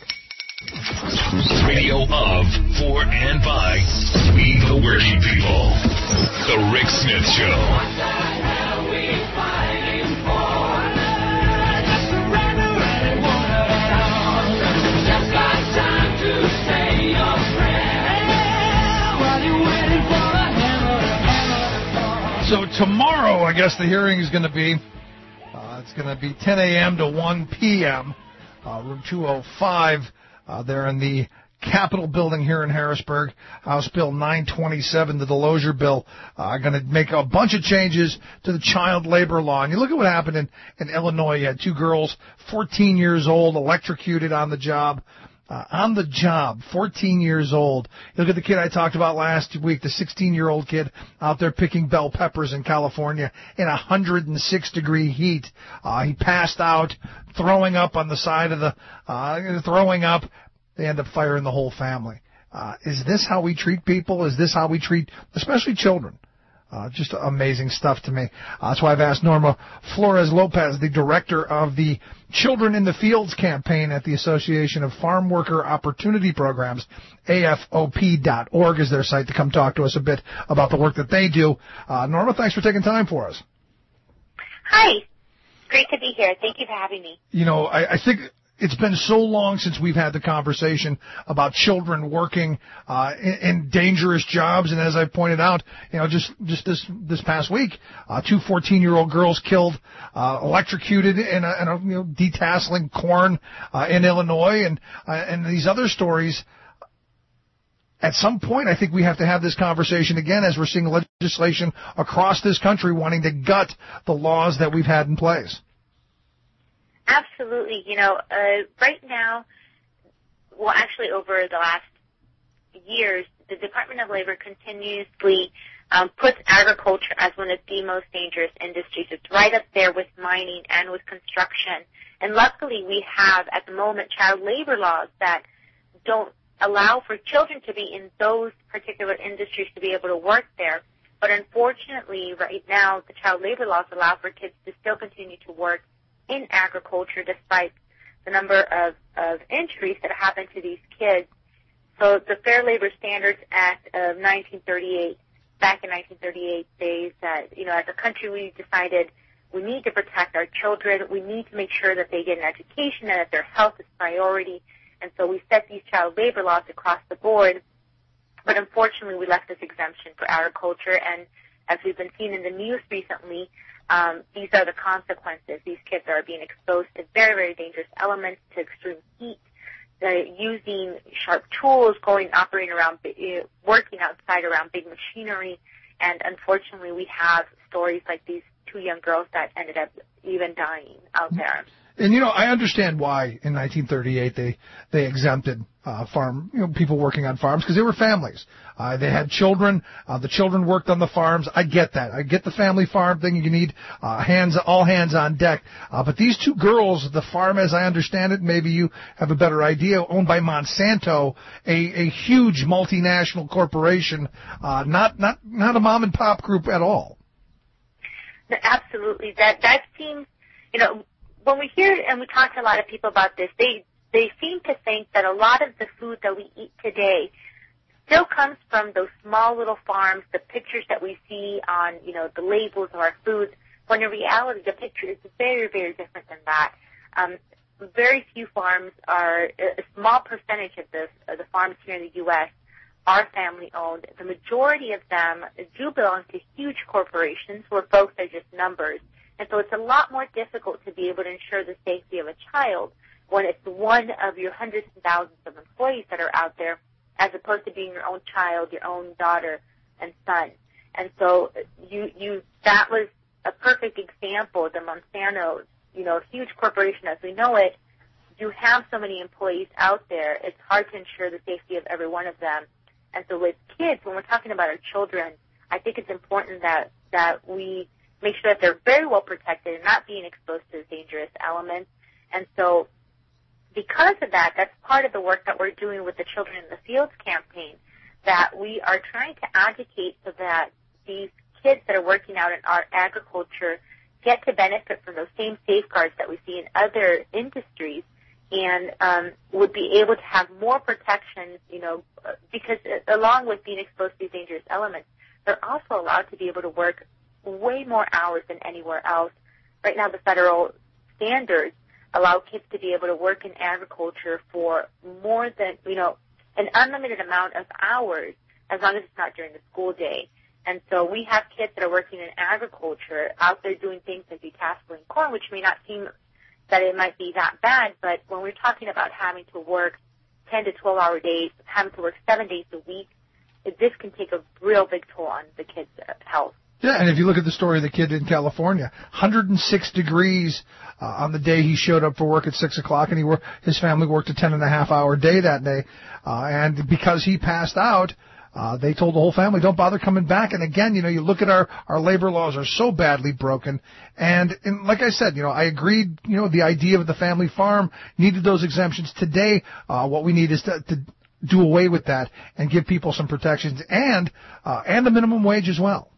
Radio of, for, and by we the working people. The Rick Smith Show. What the hell are we fighting for? Just surrender and won't hurt us. Just got time to say your prayer while you're waiting for a hammer to hammer. So tomorrow, I guess the hearing is going to be, uh, it's going to be ten a.m. to one p.m., uh, room two oh five. Uh, they're in the Capitol building here in Harrisburg. House Bill nine twenty-seven, the Delosier bill, uh, going to make a bunch of changes to the child labor law. And you look at what happened in, in Illinois. You had two girls, fourteen years old, electrocuted on the job. Uh, on the job, fourteen years old. You look at the kid I talked about last week, the sixteen-year-old kid out there picking bell peppers in California in one hundred six degree heat. Uh, he passed out, throwing up on the side of the, uh, throwing up. They end up firing the whole family. Uh, is this how we treat people? Is this how we treat, especially children? Uh, just amazing stuff to me. Uh, that's why I've asked Norma Flores Lopez, the director of the Children in the Fields campaign at the Association of Farm Worker Opportunity Programs, A F O P dot org is their site, to come talk to us a bit about the work that they do. Uh, Norma, thanks for taking time for us. Hi. Great to be here. Thank you for having me. You know, I, I think it's been so long since we've had the conversation about children working uh, in, in dangerous jobs, and as I pointed out, you know, just just this this past week, uh, two fourteen-year-old girls killed, uh, electrocuted in a, in a you know detasseling corn uh, in Illinois, and uh, and these other stories. At some point, I think we have to have this conversation again as we're seeing legislation across this country wanting to gut the laws that we've had in place. Absolutely. You know, uh, right now, well, actually over the last years, the Department of Labor continuously um, puts agriculture as one of the most dangerous industries. It's right up there with mining and with construction. And luckily, we have, at the moment, child labor laws that don't allow for children to be in those particular industries to be able to work there. But unfortunately, right now, the child labor laws allow for kids to still continue to work in agriculture despite the number of, of injuries that happen to these kids. So the Fair Labor Standards Act of nineteen thirty-eight, back in nineteen thirty-eight, says that, you know, as a country we decided we need to protect our children, we need to make sure that they get an education and that their health is priority. And so we set these child labor laws across the board. But unfortunately, we left this exemption for agriculture. And as we've been seeing in the news recently, um, these are the consequences. These kids are being exposed to very, very dangerous elements, to extreme heat. They're using sharp tools, going, operating around, working outside around big machinery. And unfortunately, we have stories like these two young girls that ended up even dying out there. And, you know, I understand why in nineteen thirty-eight they they exempted uh, farm, you know, people working on farms because they were families. Uh, they had children. Uh, the children worked on the farms. I get that. I get the family farm thing. You need uh, hands, all hands on deck. Uh, but these two girls, the farm, as I understand it, maybe you have a better idea, owned by Monsanto, a, a huge multinational corporation, uh, not not not a mom and pop group at all. Absolutely. That that seems, you know. When we hear and we talk to a lot of people about this, they they seem to think that a lot of the food that we eat today still comes from those small little farms, the pictures that we see on, you know, the labels of our foods, when in reality the picture is very, very different than that. Um, very few farms are, a small percentage of the, of the farms here in the U S are family-owned. The majority of them do belong to huge corporations where folks are just numbers. And so it's a lot more difficult to be able to ensure the safety of a child when it's one of your hundreds and thousands of employees that are out there, as opposed to being your own child, your own daughter and son. And so you, you, that was a perfect example. The Monsanto, you know, huge corporation as we know it, you have so many employees out there, it's hard to ensure the safety of every one of them. And so with kids, when we're talking about our children, I think it's important that, that we make sure that they're very well protected and not being exposed to dangerous elements. And so because of that, that's part of the work that we're doing with the Children in the Fields campaign, that we are trying to advocate so that these kids that are working out in our agriculture get to benefit from those same safeguards that we see in other industries, and um, would be able to have more protections, you know, because along with being exposed to these dangerous elements, they're also allowed to be able to work way more hours than anywhere else. Right now, the federal standards allow kids to be able to work in agriculture for more than, you know, an unlimited amount of hours, as long as it's not during the school day. And so we have kids that are working in agriculture out there doing things like detasseling corn, which may not seem that it might be that bad, but when we're talking about having to work ten to twelve hour days, having to work seven days a week, this can take a real big toll on the kids' health. Yeah, and if you look at the story of the kid in California, one hundred six degrees uh, on the day he showed up for work at six o'clock, and he wor- his family worked a ten and a half hour day that day. Uh, and because he passed out, uh, they told the whole family, don't bother coming back. And again, you know, you look at our, our labor laws are so badly broken. And, and like I said, you know, I agreed, you know, the idea of the family farm needed those exemptions. Today, uh, what we need is to, to do away with that and give people some protections and, uh, and the minimum wage as well.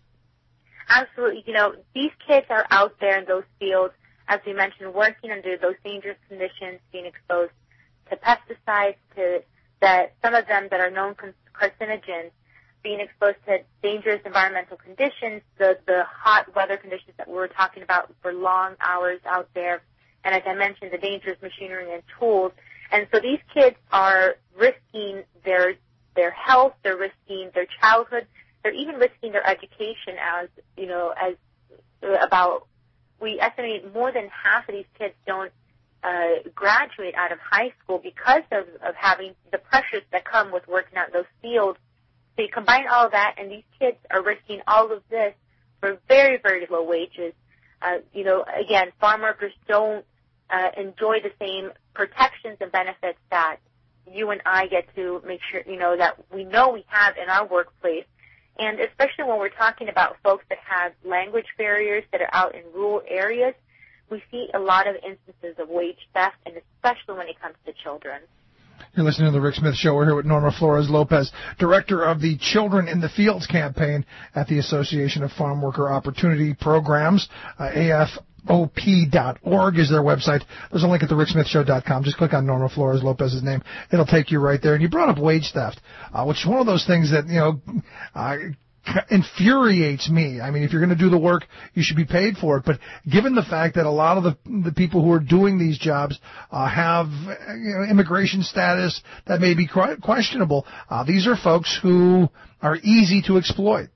Absolutely. You know, these kids are out there in those fields, as we mentioned, working under those dangerous conditions, being exposed to pesticides, to that some of them that are known carcinogens, being exposed to dangerous environmental conditions, the, the hot weather conditions that we were talking about for long hours out there. and as I mentioned, the dangerous machinery and tools. And so these kids are risking their their health, they're risking their childhood, they're even risking their education. As you know, as about we estimate more than half of these kids don't uh, graduate out of high school because of, of having the pressures that come with working out in those fields. So you combine all of that, and these kids are risking all of this for very, very low wages. Uh, you know, again, farm workers don't uh, enjoy the same protections and benefits that you and I get to make sure, you know, that we know we have in our workplace. And especially when we're talking about folks that have language barriers that are out in rural areas, we see a lot of instances of wage theft, and especially when it comes to children. You're listening to The Rick Smith Show. We're here with Norma Flores Lopez, director of the Children in the Fields campaign at the Association of Farm Worker Opportunity Programs. Uh, A F O P dot org is their website. There's a link at the rick smith show dot com. Just click on Norma Flores Lopez's name. It'll take you right there. And you brought up wage theft, uh, which is one of those things that, you know, uh, infuriates me. I mean, if you're going to do the work, you should be paid for it. But given the fact that a lot of the the people who are doing these jobs uh, have you know, immigration status that may be questionable, uh, these are folks who are easy to exploit.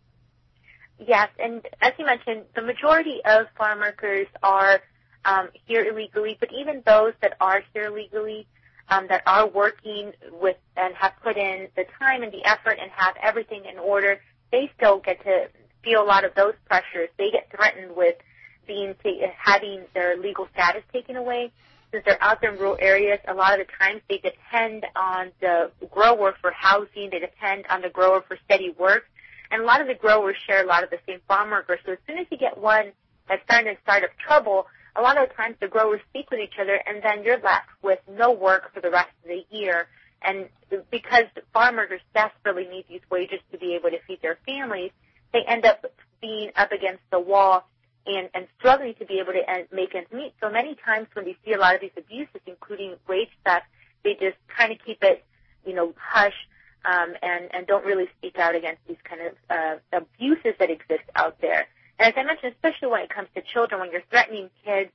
Yes, and as you mentioned, the majority of farm workers are um, here illegally, but even those that are here legally, um, that are working with and have put in the time and the effort and have everything in order, they still get to feel a lot of those pressures. They get threatened with being ta- having their legal status taken away. Since they're out there in rural areas, a lot of the times they depend on the grower for housing. They depend on the grower for steady work. And a lot of the growers share a lot of the same farm workers. So as soon as you get one that's starting to start up trouble, a lot of the times the growers speak with each other, and then you're left with no work for the rest of the year. And because farm workers desperately need these wages to be able to feed their families, they end up being up against the wall and, and struggling to be able to end, make ends meet. So many times when we see a lot of these abuses, including wage theft, they just kind of keep it, you know, hush. Um, and, and don't really speak out against these kind of uh, abuses that exist out there. And as I mentioned, especially when it comes to children, when you're threatening kids,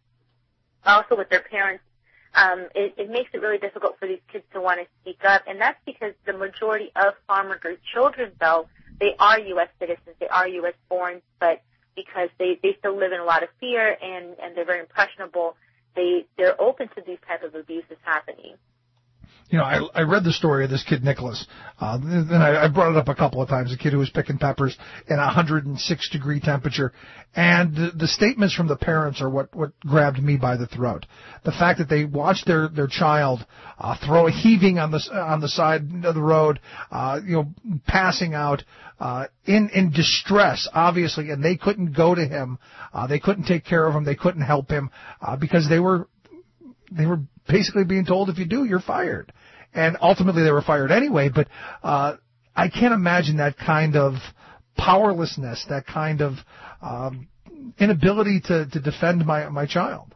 also with their parents, um, it, it makes it really difficult for these kids to want to speak up. And that's because the majority of farm workers' children, though, they are U S citizens, they are U S born, but because they, they still live in a lot of fear and, and they're very impressionable, they, they're open to these type of abuses happening. You know, I, I read the story of this kid, Nicholas, uh, and I, I brought it up a couple of times, a kid who was picking peppers in a one hundred six degree temperature. And the, the statements from the parents are what, what grabbed me by the throat. The fact that they watched their, their child uh, throw heaving on the, on the side of the road, uh, you know, passing out uh, in, in distress, obviously, and they couldn't go to him. Uh, they couldn't take care of him. They couldn't help him uh, because they were they were basically being told, if you do, you're fired. And ultimately they were fired anyway, but uh, I can't imagine that kind of powerlessness, that kind of um, inability to, to defend my, my child.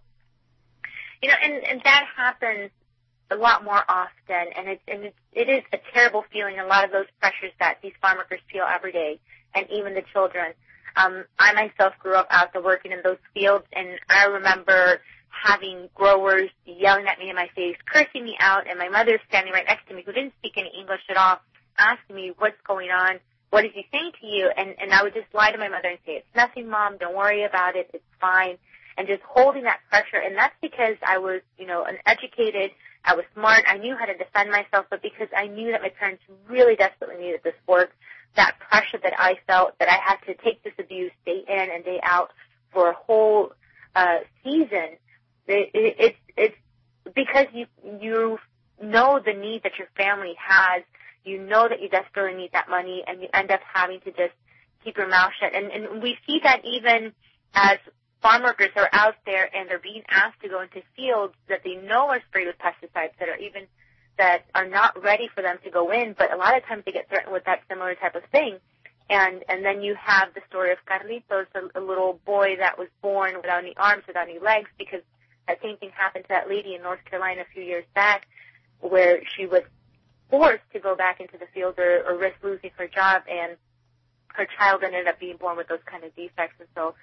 You know, and, and that happens a lot more often, and, it, and it, it is a terrible feeling, a lot of those pressures that these farm workers feel every day, and even the children. Um, I myself grew up out there working in those fields, and I remember having growers yelling at me in my face, cursing me out, and my mother standing right next to me who didn't speak any English at all, asking me what's going on, what is he saying to you, and, and I would just lie to my mother and say, it's nothing, Mom, don't worry about it, it's fine, and just holding that pressure. And that's because I was, you know, an educated, I was smart, I knew how to defend myself, but because I knew that my parents really desperately needed this work, that pressure that I felt that I had to take this abuse day in and day out for a whole uh, season. It, it, it's it's because you you know the need that your family has. You know that you desperately need that money, and you end up having to just keep your mouth shut. And, and we see that even as farm workers are out there and they're being asked to go into fields that they know are sprayed with pesticides, that are even that are not ready for them to go in. But a lot of times they get threatened with that similar type of thing. And and then you have the story of Carlitos, a, a little boy that was born without any arms, without any legs, because that same thing happened to that lady in North Carolina a few years back, where she was forced to go back into the field or, or risk losing her job, and her child ended up being born with those kind of defects. And so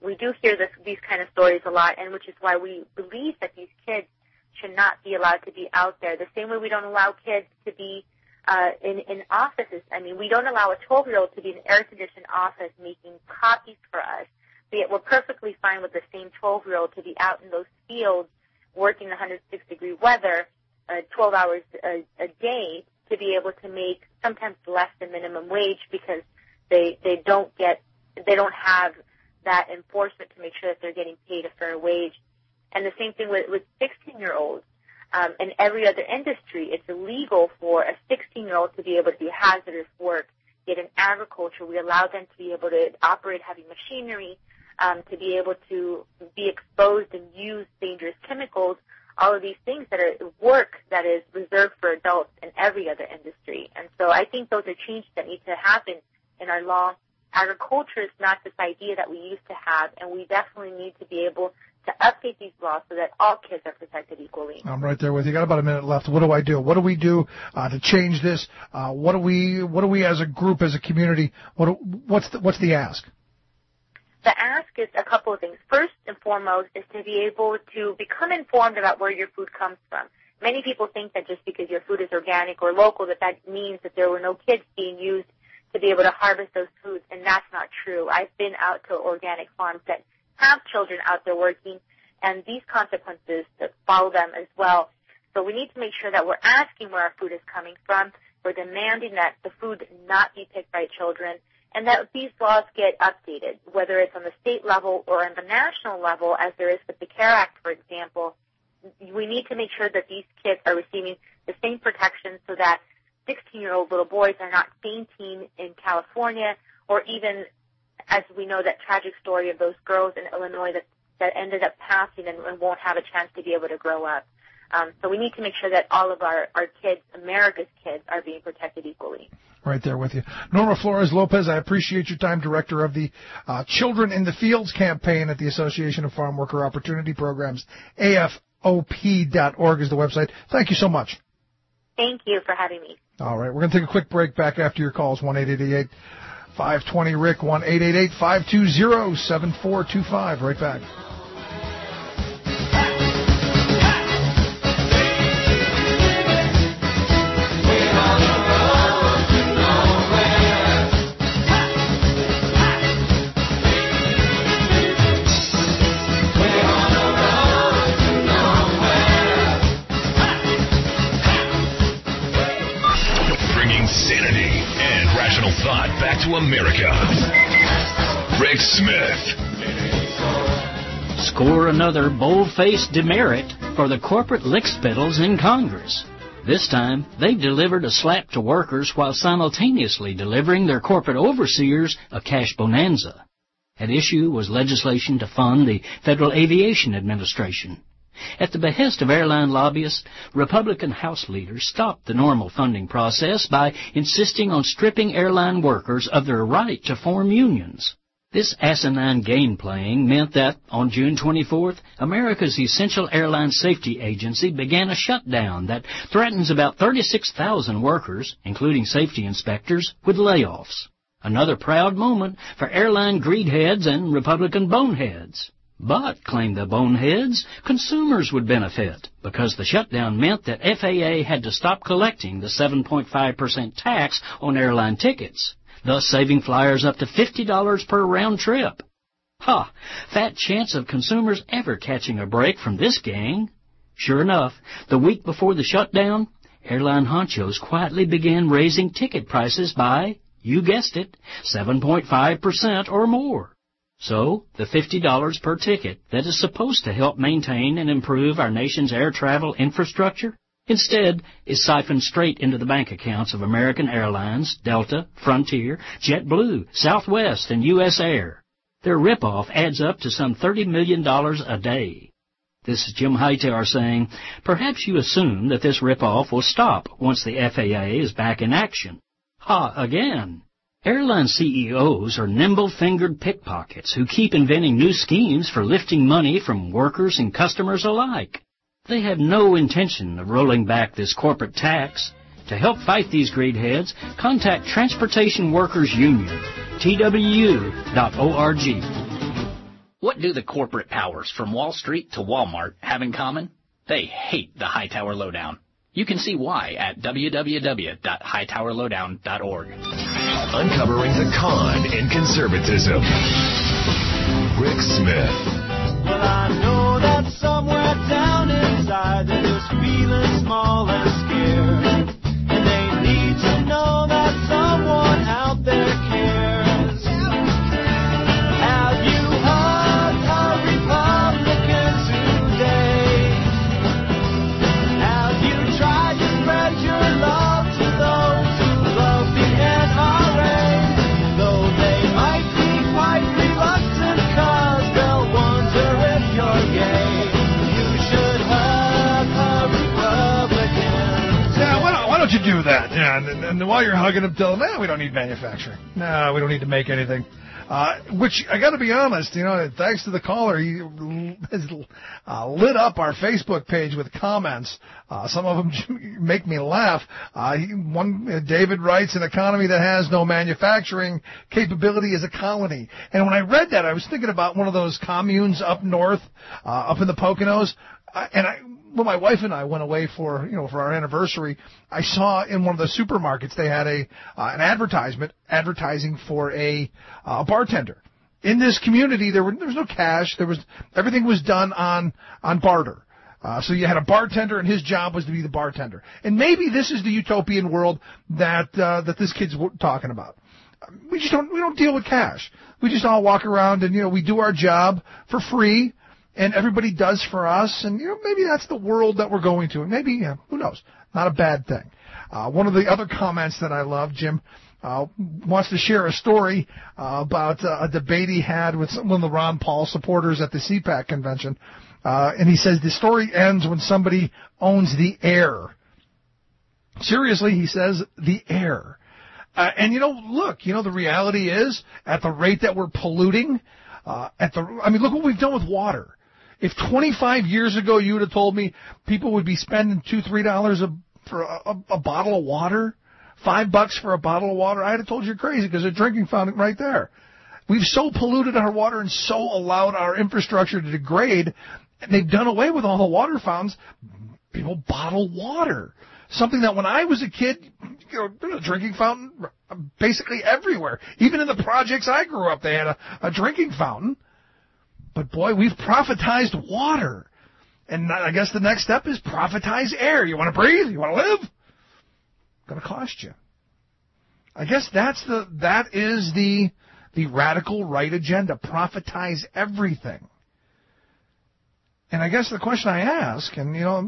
we do hear this, these kind of stories a lot, and which is why we believe that these kids should not be allowed to be out there. The same way we don't allow kids to be uh, in, in offices. I mean, we don't allow a twelve-year-old to be in an air-conditioned office making copies for us. But yet we're perfectly fine with the same twelve-year-old to be out in those fields working in one hundred six degree weather, uh, twelve hours a, a day, to be able to make sometimes less than minimum wage because they they don't get they don't have that enforcement to make sure that they're getting paid a fair wage. And the same thing with, with sixteen-year-olds. Um, in every other industry, it's illegal for a sixteen-year-old to be able to do hazardous work. Yet in agriculture, we allow them to be able to operate heavy machinery, um, to be able to be exposed and use dangerous chemicals, all of these things that are work that is reserved for adults in every other industry. And so I think those are changes that need to happen in our law. Agriculture is not this idea that we used to have, and we definitely need to be able to update these laws so that all kids are protected equally. I'm right there with you. Got about a minute left. What do I do? What do we do uh, to change this? Uh, what do we What do we as a group, as a community? What do, what's the, what's the ask? The ask is a couple of things. First and foremost is to be able to become informed about where your food comes from. Many people think that just because your food is organic or local, that that means that there were no kids being used to be able to harvest those foods, and that's not true. I've been out to organic farms that have children out there working, and these consequences that follow them as well. So we need to make sure that we're asking where our food is coming from. We're demanding that the food not be picked by children, and that these laws get updated, whether it's on the state level or on the national level, as there is with the CARE Act, for example. We need to make sure that these kids are receiving the same protection so that sixteen-year-old little boys are not fainting in California, or even, as we know, that tragic story of those girls in Illinois that, that ended up passing and, and won't have a chance to be able to grow up. Um, so we need to make sure that all of our, our kids, America's kids, are being protected equally. Right there with you. Norma Flores Lopez, I appreciate your time, Director of the uh, Children in the Fields campaign at the Association of Farm Worker Opportunity Programs. A F O P dot org is the website. Thank you so much. Thank you for having me. All right, we're going to take a quick break. Back after your calls, one eight eight eight, five two zero, R I C, one eight eight eight, five two zero, seven four two five. Right back. Back to America. Rick Smith. Score another bold-faced demerit for the corporate lickspittles in Congress. This time, they delivered a slap to workers while simultaneously delivering their corporate overseers a cash bonanza. At issue was legislation to fund the Federal Aviation Administration. At the behest of airline lobbyists, Republican House leaders stopped the normal funding process by insisting on stripping airline workers of their right to form unions. This asinine game-playing meant that, on June twenty-fourth, America's essential airline safety agency began a shutdown that threatens about thirty-six thousand workers, including safety inspectors, with layoffs. Another proud moment for airline greedheads and Republican boneheads. But, claimed the boneheads, consumers would benefit because the shutdown meant that F A A had to stop collecting the seven point five percent tax on airline tickets, thus saving flyers up to fifty dollars per round trip. Ha! Fat chance of consumers ever catching a break from this gang. Sure enough, the week before the shutdown, airline honchos quietly began raising ticket prices by, you guessed it, seven point five percent or more. So, the fifty dollars per ticket that is supposed to help maintain and improve our nation's air travel infrastructure, instead is siphoned straight into the bank accounts of American Airlines, Delta, Frontier, JetBlue, Southwest, and U S Air. Their ripoff adds up to some thirty million dollars a day. This is Jim Hightower saying, perhaps you assume that this ripoff will stop once the F A A is back in action. Ha, again. Airline C E Os are nimble-fingered pickpockets who keep inventing new schemes for lifting money from workers and customers alike. They have no intention of rolling back this corporate tax. To help fight these greedheads, contact Transportation Workers Union, T W U dot org. What do the corporate powers from Wall Street to Walmart have in common? They hate the Hightower Lowdown. You can see why at w w w dot hightower lowdown dot org. Uncovering the con in conservatism. Rick Smith. Well, I know that somewhere down inside they're just feeling small and scared. And they need to know that someone out there cares. Have you heard a Republican today? Have you tried to spread your love to those who love the N R A? Though they might be quite reluctant, cause they'll wonder if you're gay. You should hug a Republican. Yeah, why don't, why don't you do that? Yeah, and, and while you're hugging them, tell them, eh, we don't need manufacturing. No, we don't need to make anything. Uh, which, I got to be honest, you know, thanks to the caller, he has uh, lit up our Facebook page with comments. Uh, some of them make me laugh. Uh, he, one, uh, David writes, an economy that has no manufacturing capability is a colony. And when I read that, I was thinking about one of those communes up north, uh, up in the Poconos. Uh, and I, when my wife and I went away for, you know, for our anniversary, I saw in one of the supermarkets they had a uh, an advertisement advertising for a uh, bartender. In this community, there were there was no cash. There was everything was done on on barter. Uh, so you had a bartender, and his job was to be the bartender. And maybe this is the utopian world that uh, that this kid's talking about. We just don't we don't deal with cash. We just all walk around and, you know, we do our job for free. And everybody does for us, and, you know, maybe that's the world that we're going to. And maybe, yeah, who knows? Not a bad thing. Uh, one of the other comments that I love, Jim, uh, wants to share a story uh, about uh, a debate he had with some, one of the Ron Paul supporters at the C PAC convention. Uh, and he says the story ends when somebody owns the air. Seriously, he says, the air. Uh, and, you know, look, you know, the reality is, at the rate that we're polluting, uh, at the, I mean, look what we've done with water. If twenty-five years ago you would have told me people would be spending two, three dollars a, for a, a, a bottle of water, five bucks for a bottle of water, I'd have told you you're crazy because there's a drinking fountain right there. We've so polluted our water and so allowed our infrastructure to degrade, and they've done away with all the water fountains. People bottle water. Something that when I was a kid, you know, there was a drinking fountain basically everywhere. Even in the projects I grew up, they had a, a drinking fountain. But, boy, we've profitized water. And I guess the next step is profitize air. You want to breathe? You want to live? It's going to cost you. I guess that's the that is the the radical right agenda. Profitize everything. And I guess the question I ask, and, you know,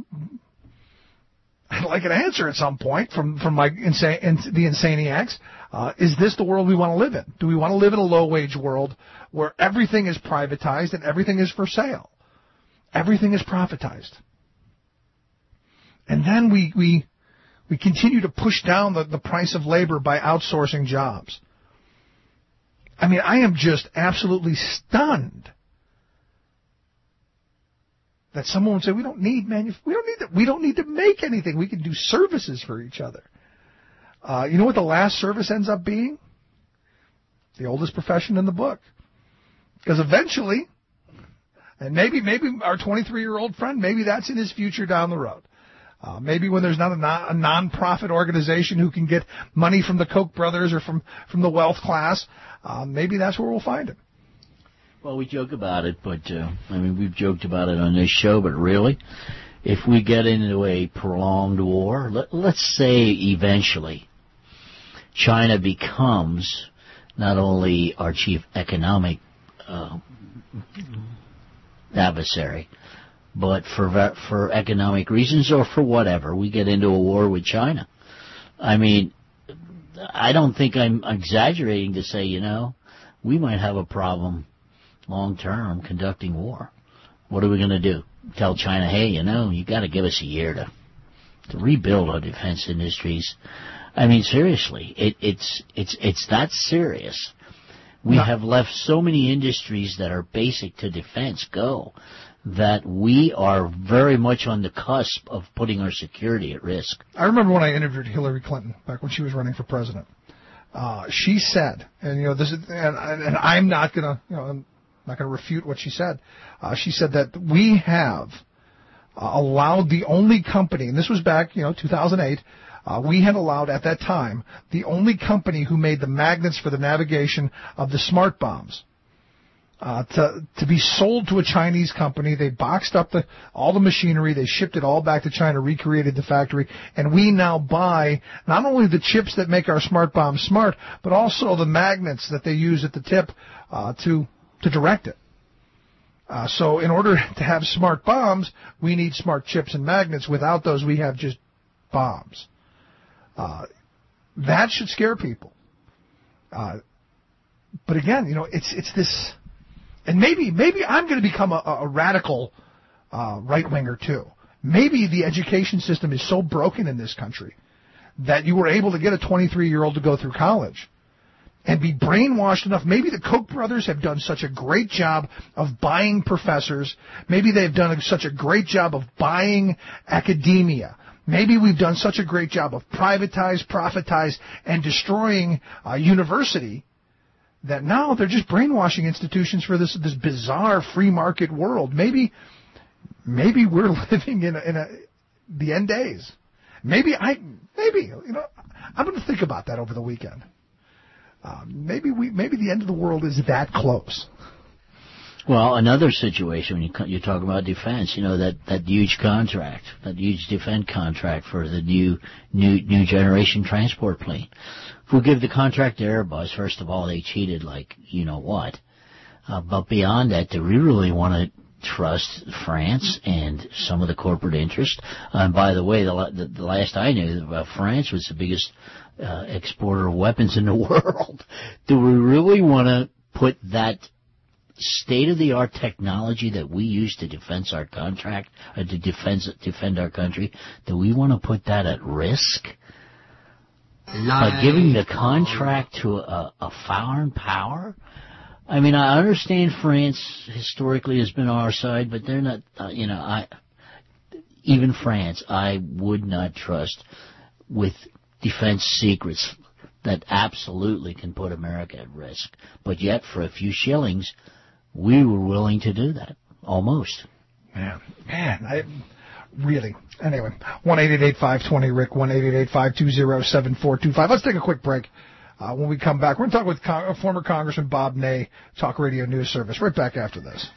I'd like an answer at some point from, from my insane, the Insaniacs. Uh, is this the world we want to live in? Do we want to live in a low-wage world where everything is privatized and everything is for sale? Everything is profitized. And then we we we continue to push down the, the price of labor by outsourcing jobs. I mean, I am just absolutely stunned that someone would say we don't need manu- we don't need to, we don't need to make anything. We can do services for each other. Uh, you know what the last service ends up being? The oldest profession in the book. Because eventually, and maybe maybe our twenty-three-year-old friend, maybe that's in his future down the road. Uh, maybe when there's not a, non- a non-profit organization who can get money from the Koch brothers or from, from the wealth class, uh, maybe that's where we'll find it. Well, we joke about it, but, uh, I mean, we've joked about it on this show, but really, if we get into a prolonged war, let, let's say eventually China becomes not only our chief economic uh, adversary, but for for economic reasons or for whatever, we get into a war with China. I mean, I don't think I'm exaggerating to say, you know, we might have a problem long term conducting war. What are we going to do? Tell China, hey, you know, you got to give us a year to to rebuild our defense industries. I mean, seriously, it, it's it's it's that serious. We no. have left so many industries that are basic to defense go that we are very much on the cusp of putting our security at risk. I remember when I interviewed Hillary Clinton back when she was running for president. Uh, she said, and you know, this is, and, and I'm not gonna, you know, not going to refute what she said. Uh, she said that we have uh, allowed the only company, and this was back, you know, two thousand eight, uh, we had allowed at that time the only company who made the magnets for the navigation of the smart bombs uh, to to be sold to a Chinese company. They boxed up the all the machinery, they shipped it all back to China, recreated the factory, and we now buy not only the chips that make our smart bombs smart, but also the magnets that they use at the tip uh, to to direct it. Uh, so in order to have smart bombs, we need smart chips and magnets. Without those, we have just bombs. Uh, that should scare people. Uh, but again, you know, it's it's this, and maybe maybe I'm going to become a, a radical uh, right-winger too. Maybe the education system is so broken in this country that you were able to get a twenty-three-year-old to go through college and be brainwashed enough. Maybe the Koch brothers have done such a great job of buying professors. Maybe they've done such a great job of buying academia. Maybe we've done such a great job of privatize, profitize, and destroying a university that now they're just brainwashing institutions for this this bizarre free market world. Maybe, maybe we're living in a, in a the end days. Maybe I, maybe you know, I'm going to think about that over the weekend. Uh, maybe we, maybe the end of the world is that close. Well, another situation when you you talk about defense, you know, that, that huge contract, that huge defense contract for the new new new generation transport plane. If we give the contract to Airbus, first of all, they cheated like you know what. Uh, but beyond that, do we really want to trust France and some of the corporate interest? Uh, and by the way, the, the, the last I knew, uh, France was the biggest uh, exporter of weapons in the world. Do we really want to put that state-of-the-art technology that we use to defend our contract, or to defend, defend our country, do we want to put that at risk? By giving the contract to a, a foreign power? I mean, I understand France historically has been our side, but they're not, uh, you know, I, even France, I would not trust with defense secrets that absolutely can put America at risk. But yet, for a few shillings, we were willing to do that, almost. Man, man, I really. Anyway, one eight eight eight, five two zero, R I C, one eight eight eight, five two zero, seven four two five. Let's take a quick break. Uh, when we come back, we're going to talk with Con- former Congressman Bob Ney, Talk Radio News Service. Right back after this.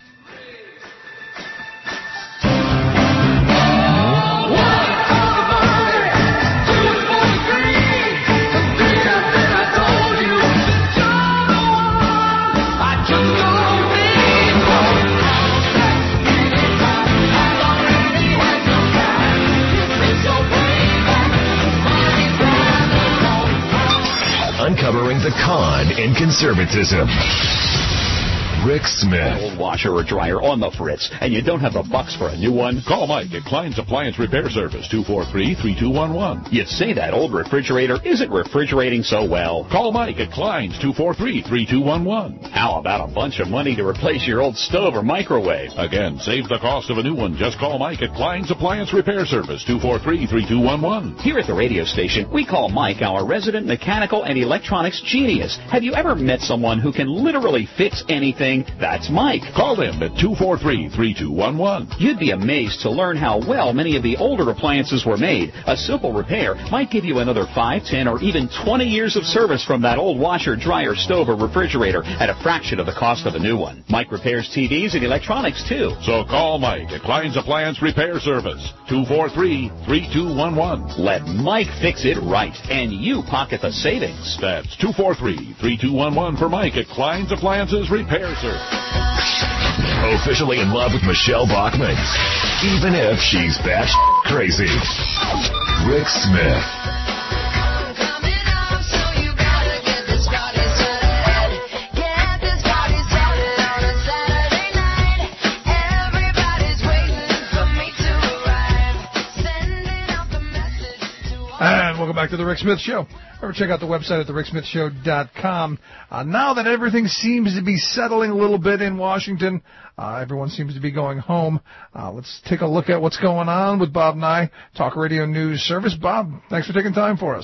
Uncovering the con in conservatism. Rick Smith. Old washer or dryer on the fritz, and you don't have the bucks for a new one? Call Mike at Klein's Appliance Repair Service, two four three, three two one one. You say that old refrigerator isn't refrigerating so well. Call Mike at Klein's, two four three, three two one one. How about a bunch of money to replace your old stove or microwave? Again, save the cost of a new one. Just call Mike at Klein's Appliance Repair Service, two four three, three two one one. Here at the radio station, we call Mike our resident mechanical and electronics genius. Have you ever met someone who can literally fix anything? That's Mike. Call them at two four three, three two one one. You'd be amazed to learn how well many of the older appliances were made. A simple repair might give you another five, ten, or even twenty years of service from that old washer, dryer, stove, or refrigerator at a fraction of the cost of a new one. Mike repairs T Vs and electronics, too. So call Mike at Klein's Appliance Repair Service, two four three, three two one one. Let Mike fix it right, and you pocket the savings. That's two four three, three two one one for Mike at Klein's Appliances Repair Service. Officially in love with Michelle Bachmann, even if she's batsh crazy. Rick Smith. And welcome back to the Rick Smith Show. Remember, check out the website at the rick smith show dot com. Uh, now that everything seems to be settling a little bit in Washington, uh, everyone seems to be going home. Uh, let's take a look at what's going on with Bob Nye, Talk Radio News Service. Bob, thanks for taking time for us.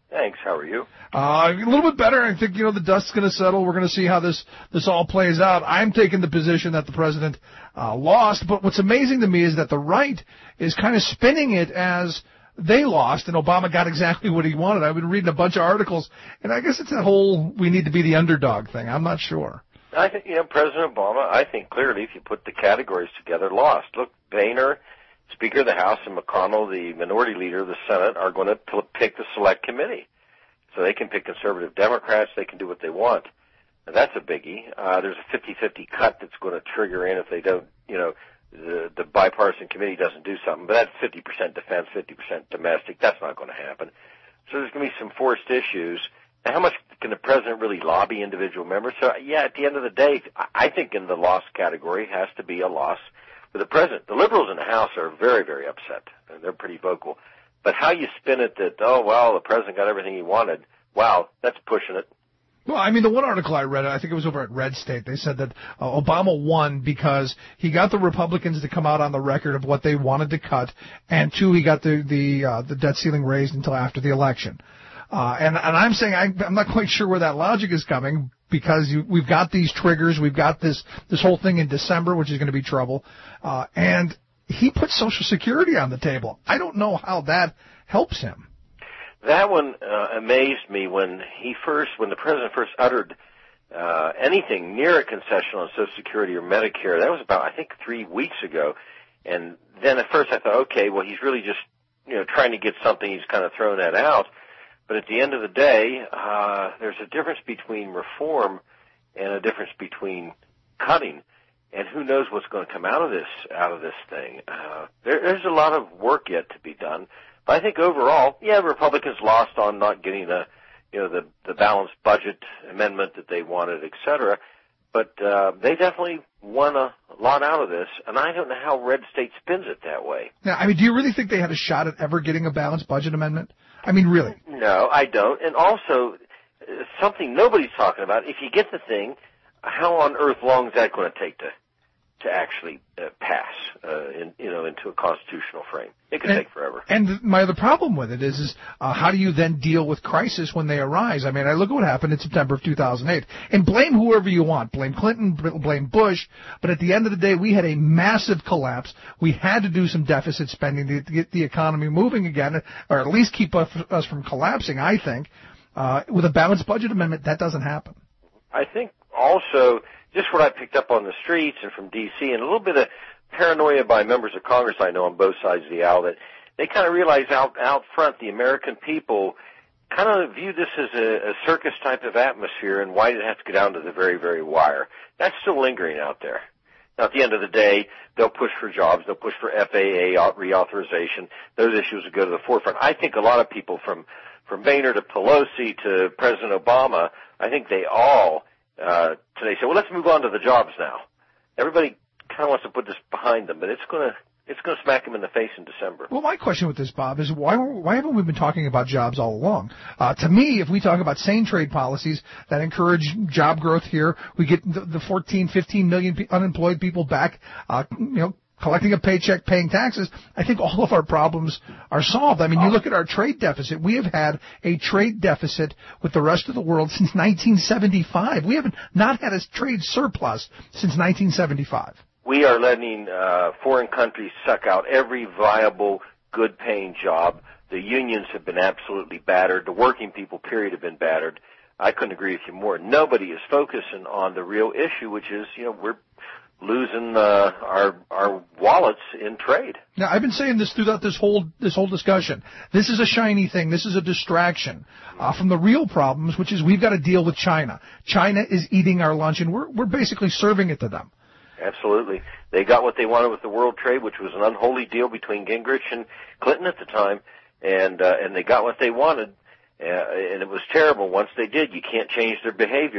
Thanks. How are you? Uh, a little bit better. I think, you know, the dust's going to settle. We're going to see how this, this all plays out. I'm taking the position that the president uh, lost, but what's amazing to me is that the right is kind of spinning it as they lost and Obama got exactly what he wanted. I've been reading a bunch of articles, and I guess it's that whole we need to be the underdog thing. I'm not sure. I think, you know, President Obama, I think clearly if you put the categories together, lost. Look, Boehner, Speaker of the House, and McConnell, the minority leader of the Senate, are going to pick the select committee. So they can pick conservative Democrats. They can do what they want. Now, that's a biggie. Uh, there's a fifty-fifty cut that's going to trigger in if they don't, you know, the, the bipartisan committee doesn't do something. But that's fifty percent defense, fifty percent domestic. That's not going to happen. So there's going to be some forced issues. Now, how much can the president really lobby individual members? So, yeah, at the end of the day, I think in the loss category has to be a loss for the president. The liberals in the House are very, very upset, and they're pretty vocal. But how you spin it that, oh, well, the president got everything he wanted, wow, that's pushing it. Well, I mean, the one article I read, I think it was over at Red State, they said that uh, Obama won because he got the Republicans to come out on the record of what they wanted to cut, and two, he got the the, uh, the debt ceiling raised until after the election. Uh, and, and I'm saying I, I'm not quite sure where that logic is coming, because you, we've got these triggers, we've got this this whole thing in December, which is going to be trouble, uh, and he put Social Security on the table. I don't know how that helps him. That one uh, amazed me when he first, when the president first uttered uh, anything near a concession on Social Security or Medicare. That was about, I think, three weeks ago. And then at first I thought, okay, well, he's really just, you know, trying to get something. He's kind of thrown that out. But at the end of the day, uh, there's a difference between reform and a difference between cutting. And who knows what's going to come out of this, out of this thing. Uh, there, there's a lot of work yet to be done. But I think overall, yeah, Republicans lost on not getting a, you know, the, the balanced budget amendment that they wanted, et cetera. But, uh, they definitely won a lot out of this. And I don't know how Red State spins it that way. Now, I mean, do you really think they had a shot at ever getting a balanced budget amendment? I mean, really? No, I don't. And also, uh, something nobody's talking about, if you get the thing, how on earth long is that going to take to to actually uh, pass, uh, in, you know, into a constitutional frame? It could and, take forever. And my other problem with it is, is uh, how do you then deal with crisis when they arise? I mean, I look at what happened in September of two thousand eight, and blame whoever you want. Blame Clinton, blame Bush, but at the end of the day, we had a massive collapse. We had to do some deficit spending to, to get the economy moving again, or at least keep us, us from collapsing, I think. Uh, with a balanced budget amendment, that doesn't happen. I think also, just what I picked up on the streets and from D C, and a little bit of paranoia by members of Congress I know on both sides of the aisle, that they kind of realize out out front the American people kind of view this as a, a circus type of atmosphere, and why did it have to go down to the very, very wire? That's still lingering out there. Now, at the end of the day, they'll push for jobs, they'll push for F A A reauthorization. Those issues will go to the forefront. I think a lot of people from, from Boehner to Pelosi to President Obama, I think they all Uh, today say, well, let's move on to the jobs now. Everybody kind of wants to put this behind them, but it's going to it's going to smack them in the face in December. Well, my question with this, Bob, is why why haven't we been talking about jobs all along? Uh, to me, if we talk about sane trade policies that encourage job growth here, we get the, the fourteen, fifteen million pe- unemployed people back, uh, you know, collecting a paycheck, paying taxes, I think all of our problems are solved. I mean, you look at our trade deficit. We have had a trade deficit with the rest of the world since nineteen seventy-five. We haven't not had a trade surplus since nineteen seventy-five. We are letting uh, foreign countries suck out every viable, good-paying job. The unions have been absolutely battered. The working people, period, have been battered. I couldn't agree with you more. Nobody is focusing on the real issue, which is, you know, we're losing uh, our our wallets in trade. Now, I've been saying this throughout this whole this whole discussion. This is a shiny thing. This is a distraction uh, from the real problems, which is we've got to deal with China. China is eating our lunch, and we're we're basically serving it to them. Absolutely. They got what they wanted with the world trade, which was an unholy deal between Gingrich and Clinton at the time, and uh, and they got what they wanted, uh, and it was terrible. Once they did, you can't change their behavior.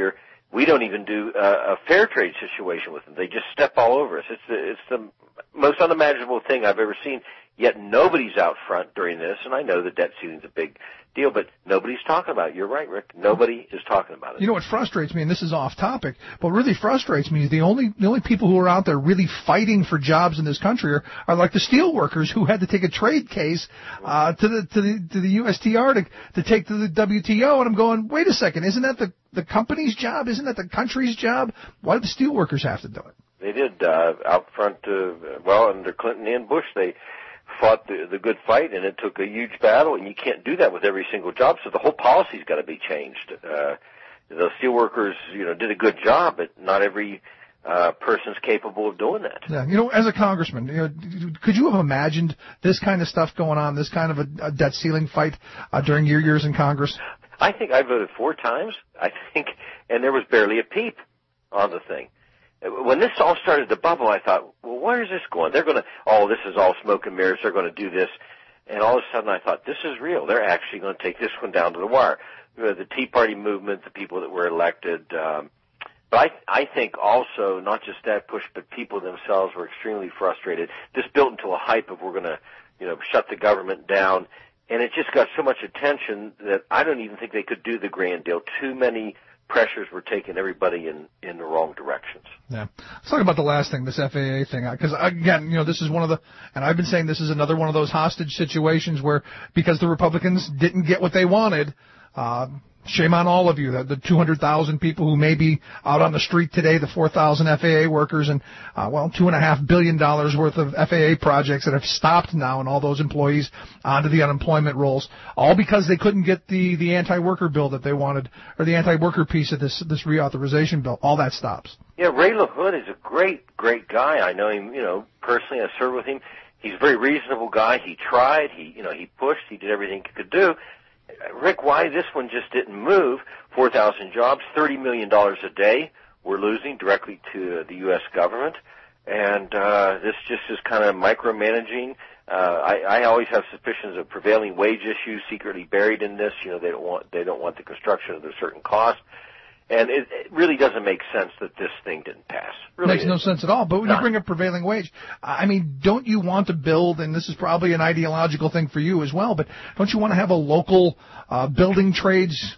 We don't even do uh, a fair trade situation with them. They just step all over us. It's the, it's the most unimaginable thing I've ever seen. Yet nobody's out front during this, and I know the debt ceiling's a big deal, but nobody's talking about it. You're right, Rick. Nobody is talking about it. You know what frustrates me, and this is off topic, but what really frustrates me is the only the only people who are out there really fighting for jobs in this country are, are like the steel workers who had to take a trade case uh, to the to the to the U S T R to to take to the W T O, and I'm going, wait a second, isn't that the the company's job? Isn't that the country's job? Why do the steel workers have to do it? They did uh, out front. Uh, well, under Clinton and Bush, they fought the, the good fight, and it took a huge battle, and you can't do that with every single job, so the whole policy's got to be changed. Uh, the steelworkers, you know, did a good job, but not every uh, person's capable of doing that. Yeah, you know, as a congressman, you know, could you have imagined this kind of stuff going on, this kind of a, a debt ceiling fight uh, during your years in Congress? I think I voted four times, I think, and there was barely a peep on the thing. When this all started to bubble, I thought, well, where is this going? They're going to, oh, this is all smoke and mirrors. They're going to do this. And all of a sudden I thought, this is real. They're actually going to take this one down to the wire. The Tea Party movement, the people that were elected. Um, but I, I think also, not just that push, but people themselves were extremely frustrated. This built into a hype of we're going to, you know, shut the government down. And it just got so much attention that I don't even think they could do the grand deal. Too many pressures were taking everybody in, in the wrong directions. Yeah. Let's talk about the last thing, this F A A thing. Because, again, you know, this is one of the, and I've been saying this is another one of those hostage situations where, because the Republicans didn't get what they wanted, uh, shame on all of you, the, the two hundred thousand people who may be out on the street today, the four thousand F A A workers, and, uh, well, two point five billion dollars worth of F A A projects that have stopped now, and all those employees onto the unemployment rolls, all because they couldn't get the, the anti-worker bill that they wanted, or the anti-worker piece of this, this reauthorization bill. All that stops. Yeah, Ray LaHood is a great, great guy. I know him, you know, personally. I served with him. He's a very reasonable guy. He tried. He, you know, he pushed. He did everything he could do. Rick, why this one just didn't move? four thousand jobs, thirty million dollars a day we're losing directly to the U S government. And uh, this just is kind of micromanaging. Uh, I, I always have suspicions of prevailing wage issues secretly buried in this. You know, they don't want they don't want the construction at a certain cost. And it, it really doesn't make sense that this thing didn't pass. Really Makes no sense at all. But when None. you bring up prevailing wage, I mean, don't you want to build, and this is probably an ideological thing for you as well, but don't you want to have a local uh, building trades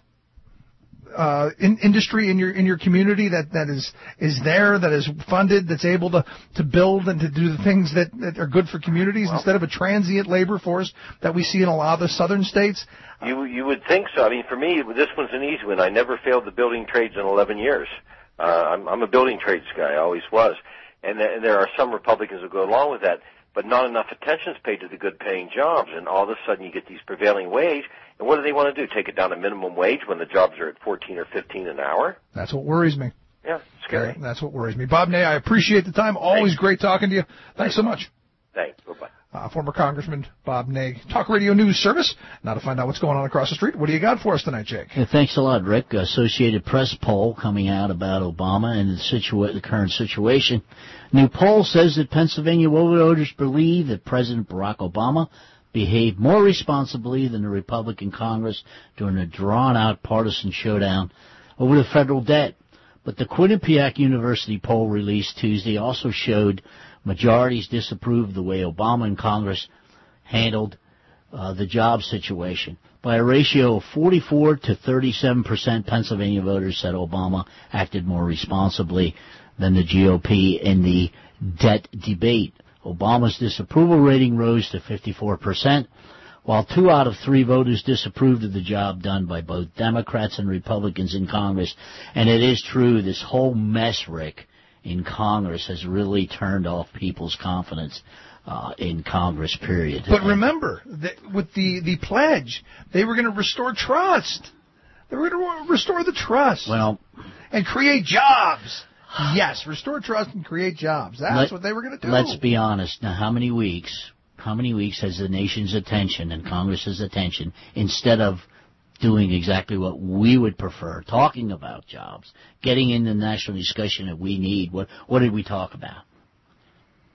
uh, in, industry in your in your community that, that is is there, that is funded, that's able to, to build and to do the things that, that are good for communities well, instead of a transient labor force that we see in a lot of the southern states? You you would think so. I mean, for me, this one's an easy one. I never failed the building trades in eleven years. Uh, I'm, I'm a building trades guy. I always was. And, th- and there are some Republicans who go along with that, but not enough attention is paid to the good-paying jobs. And all of a sudden you get these prevailing wage. And what do they want to do, take it down to minimum wage when the jobs are at fourteen or fifteen an hour? That's what worries me. Yeah, scary. Yeah, that's what worries me. Bob Ney, I appreciate the time. Always Thanks. Great talking to you. Thanks, Thanks so much. Thanks. Bye-bye. Uh, former Congressman Bob Ney, Talk Radio News Service. Now to find out what's going on across the street, what do you got for us tonight, Jake? Yeah, thanks a lot, Rick. Associated Press poll coming out about Obama and the, situa- the current situation. New poll says that Pennsylvania voters believe that President Barack Obama behaved more responsibly than the Republican Congress during a drawn-out partisan showdown over the federal debt. But the Quinnipiac University poll released Tuesday also showed majorities disapproved the way Obama and Congress handled uh, the job situation. By a ratio of forty-four to thirty-seven percent, Pennsylvania voters said Obama acted more responsibly than the G O P in the debt debate. Obama's disapproval rating rose to fifty-four percent, while two out of three voters disapproved of the job done by both Democrats and Republicans in Congress. And it is true, this whole mess, Rick, in Congress has really turned off people's confidence uh, in Congress, period. But remember, that with the, the pledge, they were going to restore trust. They were going to restore the trust. Well, and create jobs. Yes, restore trust and create jobs. That's let, what they were going to do. Let's be honest. Now, how many weeks, how many weeks has the nation's attention and Congress's attention, instead of doing exactly what we would prefer, talking about jobs, getting in the national discussion that we need, what what did we talk about?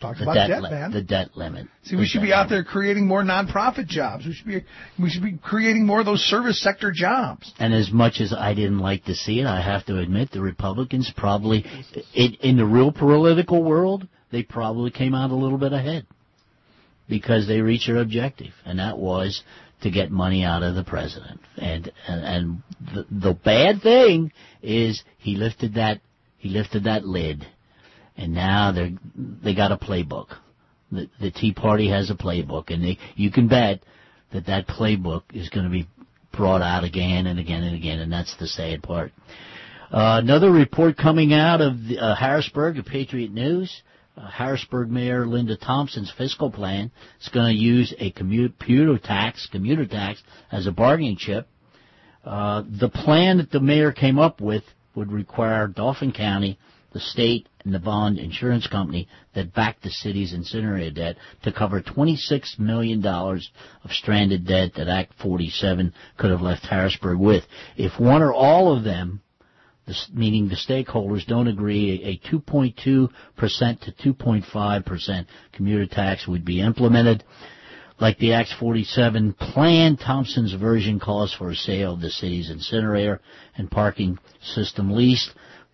Talks the about debt, debt, li- man. The debt limit. See, we the should be debt out there creating more nonprofit jobs. We should be we should be creating more of those service sector jobs. And as much as I didn't like to see it, I have to admit the Republicans probably, in, in the real political world, they probably came out a little bit ahead because they reached their objective, and that was to get money out of the president. And and, and the, the bad thing is he lifted that he lifted that lid, and now they they got a playbook. The, the Tea Party has a playbook, and they, you can bet that that playbook is going to be brought out again and again and again, and that's the sad part. Uh, another report coming out of the, uh, Harrisburg, of Patriot News. Uh, Harrisburg Mayor Linda Thompson's fiscal plan is going to use a commuter tax, commuter tax as a bargaining chip. Uh, the plan that the mayor came up with would require Dauphin County, the state, and the bond insurance company that backed the city's incinerator debt to cover twenty-six million dollars of stranded debt that Act forty-seven could have left Harrisburg with. If one or all of them, meaning the stakeholders, don't agree, a two point two percent to two point five percent commuter tax would be implemented. Like the Act forty-seven plan, Thompson's version calls for a sale of the city's incinerator and parking system lease.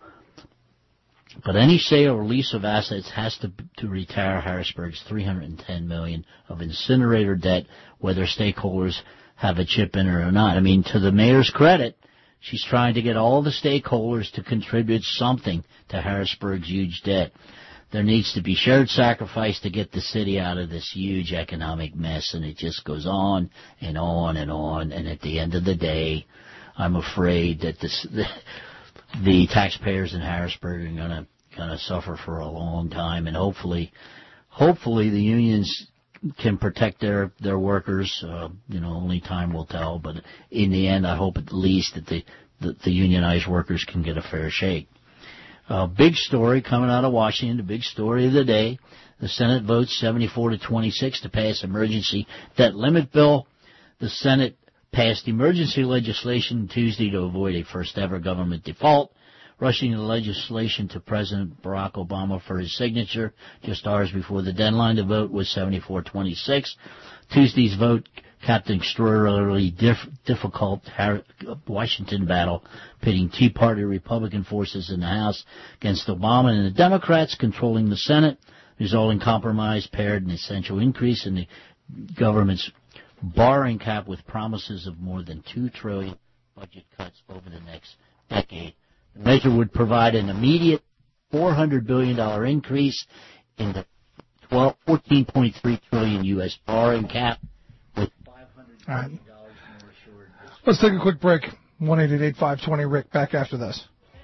But any sale or lease of assets has to to retire Harrisburg's three hundred ten million dollars of incinerator debt, whether stakeholders have a chip in it or not. I mean, to the mayor's credit, she's trying to get all the stakeholders to contribute something to Harrisburg's huge debt. There needs to be shared sacrifice to get the city out of this huge economic mess, and it just goes on and on and on. And at the end of the day, I'm afraid that this, the, the taxpayers in Harrisburg are going to going to suffer for a long time. And hopefully, hopefully the unions can protect their their workers. Uh, you know, only time will tell. But in the end, I hope at least that the the, the unionized workers can get a fair shake. Uh, big story coming out of Washington. The big story of the day: the Senate votes seventy-four to twenty-six to pass emergency debt limit bill. The Senate passed emergency legislation Tuesday to avoid a first-ever government default, rushing the legislation to President Barack Obama for his signature just hours before the deadline. The vote was seventy-four twenty-six. Tuesday's vote capped an extraordinarily diff- difficult Har- Washington battle, pitting Tea Party Republican forces in the House against Obama and the Democrats controlling the Senate. Resulting compromise paired an essential increase in the government's borrowing cap with promises of more than two trillion dollars budget cuts over the next decade. The measure would provide an immediate four hundred billion dollars increase in the fourteen point three trillion dollars U S borrowing cap, with five hundred billion dollars right. more assured. Let's take a quick break. one eight eight eight five two zero Rick. Back after this.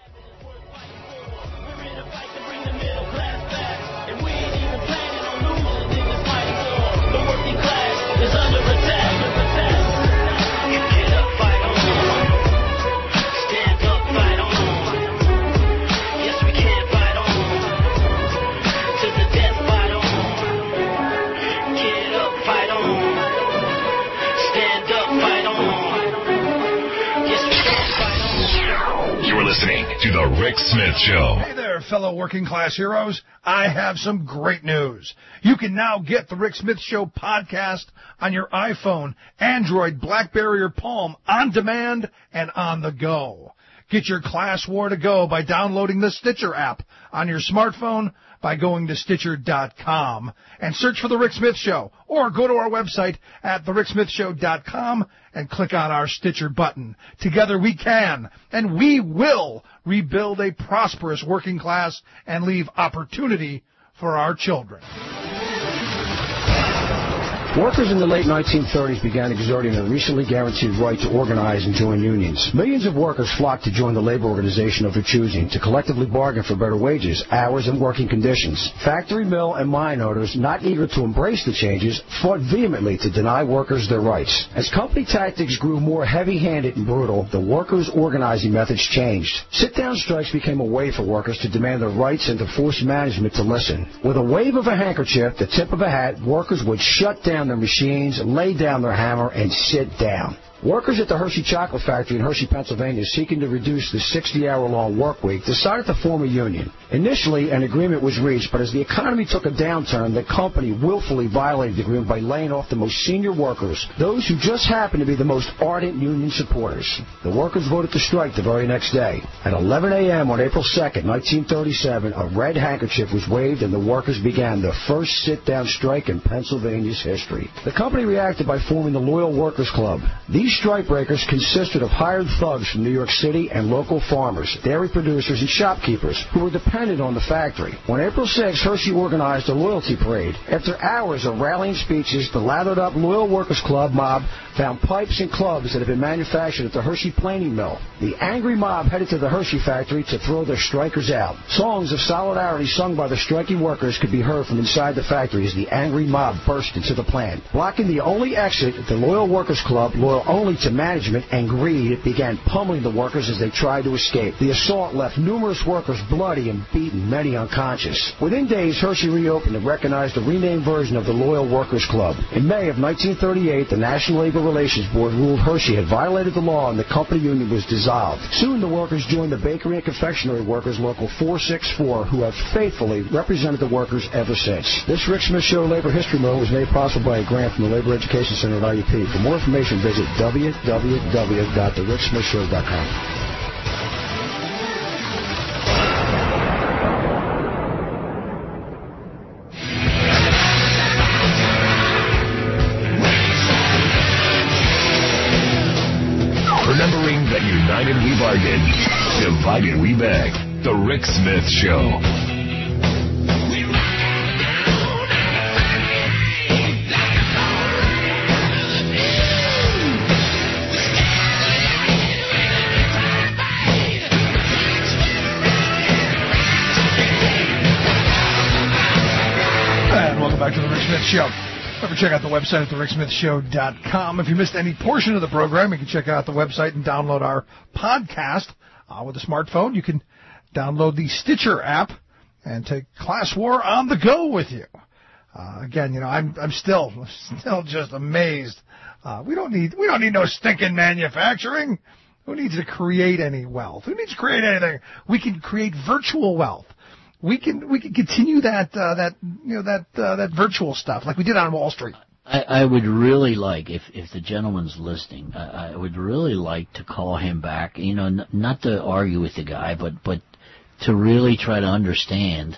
Listening to The Rick Smith Show. Hey there, fellow working class heroes. I have some great news. You can now get The Rick Smith Show podcast on your iPhone, Android, BlackBerry, or Palm on demand and on the go. Get your class war to go by downloading the Stitcher app on your smartphone by going to Stitcher dot com and search for The Rick Smith Show, or go to our website at the rick smith show dot com and click on our Stitcher button. Together we can, and we will, rebuild a prosperous working class and leave opportunity for our children. Workers in the late nineteen thirties began exerting their recently guaranteed right to organize and join unions. Millions of workers flocked to join the labor organization of their choosing to collectively bargain for better wages, hours, and working conditions. Factory, mill, and mine owners, not eager to embrace the changes, fought vehemently to deny workers their rights. As company tactics grew more heavy-handed and brutal, the workers' organizing methods changed. Sit-down strikes became a way for workers to demand their rights and to force management to listen. With a wave of a handkerchief, the tip of a hat, workers would shut down their machines, lay down their hammer, and sit down. Workers at the Hershey Chocolate Factory in Hershey, Pennsylvania, seeking to reduce the sixty-hour-long work week, decided to form a union. Initially, an agreement was reached, but as the economy took a downturn, the company willfully violated the agreement by laying off the most senior workers, those who just happened to be the most ardent union supporters. The workers voted to strike the very next day. At eleven a.m. on April second, nineteen thirty-seven, a red handkerchief was waved and the workers began the first sit-down strike in Pennsylvania's history. The company reacted by forming the Loyal Workers Club. These strikebreakers consisted of hired thugs from New York City and local farmers, dairy producers, and shopkeepers who were dependent on the factory. On April sixth, Hershey organized a loyalty parade. After hours of rallying speeches, the lathered-up Loyal Workers Club mob found pipes and clubs that had been manufactured at the Hershey planing mill. The angry mob headed to the Hershey factory to throw their strikers out. Songs of solidarity sung by the striking workers could be heard from inside the factory as the angry mob burst into the plant. Blocking the only exit, the Loyal Workers Club, loyal only to management and greed, began pummeling the workers as they tried to escape. The assault left numerous workers bloody and beaten, many unconscious. Within days, Hershey reopened and recognized a renamed version of the Loyal Workers Club. In May of nineteen thirty-eight, the National Labor Relations Board ruled Hershey had violated the law and the company union was dissolved. Soon the workers joined the Bakery and Confectionery Workers Local four sixty-four, who have faithfully represented the workers ever since. This Rick Smith Show Labor History Moment was made possible by a grant from the Labor Education Center at I U P. For more information, visit w w w dot the rick smith show dot com. Remembering that united we bargain, divided we beg. The Rick Smith Show. And welcome back to the Rick Smith Show. Remember, check out the website at the rick smith show dot com. If you missed any portion of the program, you can check out the website and download our podcast. Uh, with a smartphone, you can download the Stitcher app and take Class War on the go with you. Uh, again, you know, I'm I'm still still just amazed. Uh, we don't need we don't need no stinking manufacturing. Who needs to create any wealth? Who needs to create anything? We can create virtual wealth. We can we can continue that uh, that you know that uh, that virtual stuff like we did on Wall Street. I, I would really like, if if the gentleman's listening, I, I would really like to call him back. You know, n- not to argue with the guy, but but to really try to understand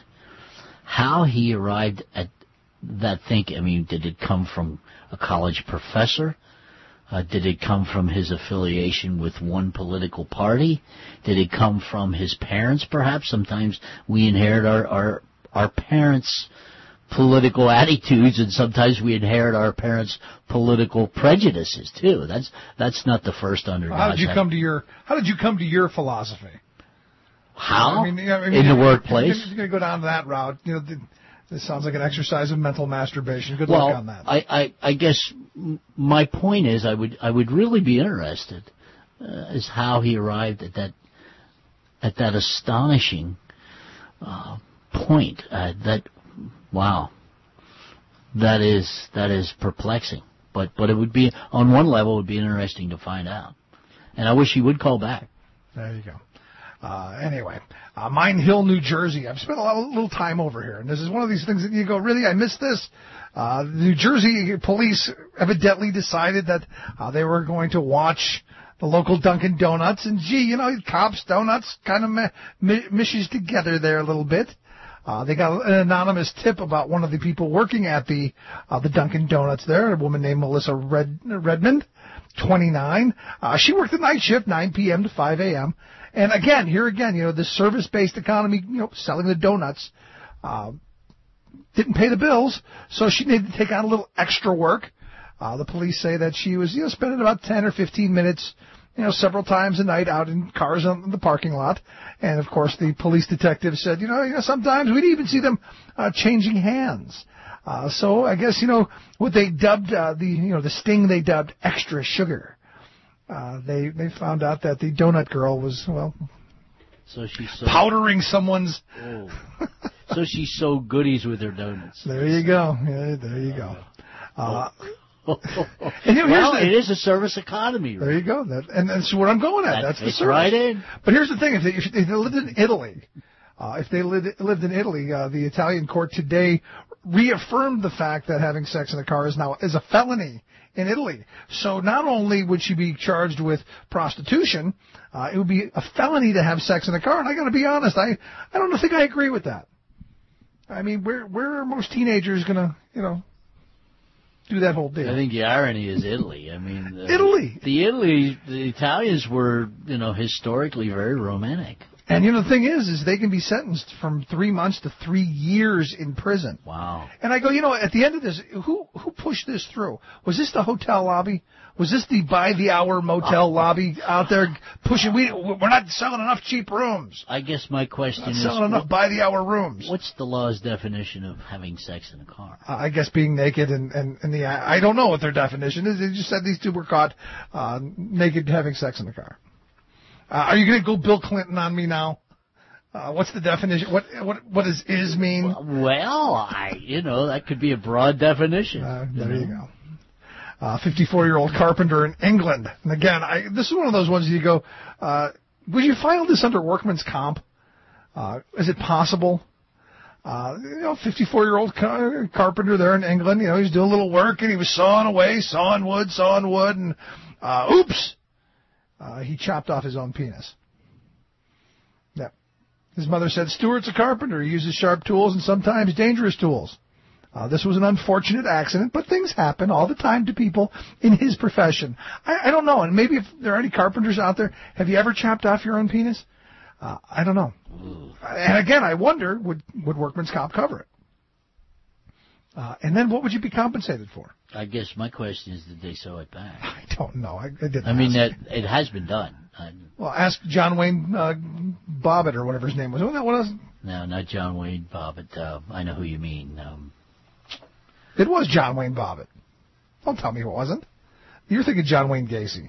how he arrived at that thinking. I mean, did it come from a college professor? Uh, did it come from his affiliation with one political party? Did it come from his parents, perhaps? Sometimes we inherit our, our, our parents' political attitudes, and sometimes we inherit our parents' political prejudices, too. That's that's not the first under How did you God's come to your How did you come to your philosophy? How? I mean, I mean, In the if- workplace? If you're going to go down that route, you know, th- this sounds like an exercise of mental masturbation. Good well, luck on that. I, I, I guess m- my point is I would I would really be interested uh, as how he arrived at that at that astonishing uh, point. Uh, that wow, that is that is perplexing. But but it would be on one level it would be interesting to find out. And I wish he would call back. There you go. Uh, anyway, uh, Mine Hill, New Jersey. I've spent a lot, a little time over here, and this is one of these things that you go, really, I missed this. Uh, the New Jersey police evidently decided that uh, they were going to watch the local Dunkin' Donuts, and gee, you know, cops, donuts, kind of me- me- mishes together there a little bit. Uh, they got an anonymous tip about one of the people working at the uh, the Dunkin' Donuts there, a woman named Melissa Red- Redmond, twenty-nine. Uh, she worked the night shift, nine p.m. to five a.m., and again, here again, you know, the service-based economy, you know, selling the donuts, uh, didn't pay the bills, so she needed to take on a little extra work. Uh, the police say that she was, you know, spending about ten or fifteen minutes, you know, several times a night out in cars in the parking lot. And, of course, the police detective said, you know, you know sometimes we'd even see them uh, changing hands. Uh, so I guess, you know, what they dubbed, uh, the, you know, the sting they dubbed extra sugar. Uh, they, they found out that the donut girl was, well, so she's so, powdering someone's. Oh. So she's so goodies with her donuts. There you go. Yeah, there you go. Uh, And you know, well, here's the, it is a service economy. There you go. That, and that's what I'm going at. That that's the fits service. right in. But here's the thing: if they, if they lived in Italy, uh, if they lived, lived in Italy, uh, the Italian court today reaffirmed the fact that having sex in a car is now is a felony in Italy. So not only would she be charged with prostitution, uh, it would be a felony to have sex in a car. And I got to be honest, I I don't think I agree with that. I mean, where where are most teenagers gonna, you know, do that whole deal? I think the irony is Italy. I mean, uh, Italy. The Italy, the Italians were, you know, historically very romantic. And you know the thing is, is they can be sentenced from three months to three years in prison. Wow. And I go, you know, at the end of this, who who pushed this through? Was this the hotel lobby? Was this the by the hour motel lobby out there pushing? We we're not selling enough cheap rooms. I guess my question Not is, selling enough what, by the hour rooms. What's the law's definition of having sex in a car? Uh, I guess being naked and and, and the I don't know what their definition is. They just said these two were caught uh, naked having sex in the car. Uh, are you going to go Bill Clinton on me now? Uh, what's the definition? What what what does is mean? Well, I you know that could be a broad definition. Uh, there you, you know? go. Uh, fifty-four-year-old carpenter in England. And again, I, this is one of those ones you go, uh, would you file this under workman's comp? Uh, is it possible? Uh, you know, fifty-four-year-old car- carpenter there in England. You know, he's doing a little work and he was sawing away, sawing wood, sawing wood, and uh, oops, uh, he chopped off his own penis. Yeah. His mother said, Stuart's a carpenter. He uses sharp tools and sometimes dangerous tools. Uh, this was an unfortunate accident, but things happen all the time to people in his profession. I, I don't know, and maybe if there are any carpenters out there, have you ever chopped off your own penis? Uh, I don't know. Ooh. And again, I wonder, would, would workman's comp cover it? Uh, and then what would you be compensated for? I guess my question is, did they sew it back? I don't know. I, I didn't I mean, that ask. it has been done. I, well, ask John Wayne uh, Bobbitt or whatever his name was. Wasn't that what else? No, not John Wayne Bobbitt. Uh, I know who you mean. Um, It was John Wayne Bobbitt. Don't tell me it wasn't. You're thinking John Wayne Gacy.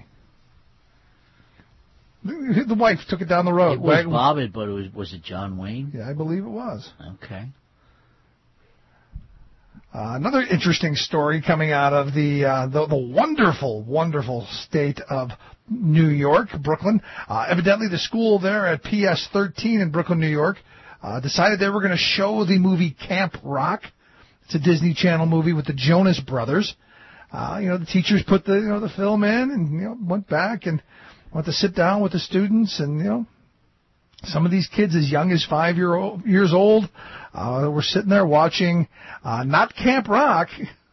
The, the wife took it down the road. It was right? Bobbitt, but it was was it John Wayne? Yeah, I believe it was. Okay. Uh, another interesting story coming out of the, uh, the the wonderful, wonderful state of New York, Brooklyn. Uh, evidently, the school there at P S thirteen in Brooklyn, New York, uh, decided they were going to show the movie Camp Rock. It's a Disney Channel movie with the Jonas Brothers. Uh, you know, the teachers put the you know the film in and you know went back and went to sit down with the students, and you know some of these kids as young as five year old, years old uh, were sitting there watching uh, not Camp Rock,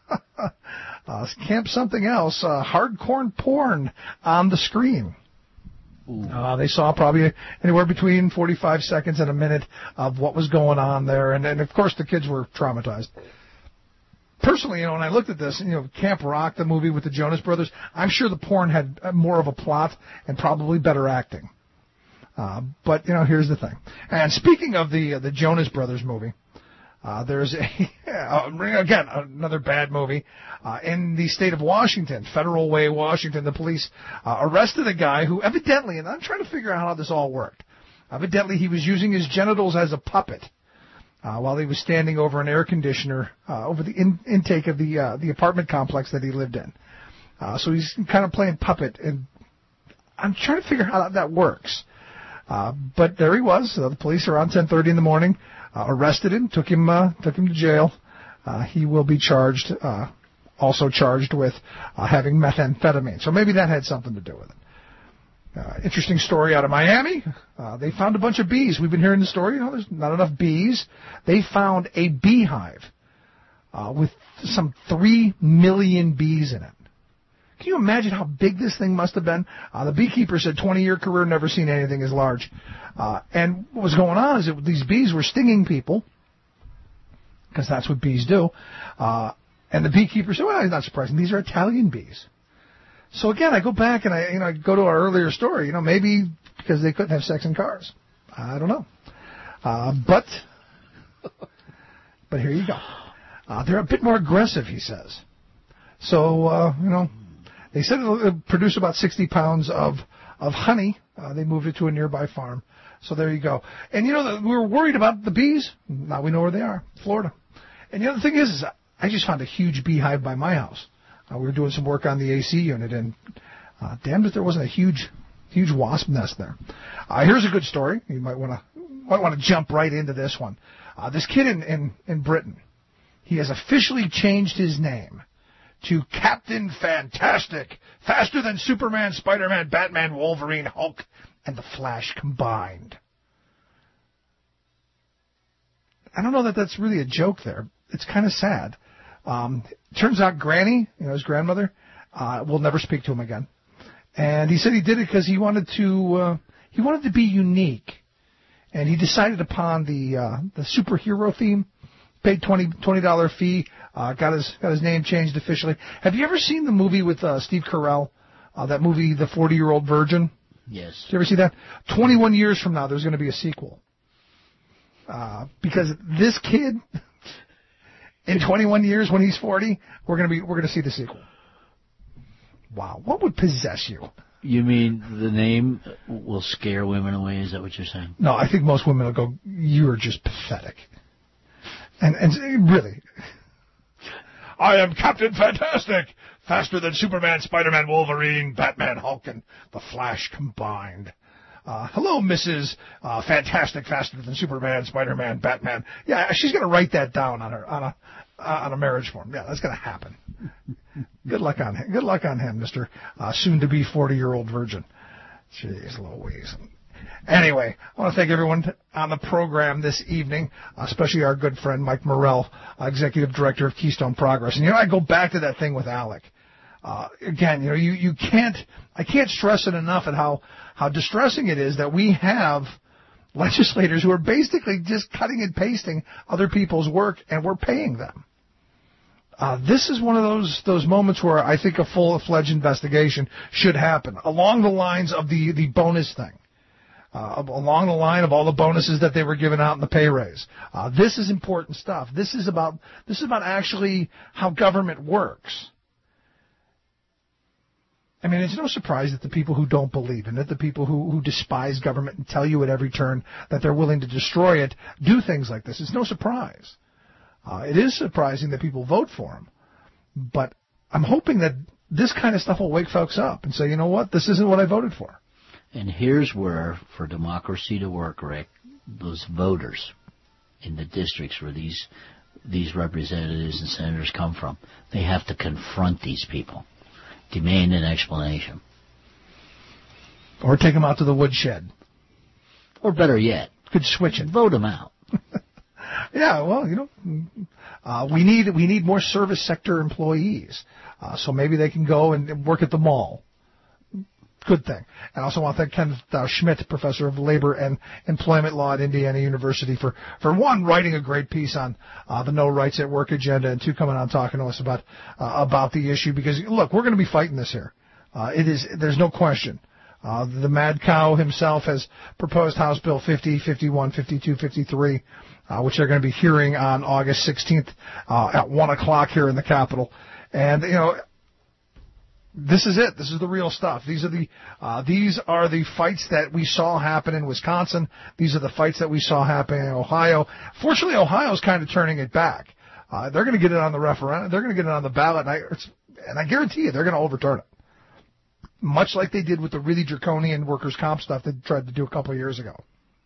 uh, Camp something else, uh, hardcore porn on the screen. Uh, they saw probably anywhere between forty-five seconds and a minute of what was going on there, and, and of course the kids were traumatized. Personally, you know, when I looked at this, you know, Camp Rock, the movie with the Jonas Brothers, I'm sure the porn had more of a plot and probably better acting. Uh, but, you know, here's the thing. And speaking of the uh, the Jonas Brothers movie, uh, there's, a, uh, again, another bad movie. Uh, in the state of Washington, Federal Way, Washington, the police uh, arrested a guy who evidently, and I'm trying to figure out how this all worked, evidently he was using his genitals as a puppet uh, while he was standing over an air conditioner uh, over the in- intake of the uh, the apartment complex that he lived in. Uh, so he's kind of playing puppet, and I'm trying to figure out how that works. Uh, but there he was. Uh, the police around ten thirty in the morning uh, arrested him, took him, uh, took him to jail. Uh, he will be charged, uh, also charged with uh, having methamphetamine. So maybe that had something to do with it. Uh, interesting story out of Miami. Uh, they found a bunch of bees. We've been hearing the story. You know, there's not enough bees. They found a beehive uh, with some three million bees in it. Can you imagine how big this thing must have been? Uh, the beekeeper said twenty-year career, never seen anything as large. Uh, and what was going on is that these bees were stinging people, because that's what bees do. Uh, and the beekeeper said, well, it's not surprising. These are Italian bees. So again, I go back and I, you know, I go to our earlier story. You know, maybe because they couldn't have sex in cars. I don't know. Uh, but, but here you go. Uh, they're a bit more aggressive, he says. So, uh, you know, they said it'll produce about sixty pounds of, of honey. Uh, they moved it to a nearby farm. So there you go. And, you know, we were worried about the bees. Now we know where they are, Florida. And the other thing is, is I just found a huge beehive by my house. Uh, we were doing some work on the A C unit, and uh, damned if there wasn't a huge, huge wasp nest there. Uh, here's a good story. You might want to might want to jump right into this one. Uh, this kid in, in, in Britain, he has officially changed his name to Captain Fantastic, faster than Superman, Spider-Man, Batman, Wolverine, Hulk, and the Flash combined. I don't know that that's really a joke there. It's kind of sad. Um, turns out Granny, you know, his grandmother, uh, will never speak to him again. And he said he did it because he wanted to, uh, he wanted to be unique. And he decided upon the, uh, the superhero theme, paid twenty dollars fee, uh, got his, got his name changed officially. Have you ever seen the movie with, uh, Steve Carell, uh, that movie, The forty-Year-Old Virgin? Yes. Did you ever see that? twenty-one years from now, there's going to be a sequel. Uh, because this kid, in twenty-one years when he's forty, we're going to be, we're going to see the sequel. Wow. What would possess you? You mean the name will scare women away? Is that what you're saying? No, I think most women will go, you're just pathetic. And, and really, I am Captain Fantastic, faster than Superman, Spider-Man, Wolverine, Batman, Hulk, and the Flash combined. Uh, hello, Missus Uh, Fantastic, faster than Superman, Spider-Man, Batman. Yeah, she's going to write that down on her on a uh, on a marriage form. Yeah, that's going to happen. Good luck on him. Good luck on him, Mister Uh, soon-to-be forty-year-old virgin. Jeez Louise. Anyway, I want to thank everyone on the program this evening, especially our good friend Mike Morrell, uh, Executive Director of Keystone Progress. And, you know, I go back to that thing with Alec. Uh, again, you know, you, you can't, I can't stress it enough at how, how distressing it is that we have legislators who are basically just cutting and pasting other people's work, and we're paying them. Uh, this is one of those those moments where I think a full-fledged investigation should happen, along the lines of the, the bonus thing, uh, along the line of all the bonuses that they were giving out in the pay raise. Uh, this is important stuff. This is about this is about actually how government works. I mean, it's no surprise that the people who don't believe in it, the people who, who despise government and tell you at every turn that they're willing to destroy it, do things like this. It's no surprise. Uh, it is surprising that people vote for him. But I'm hoping that this kind of stuff will wake folks up and say, you know what, this isn't what I voted for. And here's where, for democracy to work, Rick, those voters in the districts where these these representatives and senators come from, they have to confront these people. Demand an explanation. Or take them out to the woodshed. Or better yet, could switch it. Vote them out. Yeah, well, you know, uh, we need we need more service sector employees. Uh, so maybe they can go and work at the mall. Good thing. And I also want to thank Kenneth uh, Schmidt, Professor of Labor and Employment Law at Indiana University, for, for one, writing a great piece on uh, the No Rights at Work agenda, and two, coming on talking to us about uh, about the issue. Because, look, we're going to be fighting this here. Uh, it is, there's no question. Uh, the mad cow himself has proposed House Bill fifty, fifty-one, fifty-two, fifty-three, uh, which they're going to be hearing on August sixteenth uh, at one o'clock here in the Capitol. And, you know, this is it. This is the real stuff. These are the uh, these are the fights that we saw happen in Wisconsin. These are the fights that we saw happen in Ohio. Fortunately, Ohio's kind of turning it back. Uh, they're going to get it on the referendum. They're going to get it on the ballot, and I, it's, and I guarantee you they're going to overturn it. Much like they did with the really draconian workers' comp stuff they tried to do a couple of years ago.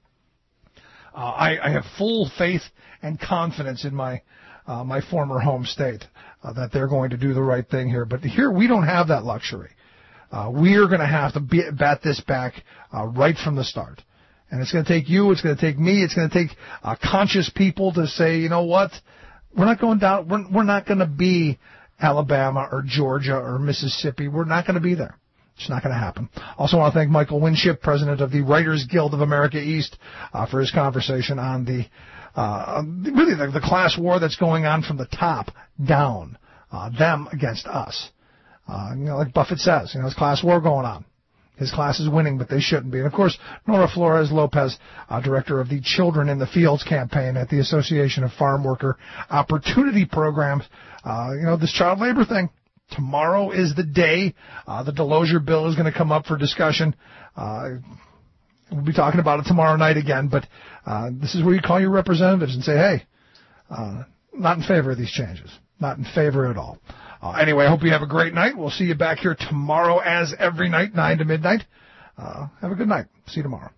Uh, I, I have full faith and confidence in my uh, my former home state uh, that they're going to do the right thing here. But here we don't have that luxury. Uh, we're going to have to be, bat this back uh, right from the start. And it's going to take you, it's going to take me, it's going to take uh, conscious people to say, you know what, we're not going down, we're, we're not going to be Alabama or Georgia or Mississippi. We're not going to be there. It's not going to happen. Also want to thank Michael Winship, president of the Writers Guild of America East, uh, for his conversation on the uh, really the, the class war that's going on from the top down, uh, them against us. Uh, you know, like Buffett says, you know, there's class war going on. His class is winning, but they shouldn't be. And, of course, Nora Flores Lopez, uh, director of the Children in the Fields campaign at the Association of Farm Worker Opportunity Programs. Uh, you know, this child labor thing. Tomorrow is the day. Uh, the Delosier bill is going to come up for discussion. Uh, we'll be talking about it tomorrow night again, but uh, this is where you call your representatives and say, hey, uh, not in favor of these changes. Not in favor at all. Uh, anyway, I hope you have a great night. We'll see you back here tomorrow as every night, nine to midnight. Uh, have a good night. See you tomorrow.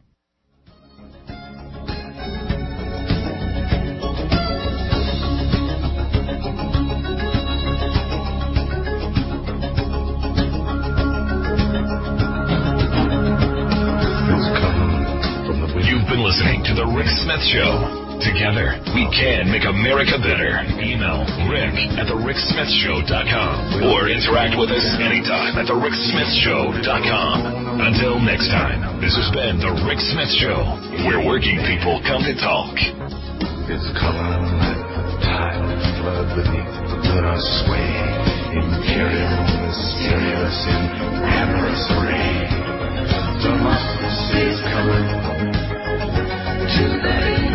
You've been listening to The Rick Smith Show. Together, we can make America better. Email Rick at the rick smith show dot com or interact with us anytime at the rick smith show dot com. Until next time, this has been The Rick Smith Show, where working people come to talk. It's color like the tide flood beneath. Let us sway, imperial, mysterious, in amorous array. Democracy is coming to the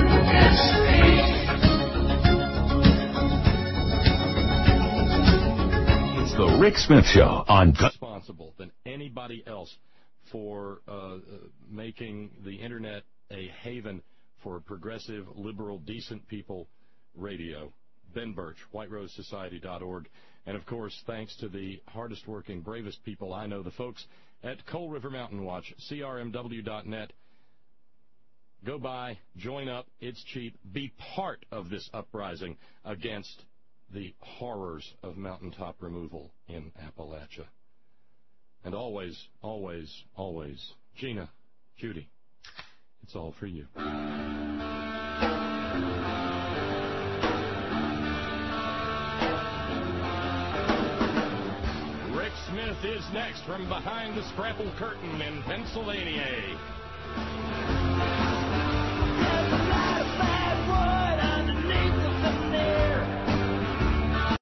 It's The Rick Smith Show on Gun- responsible than anybody else for uh, making the Internet a haven for progressive, liberal, decent people radio. Ben Birch, white rose society dot org. And, of course, thanks to the hardest working, bravest people I know, the folks at Coal River Mountain Watch, C R M W dot net. Go by, join up, it's cheap. Be part of this uprising against the horrors of mountaintop removal in Appalachia. And always, always, always, Gina, Judy, it's all for you. Rick Smith is next from behind the scrapple curtain in Pennsylvania.